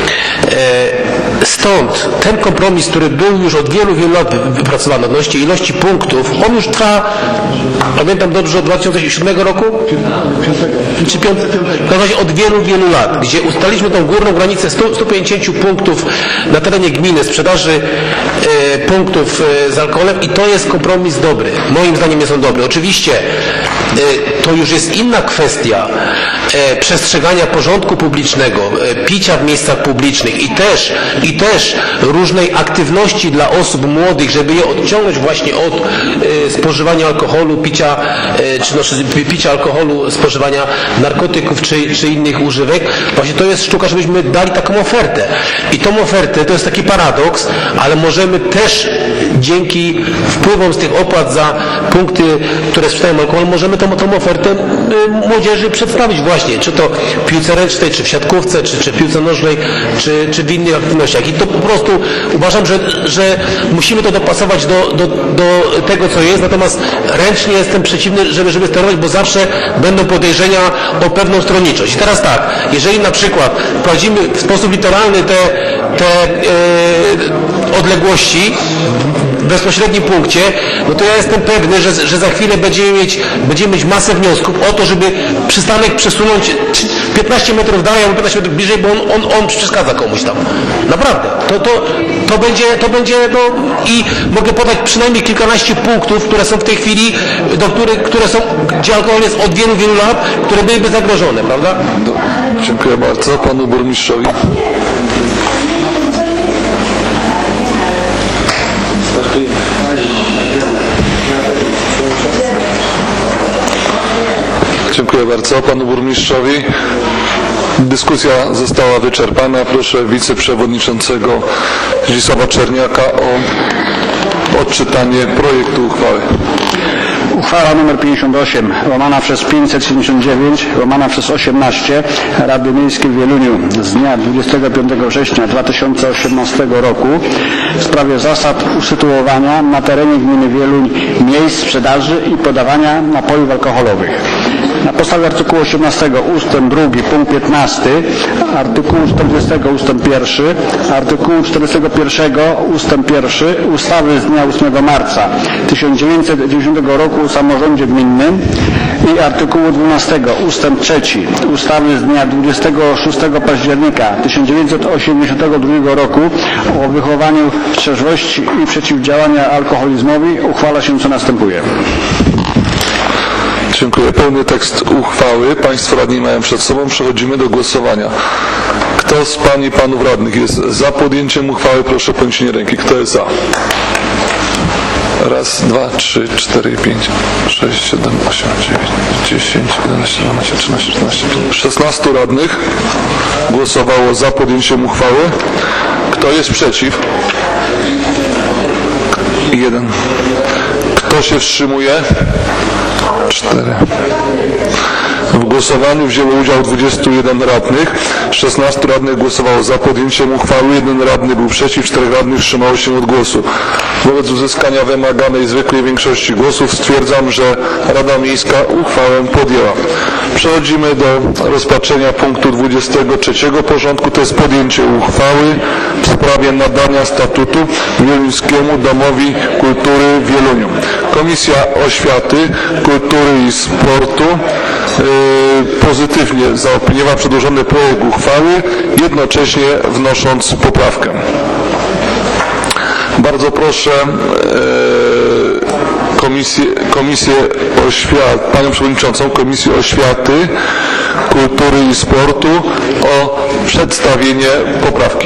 Stąd ten kompromis, który był już od wielu, wielu lat wypracowany odnośnie ilości punktów, on już trwa, pamiętam dobrze, od dwa tysiące siódmego roku? Czy piątego? W razie od wielu, wielu lat, gdzie ustaliliśmy tą górną granicę stu, stu pięćdziesięciu punktów na terenie gminy, sprzedaży e, punktów e, z alkoholem i to jest kompromis dobry. Moim zdaniem jest on dobry. Oczywiście e, to już jest inna kwestia, kwestia e, przestrzegania porządku publicznego, e, picia w miejscach publicznych i też, i też różnej aktywności dla osób młodych, żeby je odciągnąć właśnie od e, spożywania alkoholu, picia, e, czy no, picia alkoholu, spożywania narkotyków czy, czy innych używek, właśnie to jest sztuka, żebyśmy dali taką ofertę. I tą ofertę, to jest taki paradoks, ale możemy też dzięki wpływom z tych opłat za punkty, które sprzedają alkohol, możemy tą, tą ofertę y, młodzieży przedstawić właśnie, czy to w piłce ręcznej, czy w siatkówce, czy, czy w piłce nożnej, czy, czy w innych aktywnościach. I to po prostu uważam, że, że musimy to dopasować do, do, do tego, co jest, natomiast ręcznie jestem przeciwny, żeby, żeby sterować, bo zawsze będą podejrzenia o pewną stronniczość. I teraz tak, jeżeli na przykład wprowadzimy w sposób literalny te, te yy, odległości w bezpośrednim punkcie, no to ja jestem pewny, że, że za chwilę będziemy mieć, będziemy mieć masę wniosków o to, żeby przystanek przesunąć piętnaście metrów dalej, albo piętnaście metrów bliżej, bo on, on, on przeszkadza komuś tam. Naprawdę. To, to, to będzie, to będzie, no i mogę podać przynajmniej kilkanaście punktów, które są w tej chwili, do których, które są, gdzie alkohol jest od wielu, wielu lat, które byłyby zagrożone, prawda? No, dziękuję bardzo. Panu burmistrzowi. Dziękuję bardzo panu burmistrzowi. Dyskusja została wyczerpana. Proszę wiceprzewodniczącego Zdzisława Czerniaka o odczytanie projektu uchwały. Uchwała nr pięćdziesiąt osiem, łamana przez pięćset siedemdziesiąt dziewięć, łamana przez osiemnaście Rady Miejskiej w Wieluniu z dnia dwudziestego piątego września dwa tysiące osiemnastego roku w sprawie zasad usytuowania na terenie gminy Wieluń miejsc sprzedaży i podawania napojów alkoholowych. Na podstawie artykułu osiemnastego ustęp drugi punkt piętnasty, artykułu czterdziestego ustęp pierwszy, artykułu czterdziestego pierwszego ustęp pierwszy ustawy z dnia ósmego marca tysiąc dziewięćset dziewięćdziesiątego roku o samorządzie gminnym i artykułu dwunastego ustęp trzeci ustawy z dnia dwudziestego szóstego października tysiąc dziewięćset osiemdziesiątego drugiego roku o wychowaniu w trzeźwości i przeciwdziałaniu alkoholizmowi uchwala się co następuje. Dziękuję. Pełny tekst uchwały Państwo radni mają przed sobą. Przechodzimy do głosowania. Kto z Pań i Panów radnych jest za podjęciem uchwały? Proszę o podniesienie ręki. Kto jest za? Raz, dwa, trzy, cztery, pięć, sześć, siedem, osiem, dziewięć, dziesięć, jedenaście, dwanaście, trzynaście, czternaście, szesnastu radnych głosowało za podjęciem uchwały. Kto jest przeciw? Jeden. Kto się wstrzymuje? Cztery. W głosowaniu wzięło udział dwudziestu jeden radnych, szesnastu radnych głosowało za podjęciem uchwały, jeden radny był przeciw, czterech radnych wstrzymało się od głosu. Wobec uzyskania wymaganej zwykłej większości głosów stwierdzam, że Rada Miejska uchwałę podjęła. Przechodzimy do rozpatrzenia punktu dwudziestego trzeciego porządku, to jest podjęcie uchwały w sprawie nadania statutu Wieluńskiemu Domowi Kultury w Wieluniu. Komisja Oświaty, Kultury i Sportu yy, pozytywnie zaopiniowała przedłożony projekt uchwały, jednocześnie wnosząc poprawkę. Bardzo proszę yy, komisję, komisję Oświaty, Panią Przewodniczącą Komisji Oświaty, Kultury i Sportu o przedstawienie poprawki.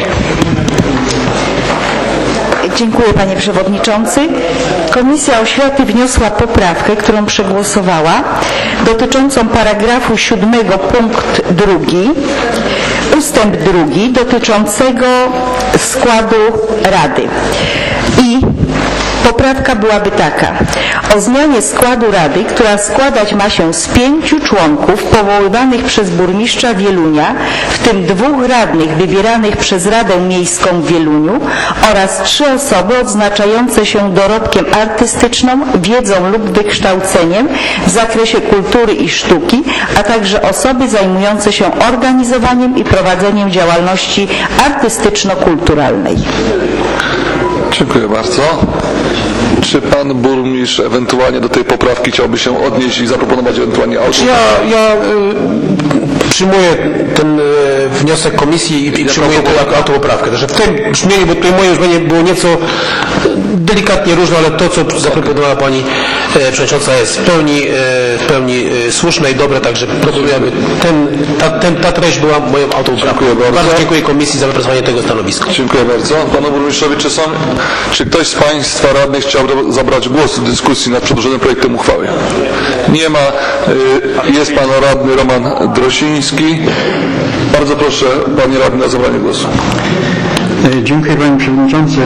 Dziękuję Panie Przewodniczący. Komisja Oświaty wniosła poprawkę, którą przegłosowała, dotyczącą paragrafu siódmego punkt drugi, ustęp drugi, dotyczącego składu Rady. I poprawka byłaby taka: o zmianie składu Rady, która składać ma się z pięciu członków powoływanych przez burmistrza Wielunia, w tym dwóch radnych wybieranych przez Radę Miejską w Wieluniu oraz trzy osoby odznaczające się dorobkiem artystyczną, wiedzą lub wykształceniem w zakresie kultury i sztuki, a także osoby zajmujące się organizowaniem i prowadzeniem działalności artystyczno-kulturalnej. Dziękuję bardzo. Czy Pan Burmistrz ewentualnie do tej poprawki chciałby się odnieść i zaproponować ewentualnie autor? Ja, ja y, przyjmuję ten e, wniosek komisji i, i przyjmuję tę autopoprawkę. Także w tym brzmieniu, bo tutaj moje brzmienie było nieco delikatnie różne, ale to, co zaproponowała Pani e, Przewodnicząca, jest w pełni, e, w pełni e, słuszne i dobre, także proponuję, aby ten, ta, ten, ta treść była moją autopoprawką. Bardzo. bardzo dziękuję Komisji za wypracowanie tego stanowiska. Dziękuję bardzo. Panu Burmistrzowi, czy, są, czy ktoś z Państwa radnych chciałby zabrać głos w dyskusji nad przedłożonym projektem uchwały? Nie ma. Jest Pan Radny Roman Drosiński. Bardzo proszę Panie Radny o zabranie głosu. Dziękuję Panie Przewodniczący.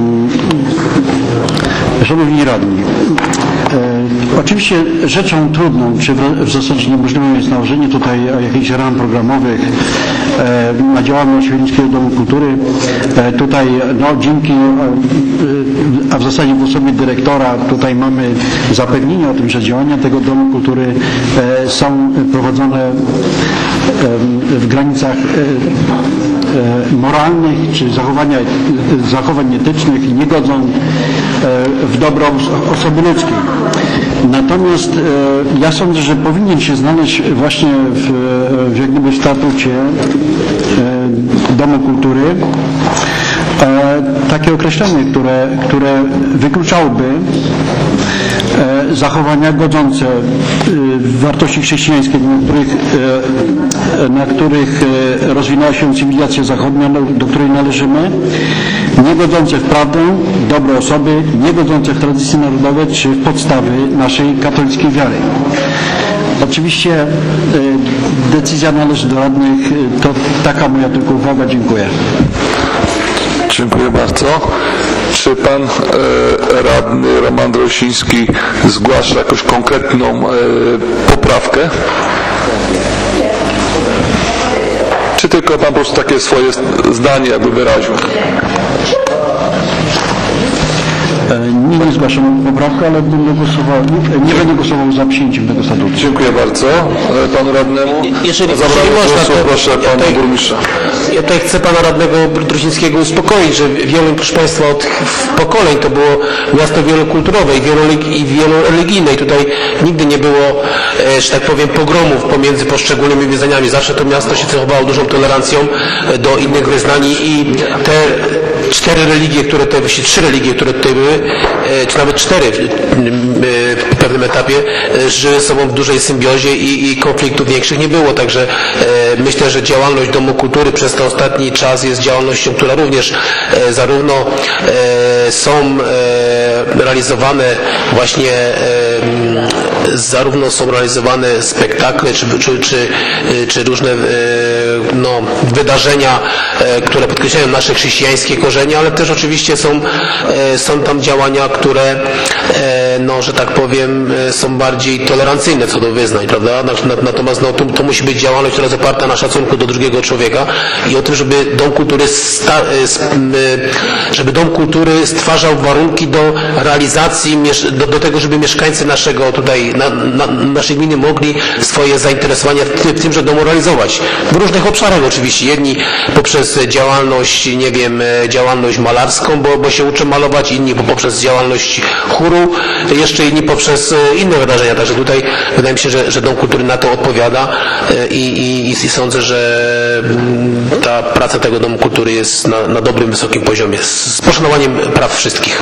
Szanowni Radni, e, oczywiście rzeczą trudną, czy w, w zasadzie niemożliwą jest nałożenie tutaj jakichś ram programowych e, na działalność Wielińskiego Domu Kultury. E, tutaj no, dzięki, e, a w zasadzie w osobie dyrektora tutaj mamy zapewnienie o tym, że działania tego Domu Kultury e, są prowadzone e, w granicach e, moralnych czy zachowania, zachowań etycznych i nie godzą w dobro osoby ludzkiej. Natomiast e, ja sądzę, że powinien się znaleźć właśnie w, w jak gdyby w statucie e, Domu Kultury e, takie określenie, które, które wykluczałoby e, zachowania godzące w wartości chrześcijańskie, na których, e, na których e, rozwinęła się cywilizacja zachodnia, do której należymy, nie godzące w prawdę, dobre osoby, nie godzące w tradycje narodowe czy w podstawy naszej katolickiej wiary. Oczywiście e, decyzja należy do radnych, to taka moja tylko uwaga. Dziękuję. Dziękuję bardzo. Czy Pan e, Radny Roman Drosiński zgłasza jakąś konkretną e, poprawkę? Czy tylko Pan po prostu takie swoje zdanie jakby wyraził? Nie, nie zgłaszam poprawkę, ale będę głosował, nie będę głosował za przyjęciem tego statutu. Dziękuję bardzo Panu Radnemu. Jeżeli, jeżeli można, głosu, to proszę Pana ja Burmistrza. Ja tutaj chcę Pana Radnego Drosińskiego uspokoić, że wielu, proszę Państwa, od pokoleń to było miasto wielokulturowe i, wielo, i wieloreligijne i tutaj nigdy nie było, że tak powiem, pogromów pomiędzy poszczególnymi wyznaniami. Zawsze to miasto się cechowało dużą tolerancją do innych wyznań i te cztery religie, które te, właściwie trzy religie, które tutaj były, czy nawet cztery w pewnym etapie, żyły ze sobą w dużej symbiozie i, i konfliktów większych nie było. Także e, myślę, że działalność Domu Kultury przez ten ostatni czas jest działalnością, która również e, zarówno e, są e, realizowane właśnie e, zarówno są realizowane spektakle czy, czy, czy, czy różne e, no, wydarzenia, e, które podkreślają nasze chrześcijańskie korzenie, ale też oczywiście są, e, są tam działania, które e, no, że tak powiem, są bardziej tolerancyjne co do wyznań, prawda? Natomiast no, to, to musi być działalność, która jest oparta na szacunku do drugiego człowieka i o tym, żeby Dom Kultury sta, żeby Dom Kultury stwarzał warunki do realizacji, do, do tego, żeby mieszkańcy naszego tutaj, na, na, naszej gminy mogli swoje zainteresowania w, tym, w tymże domu realizować. W różnych obszarach oczywiście. Jedni poprzez działalność, nie wiem, działalność malarską, bo, bo się uczą malować, inni poprzez działalność chóru, jeszcze inni poprzez inne wydarzenia. Także tutaj wydaje mi się, że, że Dom Kultury na to odpowiada i, i, i sądzę, że ta praca tego Domu Kultury jest na, na dobrym, wysokim poziomie, z poszanowaniem praw wszystkich.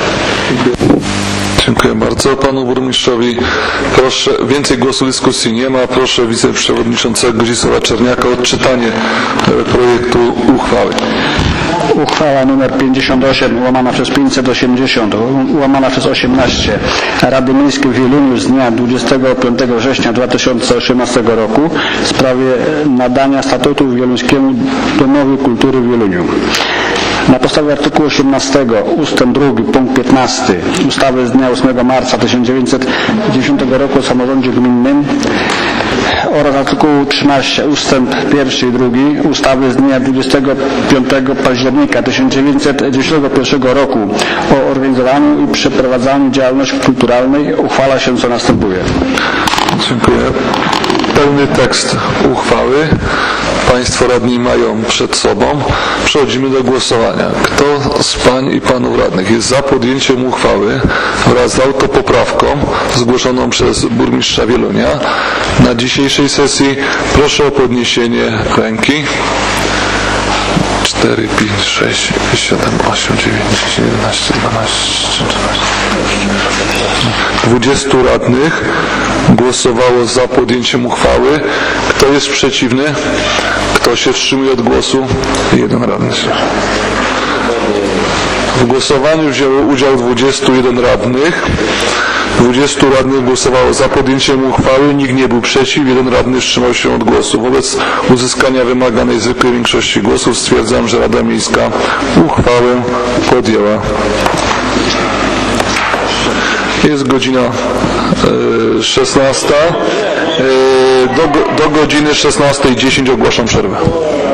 Dziękuję bardzo Panu Burmistrzowi. Proszę, więcej głosu dyskusji nie ma. Proszę wiceprzewodniczącego Zdzisława Czerniaka o odczytanie projektu uchwały. Uchwała nr pięćdziesiąt osiem łamana przez pięćset osiemdziesiąt łamana przez osiemnaście Rady Miejskiej w Wieluniu z dnia dwudziestego piątego września dwa tysiące osiemnastego roku w sprawie nadania statutu Wieluńskiemu Domowi Kultury w Wieluniu. Na podstawie artykułu osiemnastego ustęp drugi punkt piętnasty ustawy z dnia ósmego marca tysiąc dziewięćset dziesiątego roku o samorządzie gminnym oraz artykułu trzynaście ustęp pierwszy i drugi ustawy z dnia dwudziestego piątego października tysiąc dziewięćset dziewięćdziesiątego pierwszego roku o organizowaniu i przeprowadzaniu działalności kulturalnej uchwala się co następuje. Dziękuję. Pełny tekst uchwały. Państwo radni mają przed sobą. Przechodzimy do głosowania. Kto z Pań i Panów Radnych jest za podjęciem uchwały wraz z autopoprawką zgłoszoną przez burmistrza Wielunia na dzisiejszej sesji? Proszę o podniesienie ręki. cztery, pięć, sześć, siedem, osiem, dziewięć, dziesięć, jedenaście, dwanaście, trzynaście. dwudziestu radnych głosowało za podjęciem uchwały. Kto jest przeciwny? Kto się wstrzymuje od głosu? Jeden radny. W głosowaniu wzięło udział dwudziestu jeden radnych. dwudziestu radnych głosowało za podjęciem uchwały, nikt nie był przeciw, jeden radny wstrzymał się od głosu. Wobec uzyskania wymaganej zwykłej większości głosów stwierdzam, że Rada Miejska uchwałę podjęła. Jest godzina e, szesnasta. E, do, do godziny szesnastej dziesięć ogłaszam przerwę.